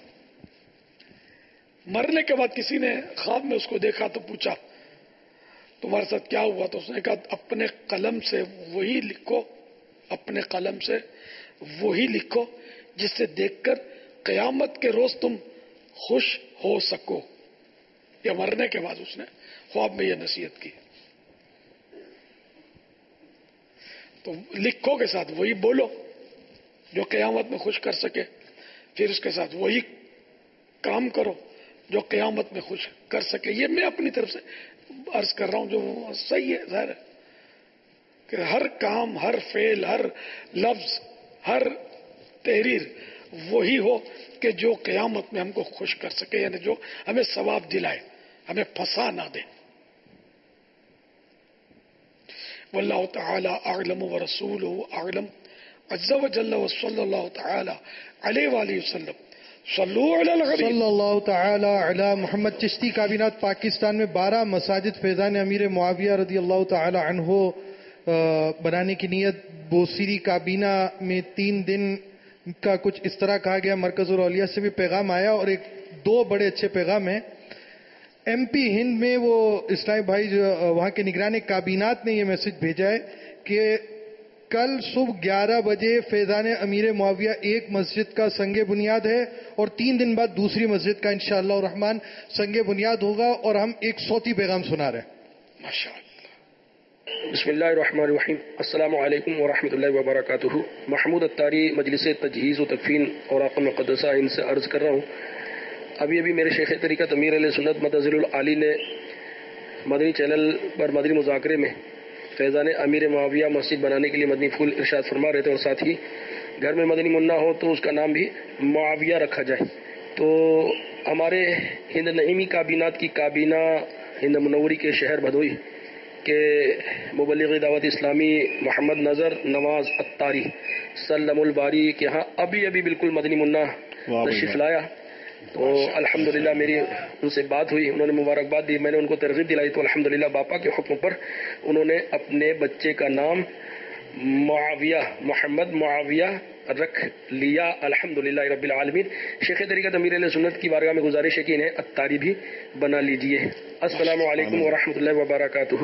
مرنے کے بعد کسی نے خواب میں اس کو دیکھا تو پوچھا تمہارے ساتھ کیا ہوا, تو اس نے کہا اپنے قلم سے وہی لکھو, اپنے قلم سے وہی لکھو جس سے دیکھ کر قیامت کے روز تم خوش ہو سکو. یا مرنے کے بعد اس نے خواب میں یہ نصیحت کی. تو لکھو کے ساتھ وہی بولو جو قیامت میں خوش کر سکے, پھر اس کے ساتھ وہی کام کرو جو قیامت میں خوش کر سکے. یہ میں اپنی طرف سے عرض کر رہا ہوں جو صحیح ہے. ظاہر ہے کہ ہر کام, ہر فعل, ہر لفظ, ہر تحریر وہی ہو کہ جو قیامت میں ہم کو خوش کر سکے, یعنی جو ہمیں ثواب دلائے, ہمیں پھنسا نہ دے. واللہ تعالی اعلم ورسولہ اعلم عز وجل وصلی اللہ تعالی علیہ وآلہ وسلم. صلو علی الحبیب صلی اللہ تعالی علی محمد. چشتی کابینات پاکستان میں بارہ مساجد فیضان امیر معاویہ رضی اللہ تعالی عنہ بنانے کی نیت. بوسیری کابینہ میں تین دن کا کچھ اس طرح کہا گیا. مرکز الاولیاء سے بھی پیغام آیا اور ایک دو بڑے اچھے پیغام ہیں. ایم پی ہند میں وہ اسلامی بھائی جو وہاں کے نگران کابینات نے یہ میسج بھیجا ہے کہ کل صبح گیارہ بجے فیضان امیر معاویہ ایک مسجد کا سنگ بنیاد ہے اور تین دن بعد دوسری مسجد کا انشاءاللہ الرحمن سنگ بنیاد ہوگا, اور ہم ایک صوتی پیغام سنا رہے ہیں. ماشاءاللہ. بسم اللہ الرحمن الرحیم. السلام علیکم ورحمۃ اللہ وبرکاتہ. محمود اتاری, مجلس تجہیز و تدفین اوراق المقدسہ ان سے عرض کر رہا ہوں. ابھی ابھی میرے شیخ طریقت امیر علیہ سنت مدظل العالی نے مدنی چینل پر مدنی مذاکرے میں فیضان امیر معاویہ مسجد بنانے کے لیے مدنی پھول ارشاد فرما رہے تھے, اور ساتھ ہی گھر میں مدنی منا ہو تو اس کا نام بھی معاویہ رکھا جائے. تو ہمارے ہند نعیمی کابینات کی کابینہ ہند منوری کے شہر بھدوئی کے مبلغ دعوت اسلامی محمد نظر نواز اتاری سلم الباری کے یہاں ابھی ابھی بالکل مدنی منا تشریف لایا. تو الحمدللہ میری ان سے بات ہوئی, انہوں نے مبارکباد دی, میں نے ان کو ترغیب دلائی. تو الحمدللہ باپا کے حکم پر انہوں نے اپنے بچے کا نام معاویہ محمد معاویہ رکھ لیا الحمدللہ رب العالمین. شیخ طریقت امیر اہل سنت کی بارگاہ میں گزارش ہے کہ انہیں اتاری بھی بنا لیجئے. السلام علیکم ورحمۃ اللہ وبرکاتہ.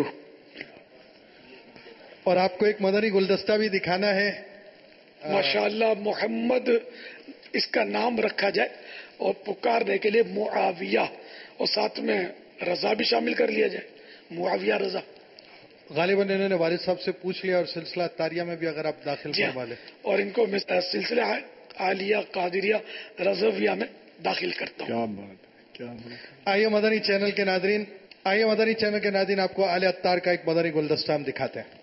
اور آپ کو ایک مدنی گلدستہ بھی دکھانا ہے. ماشاءاللہ محمد اس کا نام رکھا جائے اور پکارنے کے لیے معاویہ اور ساتھ میں رضا بھی شامل کر لیا جائے. معاویہ رضا. غالباً انہوں نے والد صاحب سے پوچھ لیا اور سلسلہ تاریہ میں بھی اگر آپ داخل کروا لیں. اور ان کو سلسلہ عالیہ قادریہ رضویہ میں داخل کرتا ہوں. کیا بات کیا بات. آئیے مدنی چینل کے ناظرین آئیے مدنی چینل کے ناظرین آپ کو آل عطار کا ایک مدنی گلدستہ ہم دکھاتے ہیں.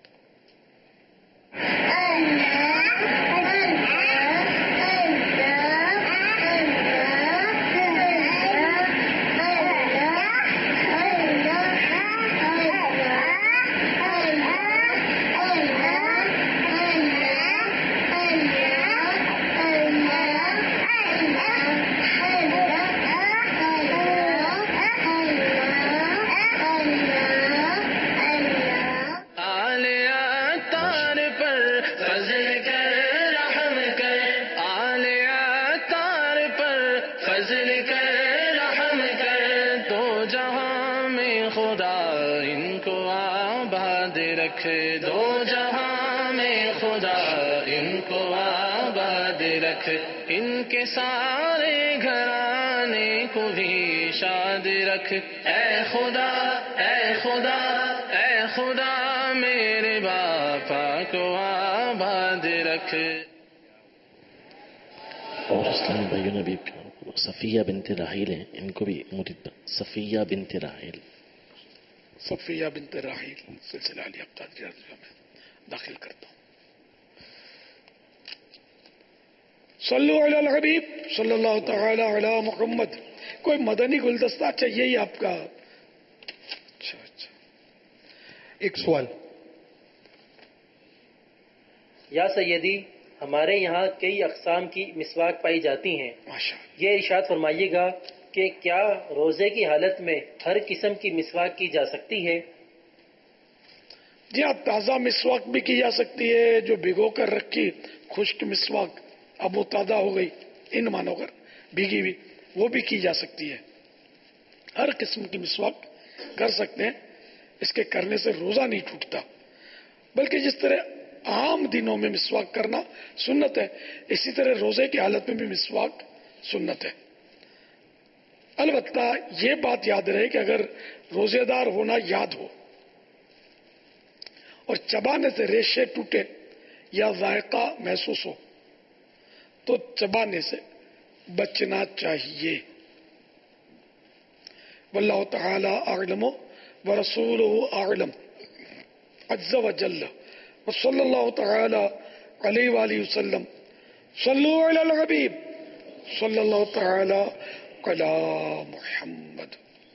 دو جہاں میں خدا ان کو آباد رکھ، ان کے سارے گھرانے کو بھی شاد رکھ. اے خدا اے خدا اے خدا میرے باپا کو آباد رکھ. اور اسلامی بھائیوں نے بھی صفیہ بنت راحیل ہیں، ان کو بھی مرید صفیہ بنت راحیل صفیہ بنت راحیل سلسلہ علی ابتدائی میں داخل کرتا ہوں. صلو علی الحبیب صلی اللہ تعالی علی محمد. کوئی مدنی گلدستہ چاہیے ہی آپ کا؟ اچھا اچھا. ایک سوال. یا سیدی، ہمارے یہاں کئی اقسام کی مسواک پائی جاتی ہیں. یہ ارشاد فرمائیے گا کہ کیا روزے کی حالت میں ہر قسم کی مسواک کی جا سکتی ہے؟ جی ہاں، تازہ مسواک بھی کی جا سکتی ہے، جو بھگو کر رکھی خشک مسواک اب وہ تازہ ہو گئی ان مانو کر بھیگی ہوئی، وہ بھی کی جا سکتی ہے. ہر قسم کی مسواک کر سکتے ہیں. اس کے کرنے سے روزہ نہیں ٹوٹتا، بلکہ جس طرح عام دنوں میں مسواک کرنا سنت ہے، اسی طرح روزے کی حالت میں بھی مسواک سنت ہے. البتہ یہ بات یاد رہے کہ اگر روزے دار ہونا یاد ہو اور چبانے سے ریشے ٹوٹے یا ذائقہ محسوس ہو تو چبانے سے بچنا چاہیے. واللہ تعالی اعلم ورسولہ اعلم عز وجل وصلی اللہ تعالی علیہ وآلہ وسلم. صلو علی الحبیب صلی اللہ تعالی علی محمد.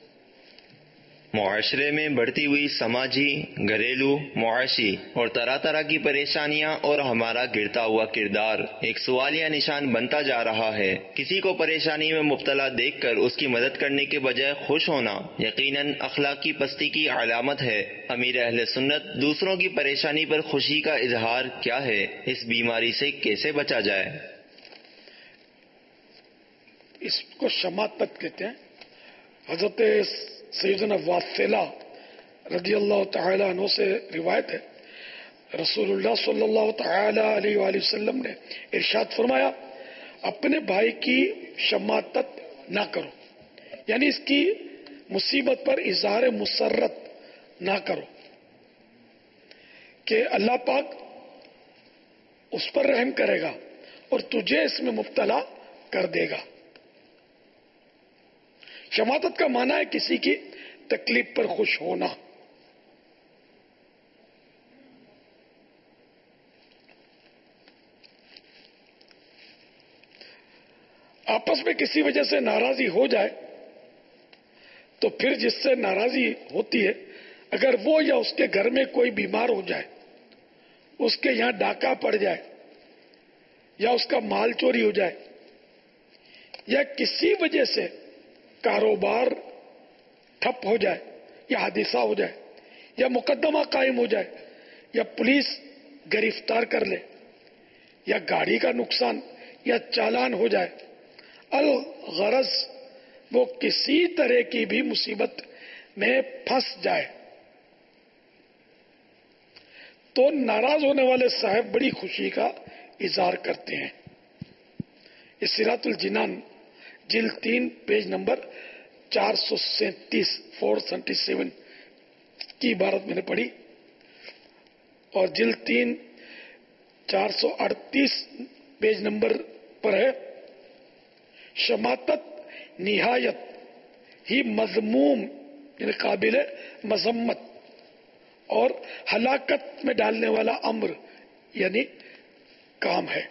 معاشرے میں بڑھتی ہوئی سماجی، گھریلو، معاشی اور طرح طرح کی پریشانیاں اور ہمارا گرتا ہوا کردار ایک سوالیہ نشان بنتا جا رہا ہے. کسی کو پریشانی میں مبتلا دیکھ کر اس کی مدد کرنے کے بجائے خوش ہونا یقیناً اخلاقی پستی کی علامت ہے. امیر اہل سنت دوسروں کی پریشانی پر خوشی کا اظہار کیا ہے؟ اس بیماری سے کیسے بچا جائے؟ اس کو شماتت کہتے ہیں. حضرت سیدنا واصلہ رضی اللہ تعالی عنہ سے روایت ہے، رسول اللہ صلی اللہ تعالی علیہ وآلہ وسلم نے ارشاد فرمایا، اپنے بھائی کی شماتت نہ کرو، یعنی اس کی مصیبت پر اظہار مسرت نہ کرو کہ اللہ پاک اس پر رحم کرے گا اور تجھے اس میں مبتلا کر دے گا. شماتت کا معنی ہے کسی کی تکلیف پر خوش ہونا. آپس میں کسی وجہ سے ناراضی ہو جائے تو پھر جس سے ناراضی ہوتی ہے، اگر وہ یا اس کے گھر میں کوئی بیمار ہو جائے، اس کے یہاں ڈاکہ پڑ جائے یا اس کا مال چوری ہو جائے یا کسی وجہ سے کاروبار ٹھپ ہو جائے یا حادثہ ہو جائے یا مقدمہ قائم ہو جائے یا پولیس गिरफ्तार कर ले या गाड़ी का नुकसान या चालान हो जाए, अल गरज वो किसी तरह की भी मुसीबत में फंस जाए तो नाराज होने वाले साहब बड़ी खुशी का इजहार करते हैं। इस सिरातुल जिनान जिल्द तीन पेज नंबर चार सौ सैंतीस फोर सेवेंटी सेवन की इबारत मैंने पढ़ी और जिल्द तीन चार सौ अड़तीस पेज नंबर पर है, शमातत निहायत ही मजमूम यानी काबिल मजम्मत और हलाकत में डालने वाला अम्र यानी काम है।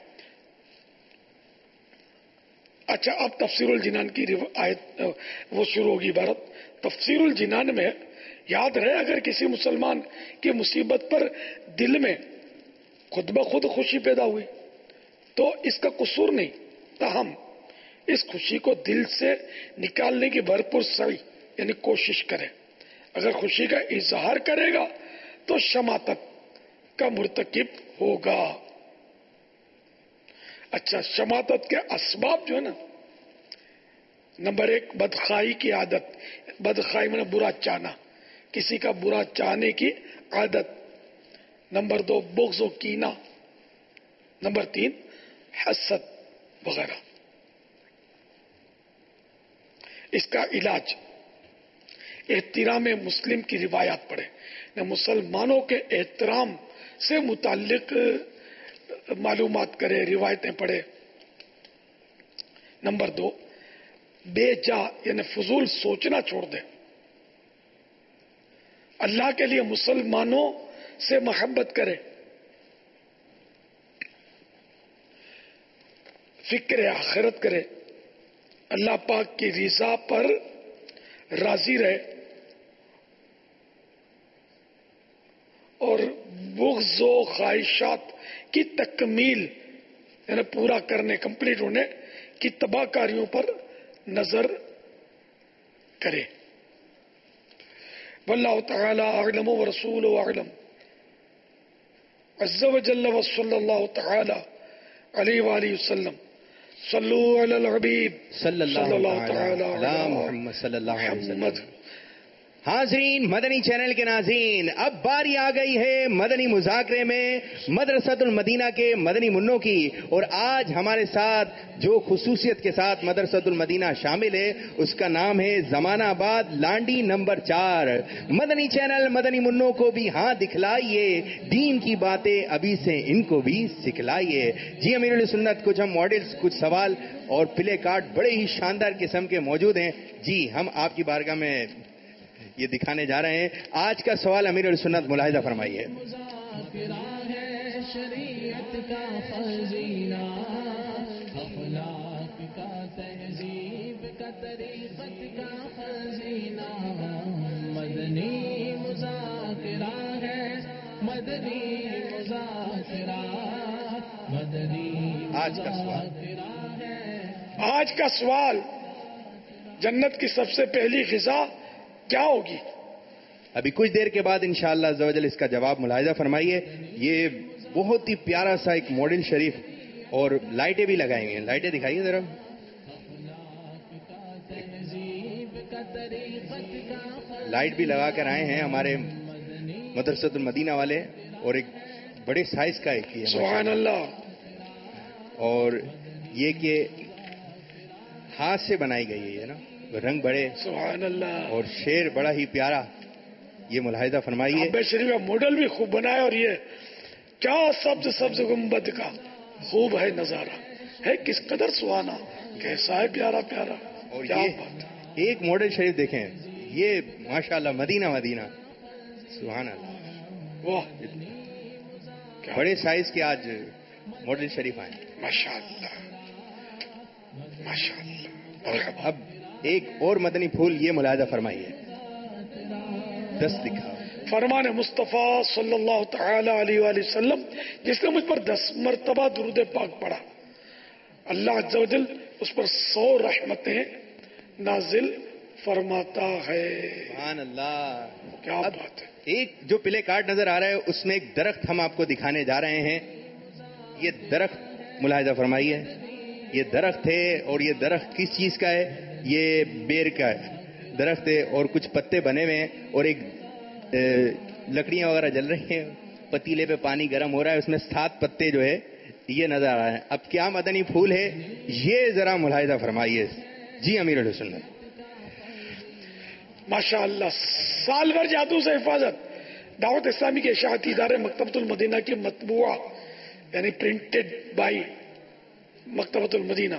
अच्छा, अब तफसीरुल जिनान की आयत वो शुरू होगी इबारत। तफसीरुल जिनान में याद रहे, अगर किसी मुसलमान की मुसीबत पर दिल में खुद ब खुद खुशी पैदा हुई तो इसका कसूर नहीं, ताहम इस खुशी को दिल से निकालने की भरपूर सही यानी कोशिश करे। अगर खुशी का इजहार करेगा तो शमातत का मुर्तकिब होगा। अच्छा, शमातत के असबाब जो है ना, नंबर एक बदखाई की आदत, बदखाई में बुरा चाहना, किसी का बुरा चाहने की आदत। नंबर दो बुग़्ज़ व कीना। नंबर तीन हसद वगैरह। इसका इलाज एहतराम मुस्लिम की रिवायत पढ़े, न मुसलमानों के एहतराम से मुताल्लिक मालूमात करे, रिवायतें पढ़े। नंबर दो बेजा यानी फजूल सोचना छोड़ दे, अल्लाह के लिए मुसलमानों से मोहब्बत करे, फिक्र आखिरत करे, अल्लाह पाक की रिजा पर राजी रहे और बुग़्ज़ व ख्वाहिशात की तकमील यानी पूरा करने, कंप्लीट होने की तबाहकारियों पर नजर करे। वल्लाहु तआला अअलम व रसूलुहु अअलम। अज़्ज़ा व जल्ल व सल्लल्लाहु तआला अलैहि व आलिहि वसल्लम। सल्लु अलल हबीब सल्लल्लाहु तआला अला मुहम्मद सल्लल्लाहु अलैहि वसल्लम। हाजरीन, मदनी चैनल के नाज़रीन, अब बारी आ गई है मदनी मुज़ाकरे में मदरसतुल मदीना के मदनी मुन्नों की। और आज हमारे साथ जो खुसूसियत के साथ मदरसतुल मदीना शामिल है उसका नाम है ज़मानाबाद लांडी नंबर चार। मदनी चैनल मदनी मुन्नों को भी हाथ दिखलाइए, दीन की बातें अभी से इनको भी सिखलाइए। जी अमीरुल सुन्नत, कुछ हम मॉडल्स, कुछ सवाल और प्ले कार्ड बड़े ही शानदार किस्म के मौजूद हैं। जी, हम आपकी बारगाह में ये दिखाने जा रहे हैं। आज का सवाल अमीर अल सुन्नत मुलाहिजा फरमाइए। शरीयत का खजीना, अखलाक का, तहजीब का, तरीक़त का खजीना, मदनी मुज़ाकिरा है, मदनी मुज़ाकिरा, मदनी। आज का सवाल आज का सवाल जन्नत की सबसे पहली ग़िज़ा क्या होगी? अभी कुछ देर के बाद इंशाअल्लाह अज़्ज़ा वजल इसका जवाब मुलाहिजा फरमाइए। ये बहुत ही प्यारा सा एक मॉडल शरीफ और लाइटें भी लगाई हुई हैं। लाइटें दिखाइए जरा। लाइट भी लगा कर आए हैं हमारे मदरसतुल मदीना वाले और एक बड़े साइज का एक है सुभान अल्लाह। और ये कि हाथ से बनाई गई है ना, रंग बड़े सुभान अल्लाह और शेर बड़ा ही प्यारा। ये मुलाहिजा फरमाइए। काबा शरीफ का मॉडल भी खूब बनाया और ये क्या सब्ज सब्ज गुंबद का खूब है नजारा, है किस कदर सुहाना, कैसा है प्यारा प्यारा। और ये बात। एक मॉडल शरीफ देखें, ये माशाल्लाह मदीना मदीना, सुभान अल्लाह, वाह, बड़े साइज के आज मॉडल शरीफ आए माशाल्लाह माशाल्लाह। और अब एक और मदनी फूल, ये मुलाहिजा फरमाइए। दस दिखा फरमान मुस्तफ़ा सल्लल्लाहु तआला अलैहि वसल्लम, जिसने मुझ पर दस मरतबा दुरूद पाक पढ़ा, अल्लाह अज़्ज़ा वजल उस पर सौ रहमतें नाजिल फरमाता है। सुभान अल्लाह, क्या बात है। ایک جو پلے کارڈ نظر آ رہا ہے اس میں ایک درخت ہم آپ کو دکھانے جا رہے ہیں. یہ درخت ملاحظہ فرمائیے, یہ درخت ہے اور یہ درخت کس چیز کا ہے؟ یہ بیر کا ہے درخت ہے اور کچھ پتے بنے ہوئے ہیں اور ایک لکڑیاں وغیرہ جل رہی ہیں, پتیلے پہ پانی گرم ہو رہا ہے, اس میں سات پتے جو ہے یہ نظر آ رہا ہے. اب کیا مدنی پھول ہے یہ ذرا ملاحظہ فرمائیے. جی امیر اہل سنت. ماشاء اللہ. سال بھر جادو سے حفاظت دعوت اسلامی کے اشاعتی ادارے مکتبۃ المدینہ کی مطبوعہ یعنی پرنٹڈ بائی مکتبۃ المدینہ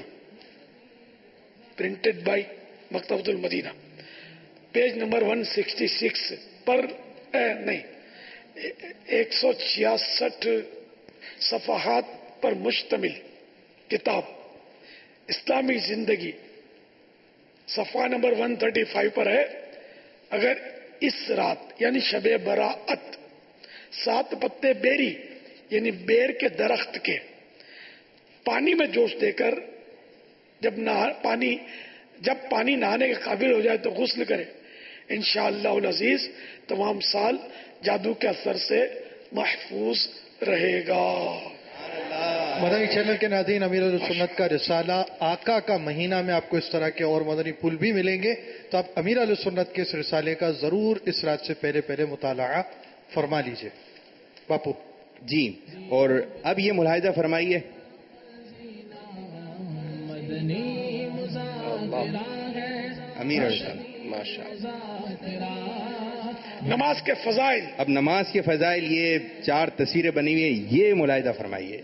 printed by Maktabatul Madina page number one sixty six پر اے, نہیں ایک سو چھیاسٹھ صفحات پر مشتمل کتاب اسلامی زندگی صفحہ نمبر ون تھرٹی فائیو پر ہے. اگر اس رات یعنی شب براءت سات پتے بیری یعنی بیر کے درخت کے پانی میں جوش دے کر جب نہ پانی جب پانی نہانے کے قابل ہو جائے تو غسل کرے, انشاءاللہ العزیز تمام سال جادو کے اثر سے محفوظ رہے گا. مدنی چینل کے ناظرین, امیر السنت کا رسالہ آقا کا مہینہ میں آپ کو اس طرح کے اور مدنی پھول بھی ملیں گے, تو آپ امیر السنت کے اس رسالے کا ضرور اس رات سے پہلے پہلے مطالعہ فرما لیجئے. باپو جی, اور اب یہ ملاحظہ فرمائیے. امیر نماز کے فضائل. اب نماز کے فضائل یہ چار تصویریں بنی ہوئی ہیں, یہ ملاحظہ فرمائیے.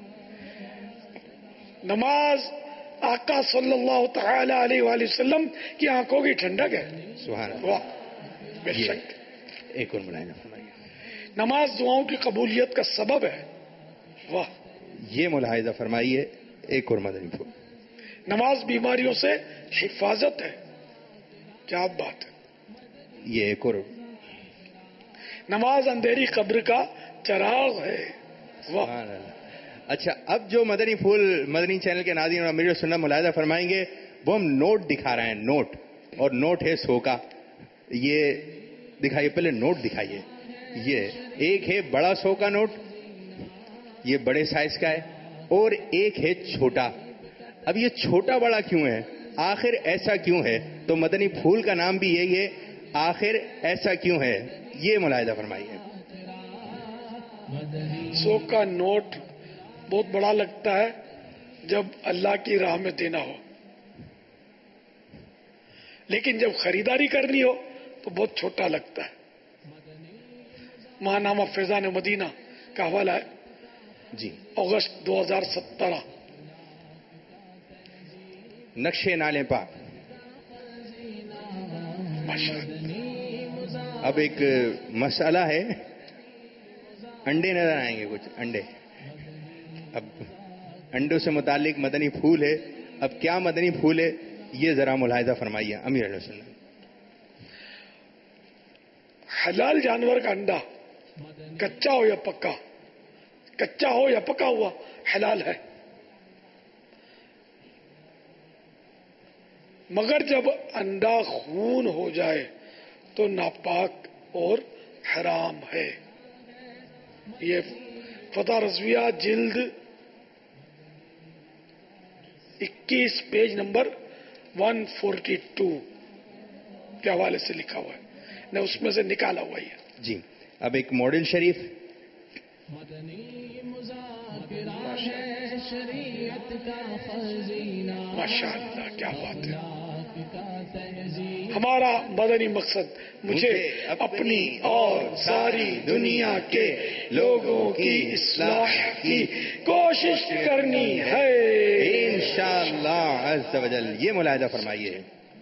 نماز آقا صلی اللہ تعالی علیہ وآلہ وسلم کی آنکھوں کی ٹھنڈک ہے. سبحان اللہ. واہ بے شک. ایک اور ملاحظہ فرمائیے. نماز دعاؤں کی قبولیت کا سبب ہے. واہ. یہ ملاحظہ فرمائیے. ایک اور مدنی پھول. نماز بیماریوں سے حفاظت ہے. کیا بات ہے. یہ ایک اور. نماز اندھیری قبر کا چراغ ہے. واہ. اچھا, اب جو مدنی پھول مدنی چینل کے ناظرین اور امیر سنت ملاحظہ فرمائیں گے وہ ہم نوٹ دکھا رہے ہیں. نوٹ, اور نوٹ ہے سو کا. یہ دکھائیے, پہلے نوٹ دکھائیے. یہ ایک ہے بڑا سو کا نوٹ, یہ بڑے سائز کا ہے, اور ایک ہے چھوٹا. اب یہ چھوٹا بڑا کیوں ہے, آخر ایسا کیوں ہے؟ تو مدنی پھول کا نام بھی یہی ہے, آخر ایسا کیوں ہے, یہ ملاحظہ فرمائیے. سو کا نوٹ بہت بڑا لگتا ہے جب اللہ کی راہ میں دینا ہو, لیکن جب خریداری کرنی ہو تو بہت چھوٹا لگتا ہے. ماہنامہ فیضان مدینہ کا حوالہ ہے. جی, اگست دو ہزار سترہ. نقشے نالے پاک. اب ایک مسئلہ ہے, انڈے نظر آئیں گے کچھ انڈے. اب انڈوں سے متعلق مدنی پھول ہے. اب کیا مدنی پھول ہے یہ ذرا ملاحظہ فرمائیے امیر علیہ السلام. حلال جانور کا انڈا کچا ہو یا پکا, کچا ہو یا پکا ہوا حلال ہے, مگر جب انڈا خون ہو جائے تو ناپاک اور حرام ہے. یہ فتح رضویہ جلد اکیس page number one forty two کے حوالے سے لکھا ہوا ہے, نے اس میں سے نکالا ہوا ہے. جی, اب ایک ماڈل شریف. ماشاء اللہ, کیا بات ہے. ہمارا مدنی مقصد مجھے اپنی اور ساری دنیا کے لوگوں کی اصلاح کی کوشش کرنی ہے انشاءاللہ عز و جل. یہ ملاحظہ فرمائیے.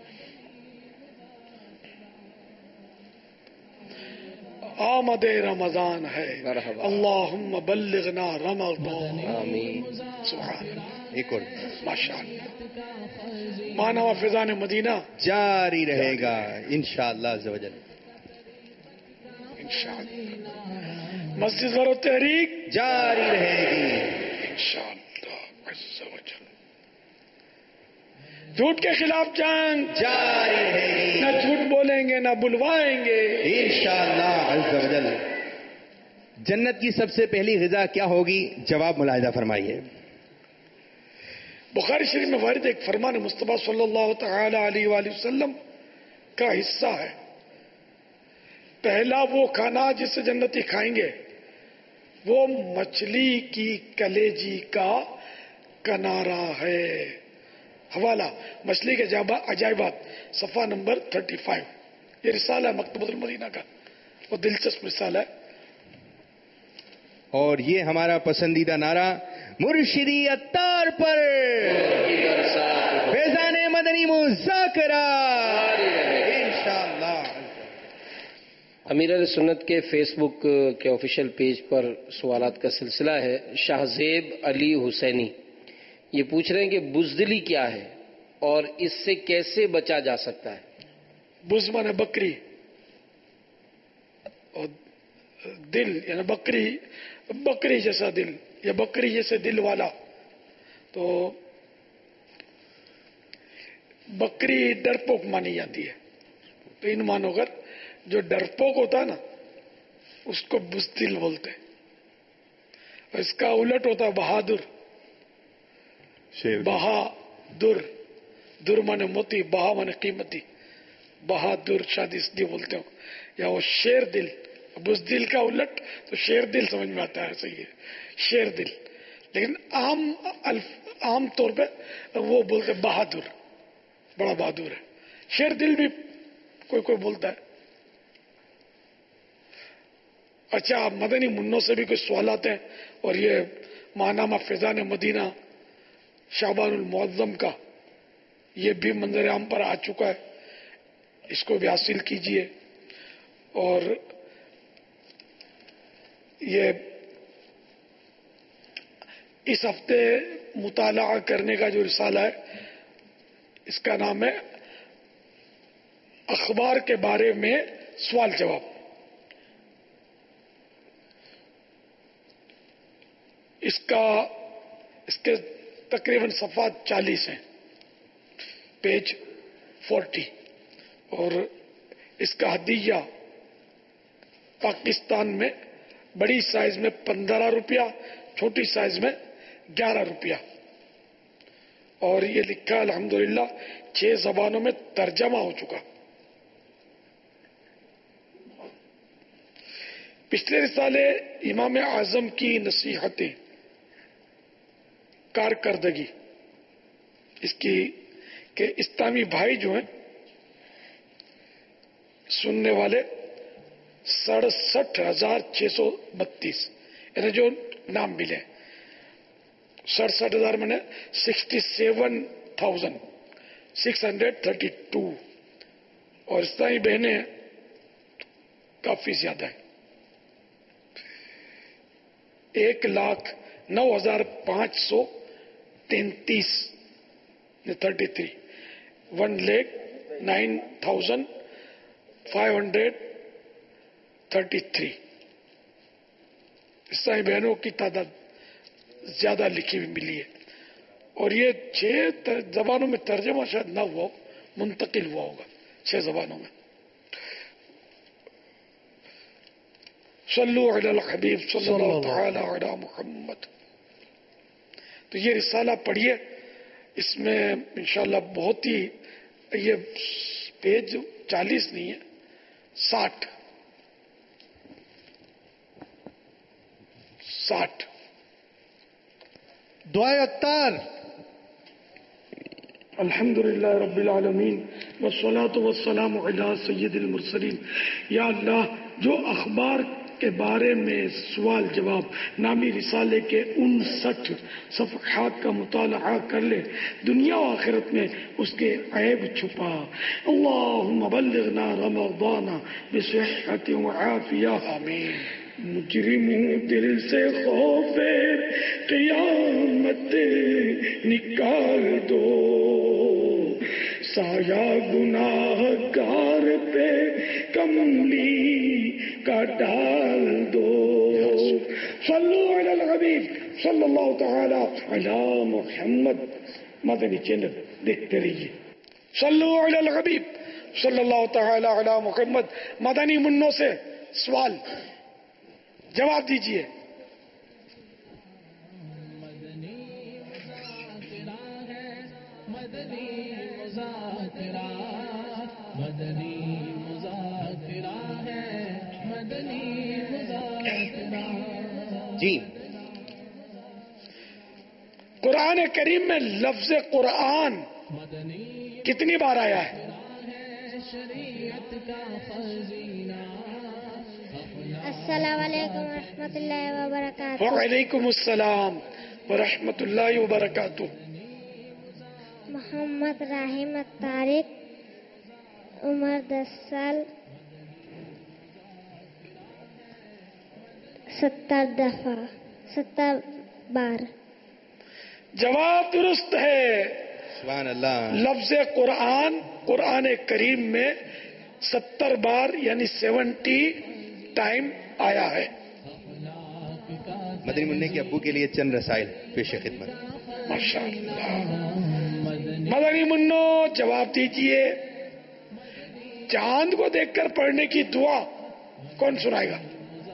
آمد رمضان ہے, اللہم بلغنا رمضان. آمین. سبحان اللہ. ایک اور ماشاءاللہ. ماہنامہ فیضان مدینہ جاری رہے گا انشاءاللہ عز و جل. انشاءاللہ. مسجد ور تحریک جاری رہے گی انشاءاللہ عز و جل. جھوٹ کے خلاف جنگ جاری رہے گی. نہ جھوٹ بولیں کریں گے نہ بلوائیں گے انشاءاللہ عز و جل۔ جنت کی سب سے پہلی غذا کیا ہوگی؟ جواب ملاحظہ فرمائیے۔ بخاری شریف میں وارد ایک فرمان مصطفیٰ صلی اللہ تعالی علیہ وآلہ وسلم کا حصہ ہے، پہلا وہ کھانا جسے جنتی کھائیں گے وہ مچھلی کی کلیجی کا کنارہ ہے۔ حوالہ مچھلی کے عجائبات صفحہ نمبر پینتیس۔ یہ رسالہ ہے مکتبۃ المدینہ کا، وہ دلچسپ رسالہ ہے۔ اور یہ ہمارا پسندیدہ نعرہ مرشدی اتار پر فیضان مدنی مذاکرہ انشاءاللہ۔ امیر اہل سنت کے فیس بک کے آفیشیل پیج پر سوالات کا سلسلہ ہے۔ شاہ زیب علی حسینی یہ پوچھ رہے ہیں کہ بزدلی کیا ہے اور اس سے کیسے بچا جا سکتا ہے؟ بز مانے بکری اور دل یعنی بکری بکری جیسا دل یا بکری جیسے دل والا، تو بکری ڈرپوک مانی جاتی ہے، تو ان مانو کر جو ڈرپوک ہوتا ہے نا اس کو بزدل بولتے ہیں، اور اس کا الٹ ہوتا ہے بہادر۔ بہادر، در مانے موتی، بہا مانے قیمتی، بہادر شادی اس لیے بولتے ہو، یا وہ شیر دل، بزدل کا الٹ تو شیر دل سمجھ میں آتا ہے، صحیح ہے شیر دل، لیکن عام عام طور پہ وہ بولتے بہادر، بڑا بہادر ہے۔ شیر دل بھی کوئی کوئی بولتا ہے۔ اچھا، مدنی منوں سے بھی کچھ سوالات ہیں، اور یہ ماہنامہ فیضان مدینہ شعبان المعظم کا یہ بھی منظر عام پر آ چکا ہے، اس کو بھی حاصل کیجئے۔ اور یہ اس ہفتے مطالعہ کرنے کا جو رسالہ ہے اس کا نام ہے اخبار کے بارے میں سوال جواب۔ اس کا اس کے تقریباً صفحات چالیس ہیں، پیج فورٹی، اور اس کا ہدیہ پاکستان میں بڑی سائز میں پندرہ روپیہ، چھوٹی سائز میں گیارہ روپیہ، اور یہ لکھا الحمدللہ چھ زبانوں میں ترجمہ ہو چکا۔ پچھلے رسالے امام اعظم کی نصیحتیں، کارکردگی اس کی کہ اسلامی بھائی جو ہیں سننے والے سڑسٹھ ہزار چھ سو بتیس یعنی جو نام ملے سڑسٹھ ہزار میں sixty seven thousand six hundred thirty two, اور اسلامی بہنیں کافی زیادہ ہیں، ایک لاکھ نو ہزار پانچ سو تینتیس thirty three one lakh nine thousand five hundred thirty three عیسائی بہنوں کی تعداد زیادہ لکھی ہوئی ملی ہے، اور یہ چھ زبانوں میں ترجمہ شاید نہ ہوا، منتقل ہوا ہوگا چھ زبانوں میں۔ صلو علی الحبیب صلی اللہ تعالی علی محمد۔ تو یہ رسالہ پڑھیے، اس میں انشاءاللہ بہت ہی، یہ پیج چالیس نہیں ہے، ساٹھ ساٹھ دعائے اتار۔ الحمدللہ رب العالمین والصلاة والسلام علی سید المرسلین۔ یا اللہ، جو اخبار کے بارے میں سوال جواب نامی رسالے کے انسٹھ صفحات کا مطالعہ کر لے، دنیا و آخرت میں اس کے عیب چھپا۔ اللہم بلغنا رمضان بصحت و عافیہ، آمین۔ مجرموں دل سے خوف قیامت نکال دو، سایہ گناہ گار پہ کملی کا ڈال دو۔ صلو علی الحبیب صلی اللہ تعالی علی محمد۔ مدنی چینل دیکھتے رہیے۔ صلو علی الحبیب صلی اللہ تعالی علی محمد. مدنی منوں سے سوال جواب دیجیے. جی. قرآن کریم میں لفظ قرآن کتنی بار آیا ہے؟ السلام علیکم ورحمۃ اللہ وبرکاتہ. وعلیکم السلام ورحمۃ اللہ وبرکاتہ. محمد راہم طارق، عمر دس سال، ستر دفعہ ستر بار. جواب درست ہے. سبحان اللہ. لفظ قرآن قرآن کریم میں ستر بار یعنی سیونٹی ٹائم آیا ہے. مدنی منع کے ابو کے لیے چند رسائل پیش خدمت. ماشاء اللہ. مدنی منو جواب دیجئے. چاند کو دیکھ کر پڑھنے کی دعا کون سنائے گا؟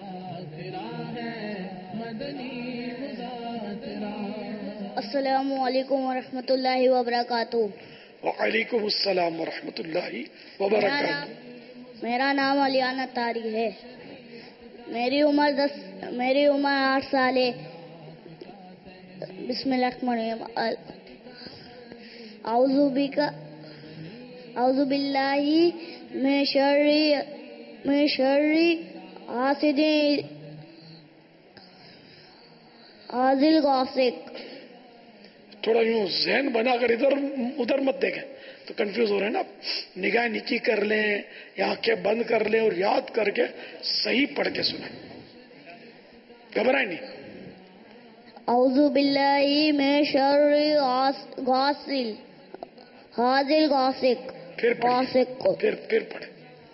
السلام علیکم ورحمۃ اللہ وبرکاتہ. وعلیکم السلام ورحمۃ اللہ وبرکاتہ. میرا نام علیانہ طارق ہے. میری عمر دس میری عمر آٹھ سال ہے. بسم اللہ الرحمن الرحیم. اعوذ بک اعوذ باللہ من شر من شر حاسد عاذل غاسق. تھوڑا یوں ذہن بنا کر ادھر ادھر مت دیکھیں تو کنفیوز ہو رہے ہیں نا. نگاہ نیچی کر لیں یا آنکھیں بند کر لیں اور یاد کر کے صحیح پڑھ کے سنیں. گھبرائیں نہیں. اعوذ باللہ من شر غاسل حاذل غاسق. پھر غاسق کو پھر پھر پڑھیں.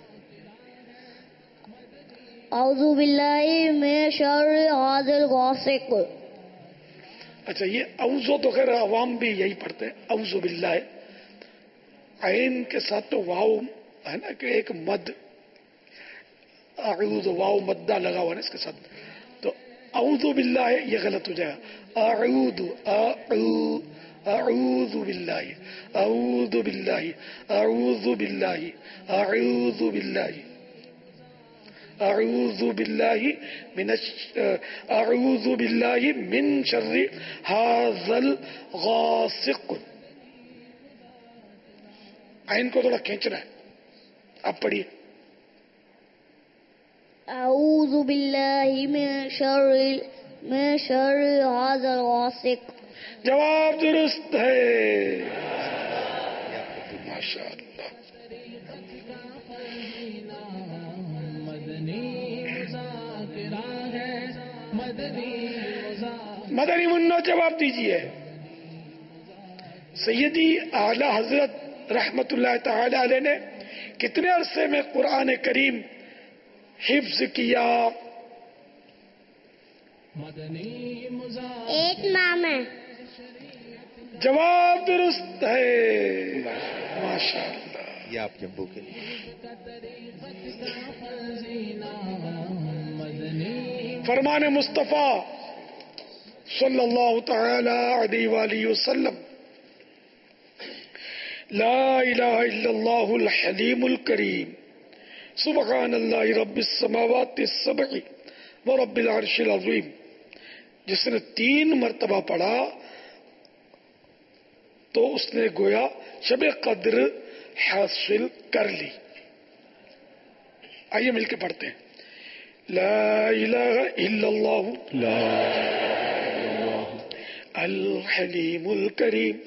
اعوذ باللہ من شر حاذل غاسق. اچھا یہ اعوذ تو خیر عوام بھی یہی پڑھتے ہیں. اعوذ باللہ عین کے ساتھ تو واو ہے نا کہ ایک مد. اعوذ واو مدہ لگا ہوا نا اس کے ساتھ. تو اعوذ باللہ یہ غلط ہو جائے گا. اعوذ اعوذ باللہ اعوذ باللہ اعوذ باللہ اعوذ باللہ اعوذ باللہ من اعوذ باللہ من شر حاذل غاسق. عین کو تھوڑا کھینچنا ہے. آپ پڑھیے. اعوذ باللہ من شر من شر حاذل غاسق. جواب درست ہے. ماشاء اللہ. مدنی منو جواب دیجیے. سیدی اعلی حضرت رحمت اللہ تعالی علیہ نے کتنے عرصے میں قرآن کریم حفظ کیا؟ ایک ماہ میں. جواب درست ہے. ماشاء اللہ. یہ آپ کے ابو کے لیے. فرمان مصطفیٰ صلی اللہ تعالی علیہ وآلہ وسلم. لا الہ الا اللہ الحلیم الکریم سبحان اللہ رب السماوات السبع ورب العرش العظیم. جس نے تین مرتبہ پڑھا تو اس نے گویا شب قدر حاصل کر لی. آئیے مل کے پڑھتے ہیں. لا الہ الا اللہ لا الحلیم الکریم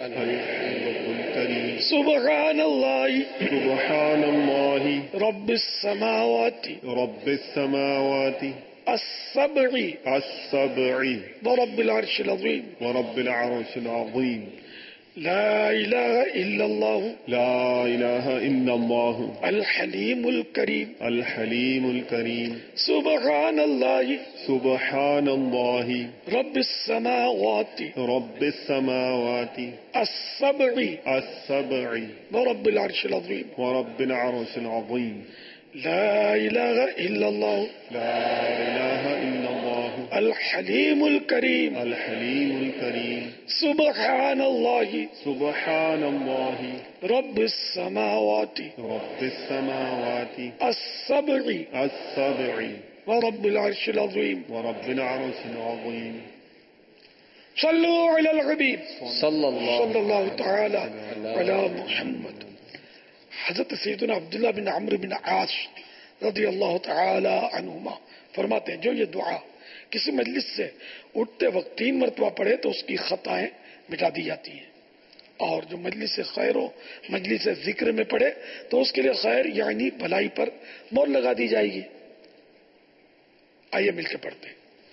سبحان اللہ سبحان اللہ رب السماوات رب السماوات السبع السبع ورب العرش العظیم ورب العرش العظیم. لا الہ الا اللہ لا الہ الا اللہ الحلیم الکریم الحلیم الکریم سبحان اللہ سبحان اللہ رب السماوات رب السماوات السبع السبع ورب العرش العظیم ورب العرش العظیم لا الہ الا اللہ لا الہ الا اللہ الحلیم الکریم الحلیم الکریم سبحان اللہ سبحان اللہ رب السماوات رب السماوات السبع السبع ورب العرش العظیم ورب العرش العظیم صلوا علی الحبیب صلی اللہ صلی اللہ تعالی علی محمد. حضرت سیدنا عبداللہ بن عمرو بن عاص رضی اللہ تعالی عنہما فرماتے ہیں جو یہ دعا کسی مجلس سے اٹھتے وقت تین مرتبہ پڑھے تو اس کی خطائیں مٹا دی جاتی ہیں، اور جو مجلس سے خیر ہو مجلس سے ذکر میں پڑھے تو اس کے لیے خیر یعنی بھلائی پر مہر لگا دی جائے گی. آئیے مل کے پڑھتے ہیں.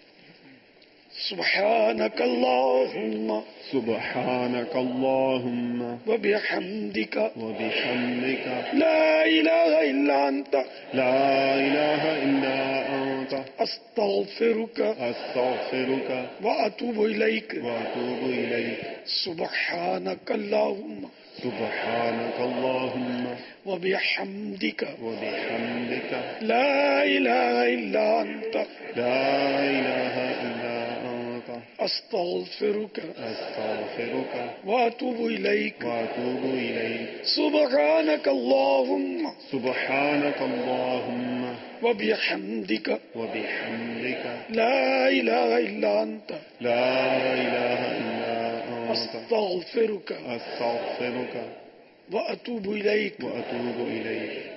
سبحانک اللہم سبحانک اللہم وبحمدک وبحمدک لا الہ الا انت لا الہ الا انت استغفرک استغفرک واتوب الیک واتوب الیک سبحانک اللہم سبحانک اللہم وبحمدک وبحمدک لا الہ الا انت لا الہ الا استغفرک استغفرک واتوب الیک واتوب الیک سبحانک اللہم سبحانک اللہم وبحمدک وبحمدک لا الہ الا انت لا الہ الا انت استغفرک استغفرک واتوب الیک واتوب الیک.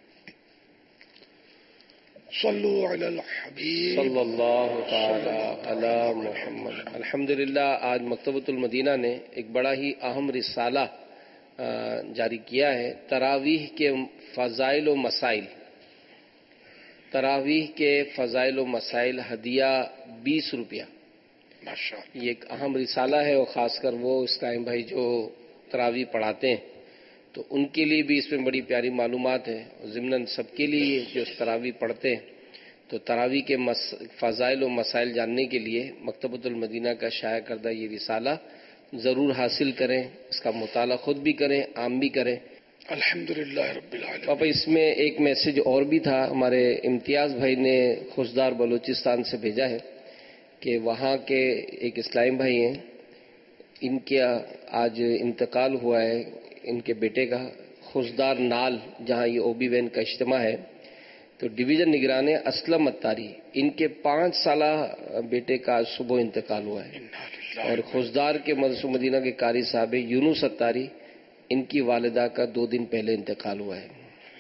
صلو علی الحبیب صلی اللہ تعالی علی محمد. الحمدللہ آج مکتبۃ المدینہ نے ایک بڑا ہی اہم رسالہ جاری کیا ہے، تراویح کے فضائل و مسائل. تراویح کے فضائل و مسائل، ہدیہ بیس روپیہ. ماشاءاللہ یہ ایک اہم رسالہ ہے، اور خاص کر وہ اسلام بھائی جو تراویح پڑھاتے ہیں تو ان کے لیے بھی اس میں بڑی پیاری معلومات ہیں، اور ضمناً سب کے لیے جو تراویح پڑھتے ہیں تو تراویح کے فضائل و مسائل جاننے کے لیے مکتبۃ المدینہ کا شائع کردہ یہ رسالہ ضرور حاصل کریں، اس کا مطالعہ خود بھی کریں، عام بھی کریں. الحمدللہ رب العالمین. پاپا اس میں ایک میسج اور بھی تھا، ہمارے امتیاز بھائی نے خوشدار بلوچستان سے بھیجا ہے کہ وہاں کے ایک اسلام بھائی ہیں، ان کا آج انتقال ہوا ہے، ان کے بیٹے کا. خوشدار نال جہاں یہ او بی وین کا اجتماع ہے تو ڈویژن نگران اسلم اتاری، ان کے پانچ سالہ بیٹے کا آج صبح انتقال ہوا ہے. اور خوشدار کے مدرسہ مدینہ کے قاری صاحب یونس اتاری، ان کی والدہ کا دو دن پہلے انتقال ہوا ہے.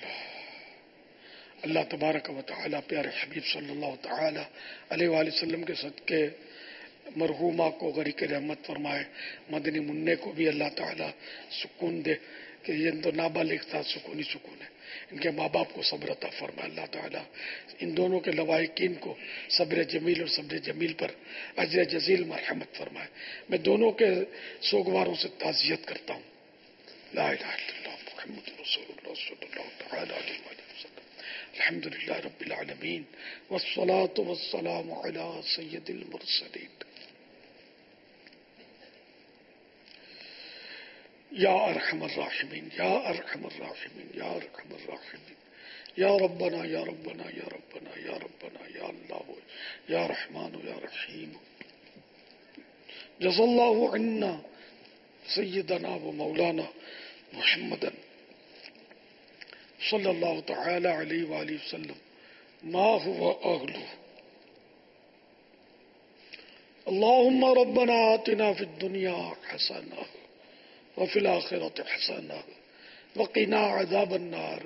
اللہ تبارک و تعالی پیارے حبیب صلی اللہ تعالی علیہ وآلہ وسلم کے صدقے مرحومہ کو غریق رحمت فرمائے. مدنی منع کو بھی اللہ تعالی سکون دے کہ یہ تو نابالغ تھا، سکون ہی سکون ہے. ان کے ماں باپ کو صبر عطا فرمائے اللہ تعالی. ان دونوں کے لواحقین کو صبر جمیل اور صبر جمیل پر اجر جزیل مرحمت فرمائے. میں دونوں کے سوگواروں سے تعزیت کرتا ہوں. لا الہ الا اللہ محمد رسول اللہ صلی اللہ تعالی علیہ وسلم. الحمدللہ رب العالمین والصلاة والسلام علی سید المرسلین. یا ارحم الراحمین یا ارحم الراحمین یا ارحم الراحمین یا ربنا یا ربنا یا ربنا یا ربنا یا اللہ یا رحمان یا رحیم. جزا اللہ عنا سیدنا و مولانا محمد صلی اللہ تعالی علیہ وآلہ وسلم ما هو اہلہ. اللہم ربنا آتنا فی الدنیا حسنہ وفی الآخرۃ حسنہ وقنا عذاب النار.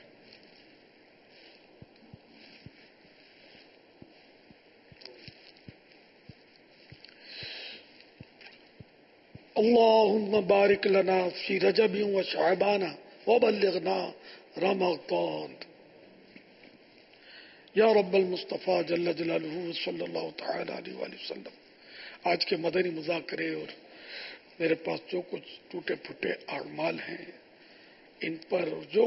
اللہم بارک لنا فی رجب و شعبان وبلغنا رمضان. یا رب المصطفیٰ جل جلالہ صلی اللہ تعالی علیہ وآلہ وسلم. آج کے مدنی مذاکرے اور میرے پاس جو کچھ ٹوٹے پھوٹے اعمال ہیں ان پر جو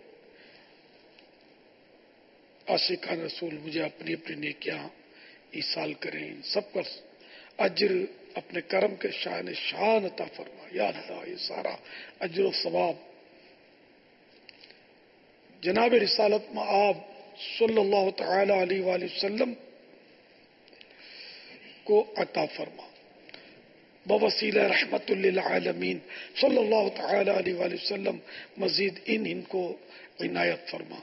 عاشقان رسول مجھے اپنی اپنی نیکیاں ایصال کریں، ان سب پر اجر اپنے کرم کے شان شان عطا فرما یا اللہ۔ یہ سارا اجر و ثواب جناب رسالت مآب صلی اللہ تعالی علیہ وآلہ وسلم کو عطا فرما، بوسیلہ رحمت للعالمین صلی اللہ تعالی علیہ وآلہ وسلم مزید ان ان کو عنایت فرما۔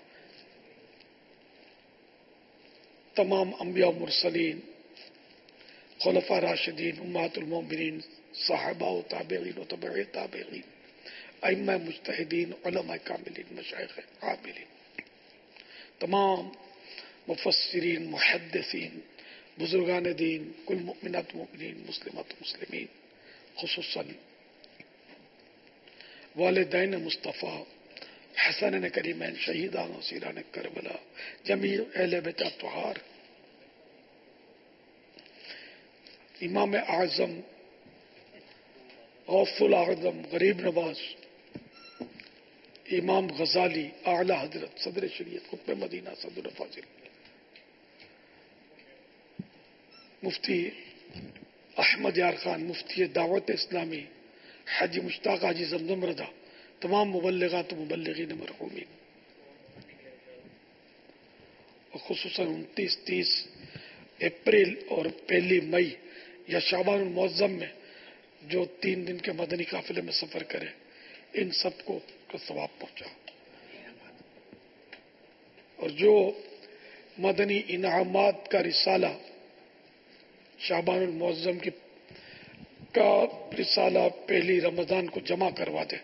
تمام انبیاء و مرسلین، خلفاء راشدین، امہات المومنین، صحابہ و تابعین و تبع تابعین، ائمہ مجتہدین، علماء کاملین، مشائخ عاملین، تمام مفسرین، محدثین، بزرگان دین، کل مؤمنات مؤمنین، مسلمات مسلمین، خصوصاً والدین مصطفیٰ، حسنین کریمین، شہیدان و اسیران کربلا، جمیع اہل بیت اطہار، امام اعظم، غوث الاعظم، غریب نواز، امام غزالی، اعلی حضرت صدر شریعت قطب مدینہ صدر فاضل، مفتی احمد یار خان، مفتی دعوت اسلامی حاجی مشتاق حاجی زمزم رضا، تمام مبلغات و مبلغین مرحومین، اور خصوصاً انتیس تیس اپریل اور پہلی مئی یا شعبان المعظم میں جو تین دن کے مدنی قافلے میں سفر کرے، ان سب کو کا ثواب پہنچا، اور جو مدنی انعامات کا رسالہ شعبان المعظم کی کا رسالہ پہلی رمضان کو جمع کروا دے،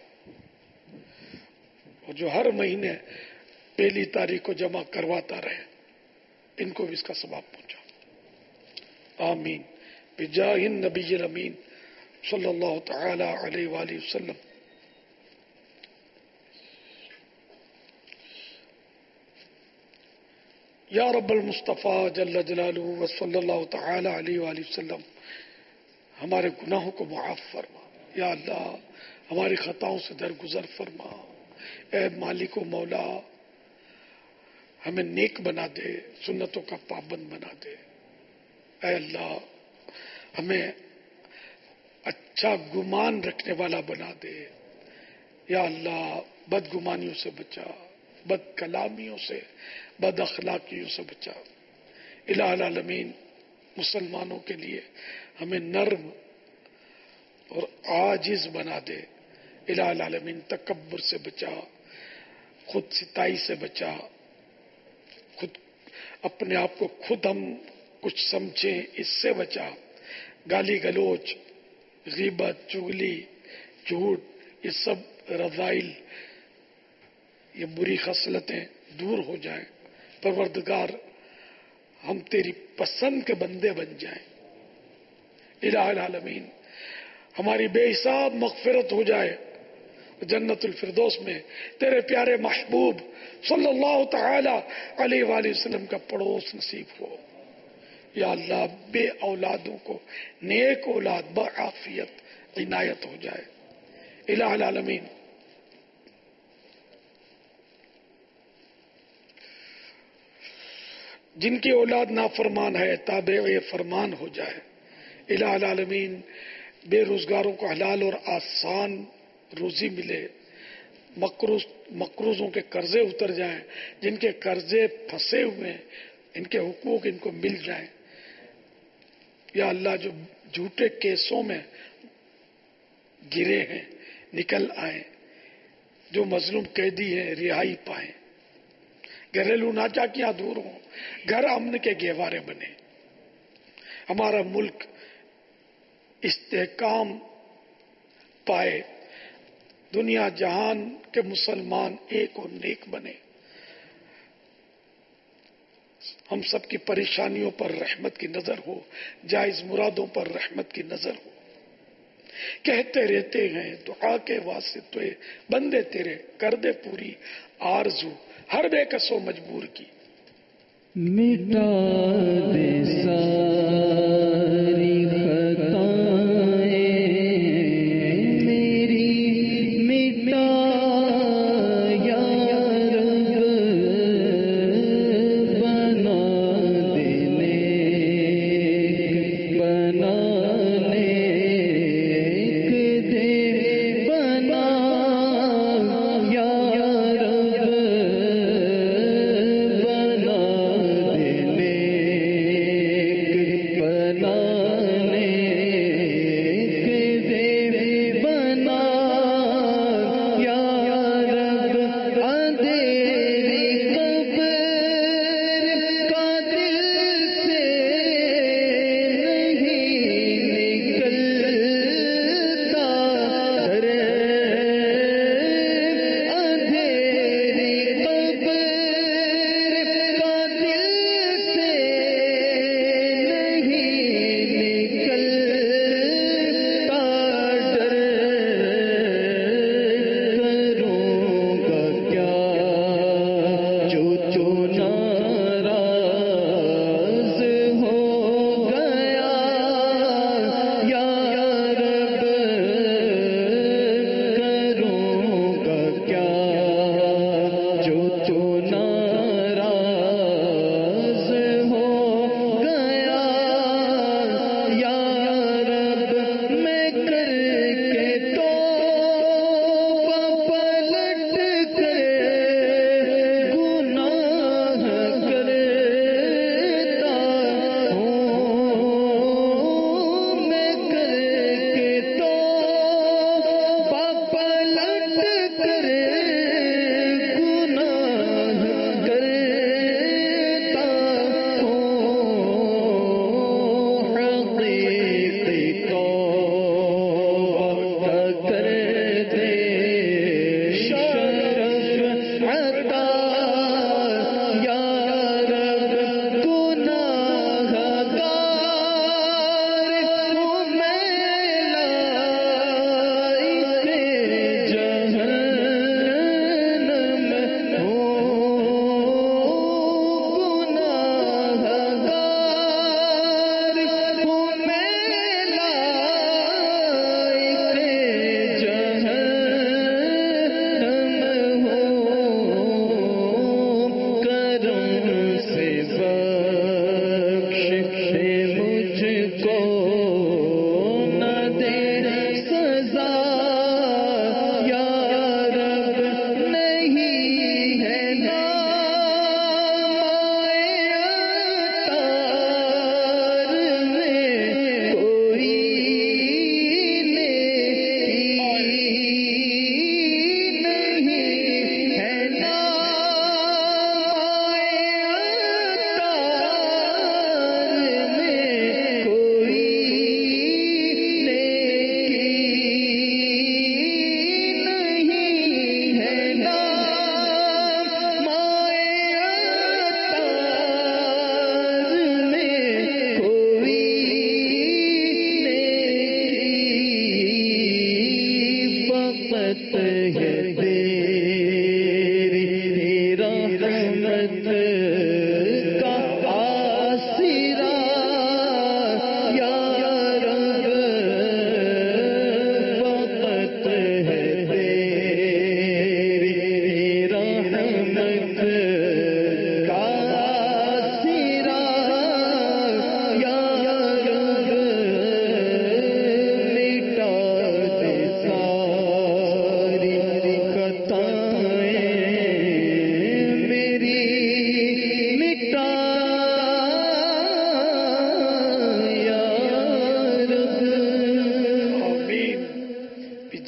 اور جو ہر مہینے پہلی تاریخ کو جمع کرواتا رہے، ان کو بھی اس کا ثواب پہنچا، آمین بجاہ النبی الامین صلی اللہ تعالی علیہ وآلہ وسلم۔ یا رب المصطفیٰ جل جلالہ وصلی اللہ تعالی علیہ وآلہ وسلم، ہمارے گناہوں کو معاف فرما، یا اللہ ہماری خطاؤں سے درگزر فرما، اے مالک و مولا ہمیں نیک بنا دے، سنتوں کا پابند بنا دے، اے اللہ ہمیں اچھا گمان رکھنے والا بنا دے، یا اللہ بدگمانیوں سے بچا، بد کلامیوں سے، بد اخلاقیوں سے بچا، الہ العالمین مسلمانوں کے لیے ہمیں نرم اور عاجز بنا دے، الہ العالمین تکبر سے بچا، خود ستائی سے بچا، خود اپنے آپ کو خود ہم کچھ سمجھیں اس سے بچا، گالی گلوچ، غیبت، چغلی، جھوٹ، یہ سب رذائل، یہ بری خصلتیں دور ہو جائیں، پروردگار ہم تیری پسند کے بندے بن جائیں، الہ العالمین ہماری بے حساب مغفرت ہو جائے، جنت الفردوس میں تیرے پیارے محبوب صلی اللہ تعالی علیہ وآلہ وسلم کا پڑوس نصیب ہو، یا اللہ بے اولادوں کو نیک اولاد بعافیت عنایت ہو جائے، الہ العالمین جن کی اولاد نافرمان ہے تابع فرمان ہو جائے، الہ العالمین بے روزگاروں کو حلال اور آسان روزی ملے، مقروض مقروضوں کے قرضے اتر جائیں، جن کے قرضے پھنسے ہوئے ہیں ان کے حقوق ان کو مل جائیں، یا اللہ جو جھوٹے کیسوں میں گرے ہیں نکل آئیں، جو مظلوم قیدی ہیں رہائی پائیں، گھریلو ناچاکیاں دور ہوں، گھر امن کے گہوارے بنے، ہمارا ملک استحکام پائے، دنیا جہان کے مسلمان ایک اور نیک بنے، ہم سب کی پریشانیوں پر رحمت کی نظر ہو، جائز مرادوں پر رحمت کی نظر ہو، کہتے رہتے ہیں دعا کے واسطے بندے تیرے، کر دے پوری آرزو ہر بے کس و مجبور کی، مٹا دے ساری خطائیں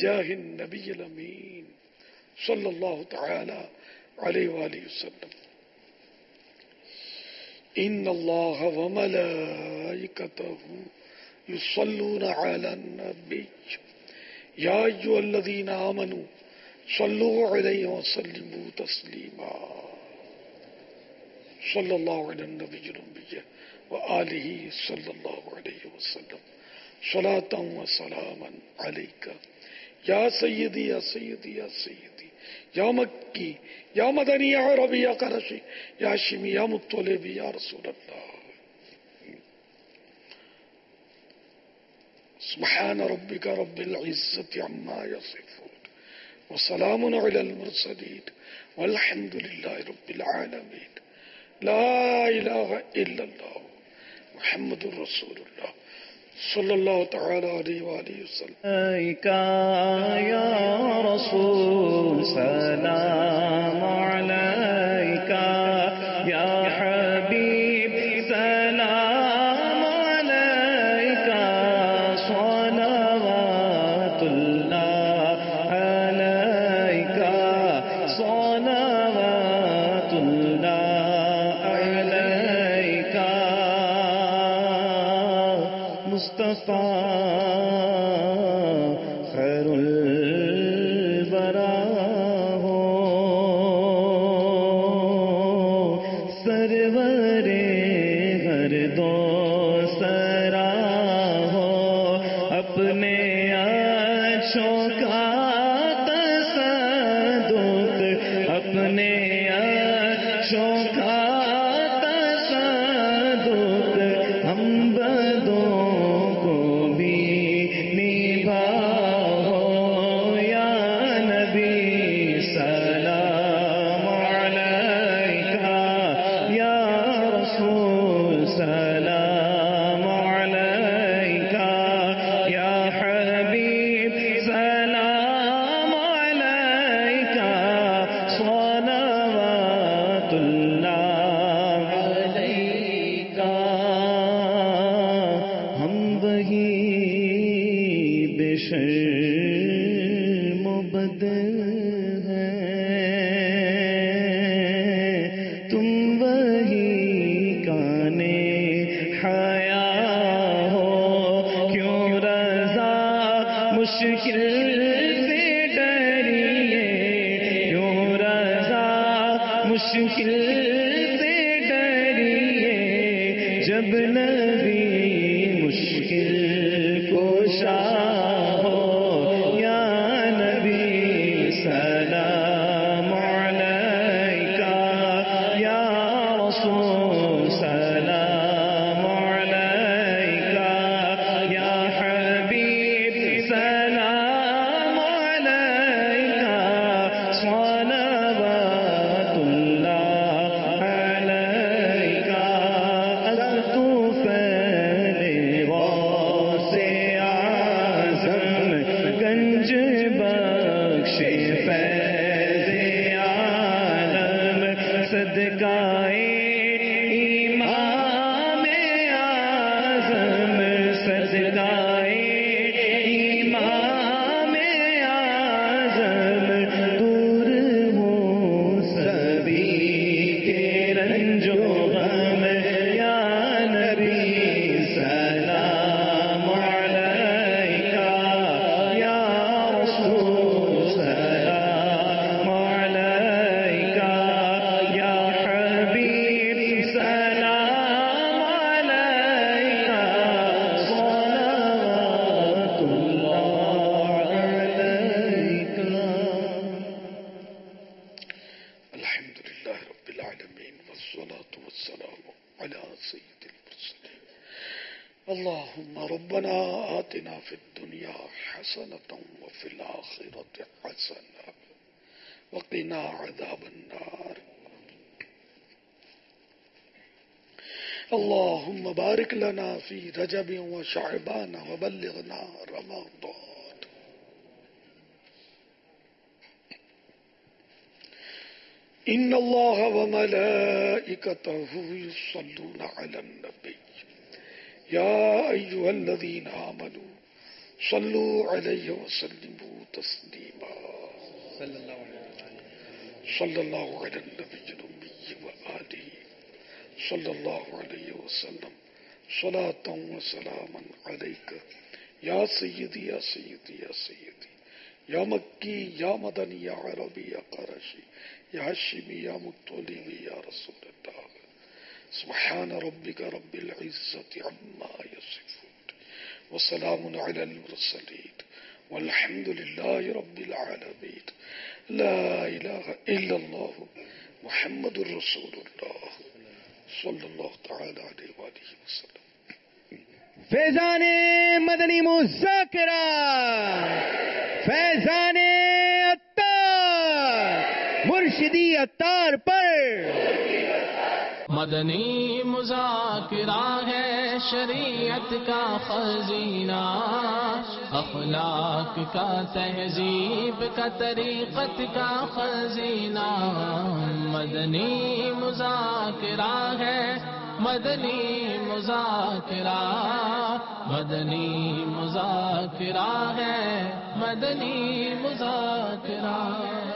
بجاہ النبی الامین صلی اللہ تعالی علیہ وآلہ وسلم. ان اللہ وملائکتہ یصلون علی النبی یا ایھا الذین آمنوا صلوا علیہ وسلموا تسلیما. صلی اللہ علی النبی الامی وآلہ صلی اللہ علیہ وسلم صلاۃ و سلاما علیک یا سیدی یا سیدی یا سیدی یا مکی یا مدنی یا عربی یا قرشی یا ہاشمی یا مطلبی یا رسول اللہ. سبحان ربک رب العزة عما یصفون وسلام علی المرسلین والحمد للہ رب العالمین. لا الہ الا اللہ محمد رسول اللہ صلی اللہ تعالی علیہ وآلہ وسلم. یا رسول سلام علیک یا حبیب سلام علیک صلوات اللہ علیک صلوات اللہ علیک مصطفیٰ خیر الورا ہو سرور ہر دو سرا ہو اپنے اچھوں کا تصدق اپنے اچھوں کا تصدق ہم بدوں کو بھی نبھاؤ یا نبی سلام علیکہ یا رسول سلام علیکہ یا حبیب سلام علیکہ صلوات اللہ علیکہ. ہم وہی بے شرم و بدل ہیں تم وہی کانے حیا ہو کیوں رضا مشکل سے ڈریے کیوں رضا مشکل سے ڈریے جب نبی مشکل کوشا ہو یا نبی سلام علیکہ یا رسول سلام علیکہ یا حبیب سلام علیکہ صلوات اللہ علیکہ. الطفیل غوث اعظم گنج بخش فیض عالم صدقائے امام اعظم صدقائے امام اعظم دور ہو سبھی کے رنج و غم یا نبی سلام علیکہ یا رسول سلام علیکہ یا حبیب سلام علیکہ صلوات اللہ علیکہ. الحمد للہ رب العالمین والصلاة والسلام علی سید المرسلین. اللہم ربنا آتنا فی الدنیا حسنة وفی الآخرة حسنة وقنا عذاب النار. اللہم بارک لنا فی رجب وشعبان وبلغنا رمضان. ان اللہ وملائکتہ یصلون علی النبی یا ایھا الذین آمنوا صلو علیہ وسلموا تسلیما صلی اللہ علی النبی الأمی وآلہ صلی اللہ علیہ وسلم صلاۃ و سلاما علیک یا سیدی یا سیدی یا سیدی یا مکی یا مدنی یا عربی یا قرشی یا ہاشمی یا مطلبی یا رسول اللہ سبحان ربک رب العزت عما یصفون وسلام علی المرسلین والحمد للہ رب العالمین لا الہ الا اللہ محمد الرسول اللہ صلی اللہ تعالی علیہ وآلہ وسلم. فیضان مدنی مذاکرہ، فیضان عطار، مرشدی عطار پر مدنی مذاکرہ ہے شریعت کا خزینہ، اخلاق کا تہذیب کا طریقت کا خزینہ. مدنی مذاکرہ ہے مدنی مذاکرہ، مدنی مذاکرہ ہے مدنی مذاکرہ.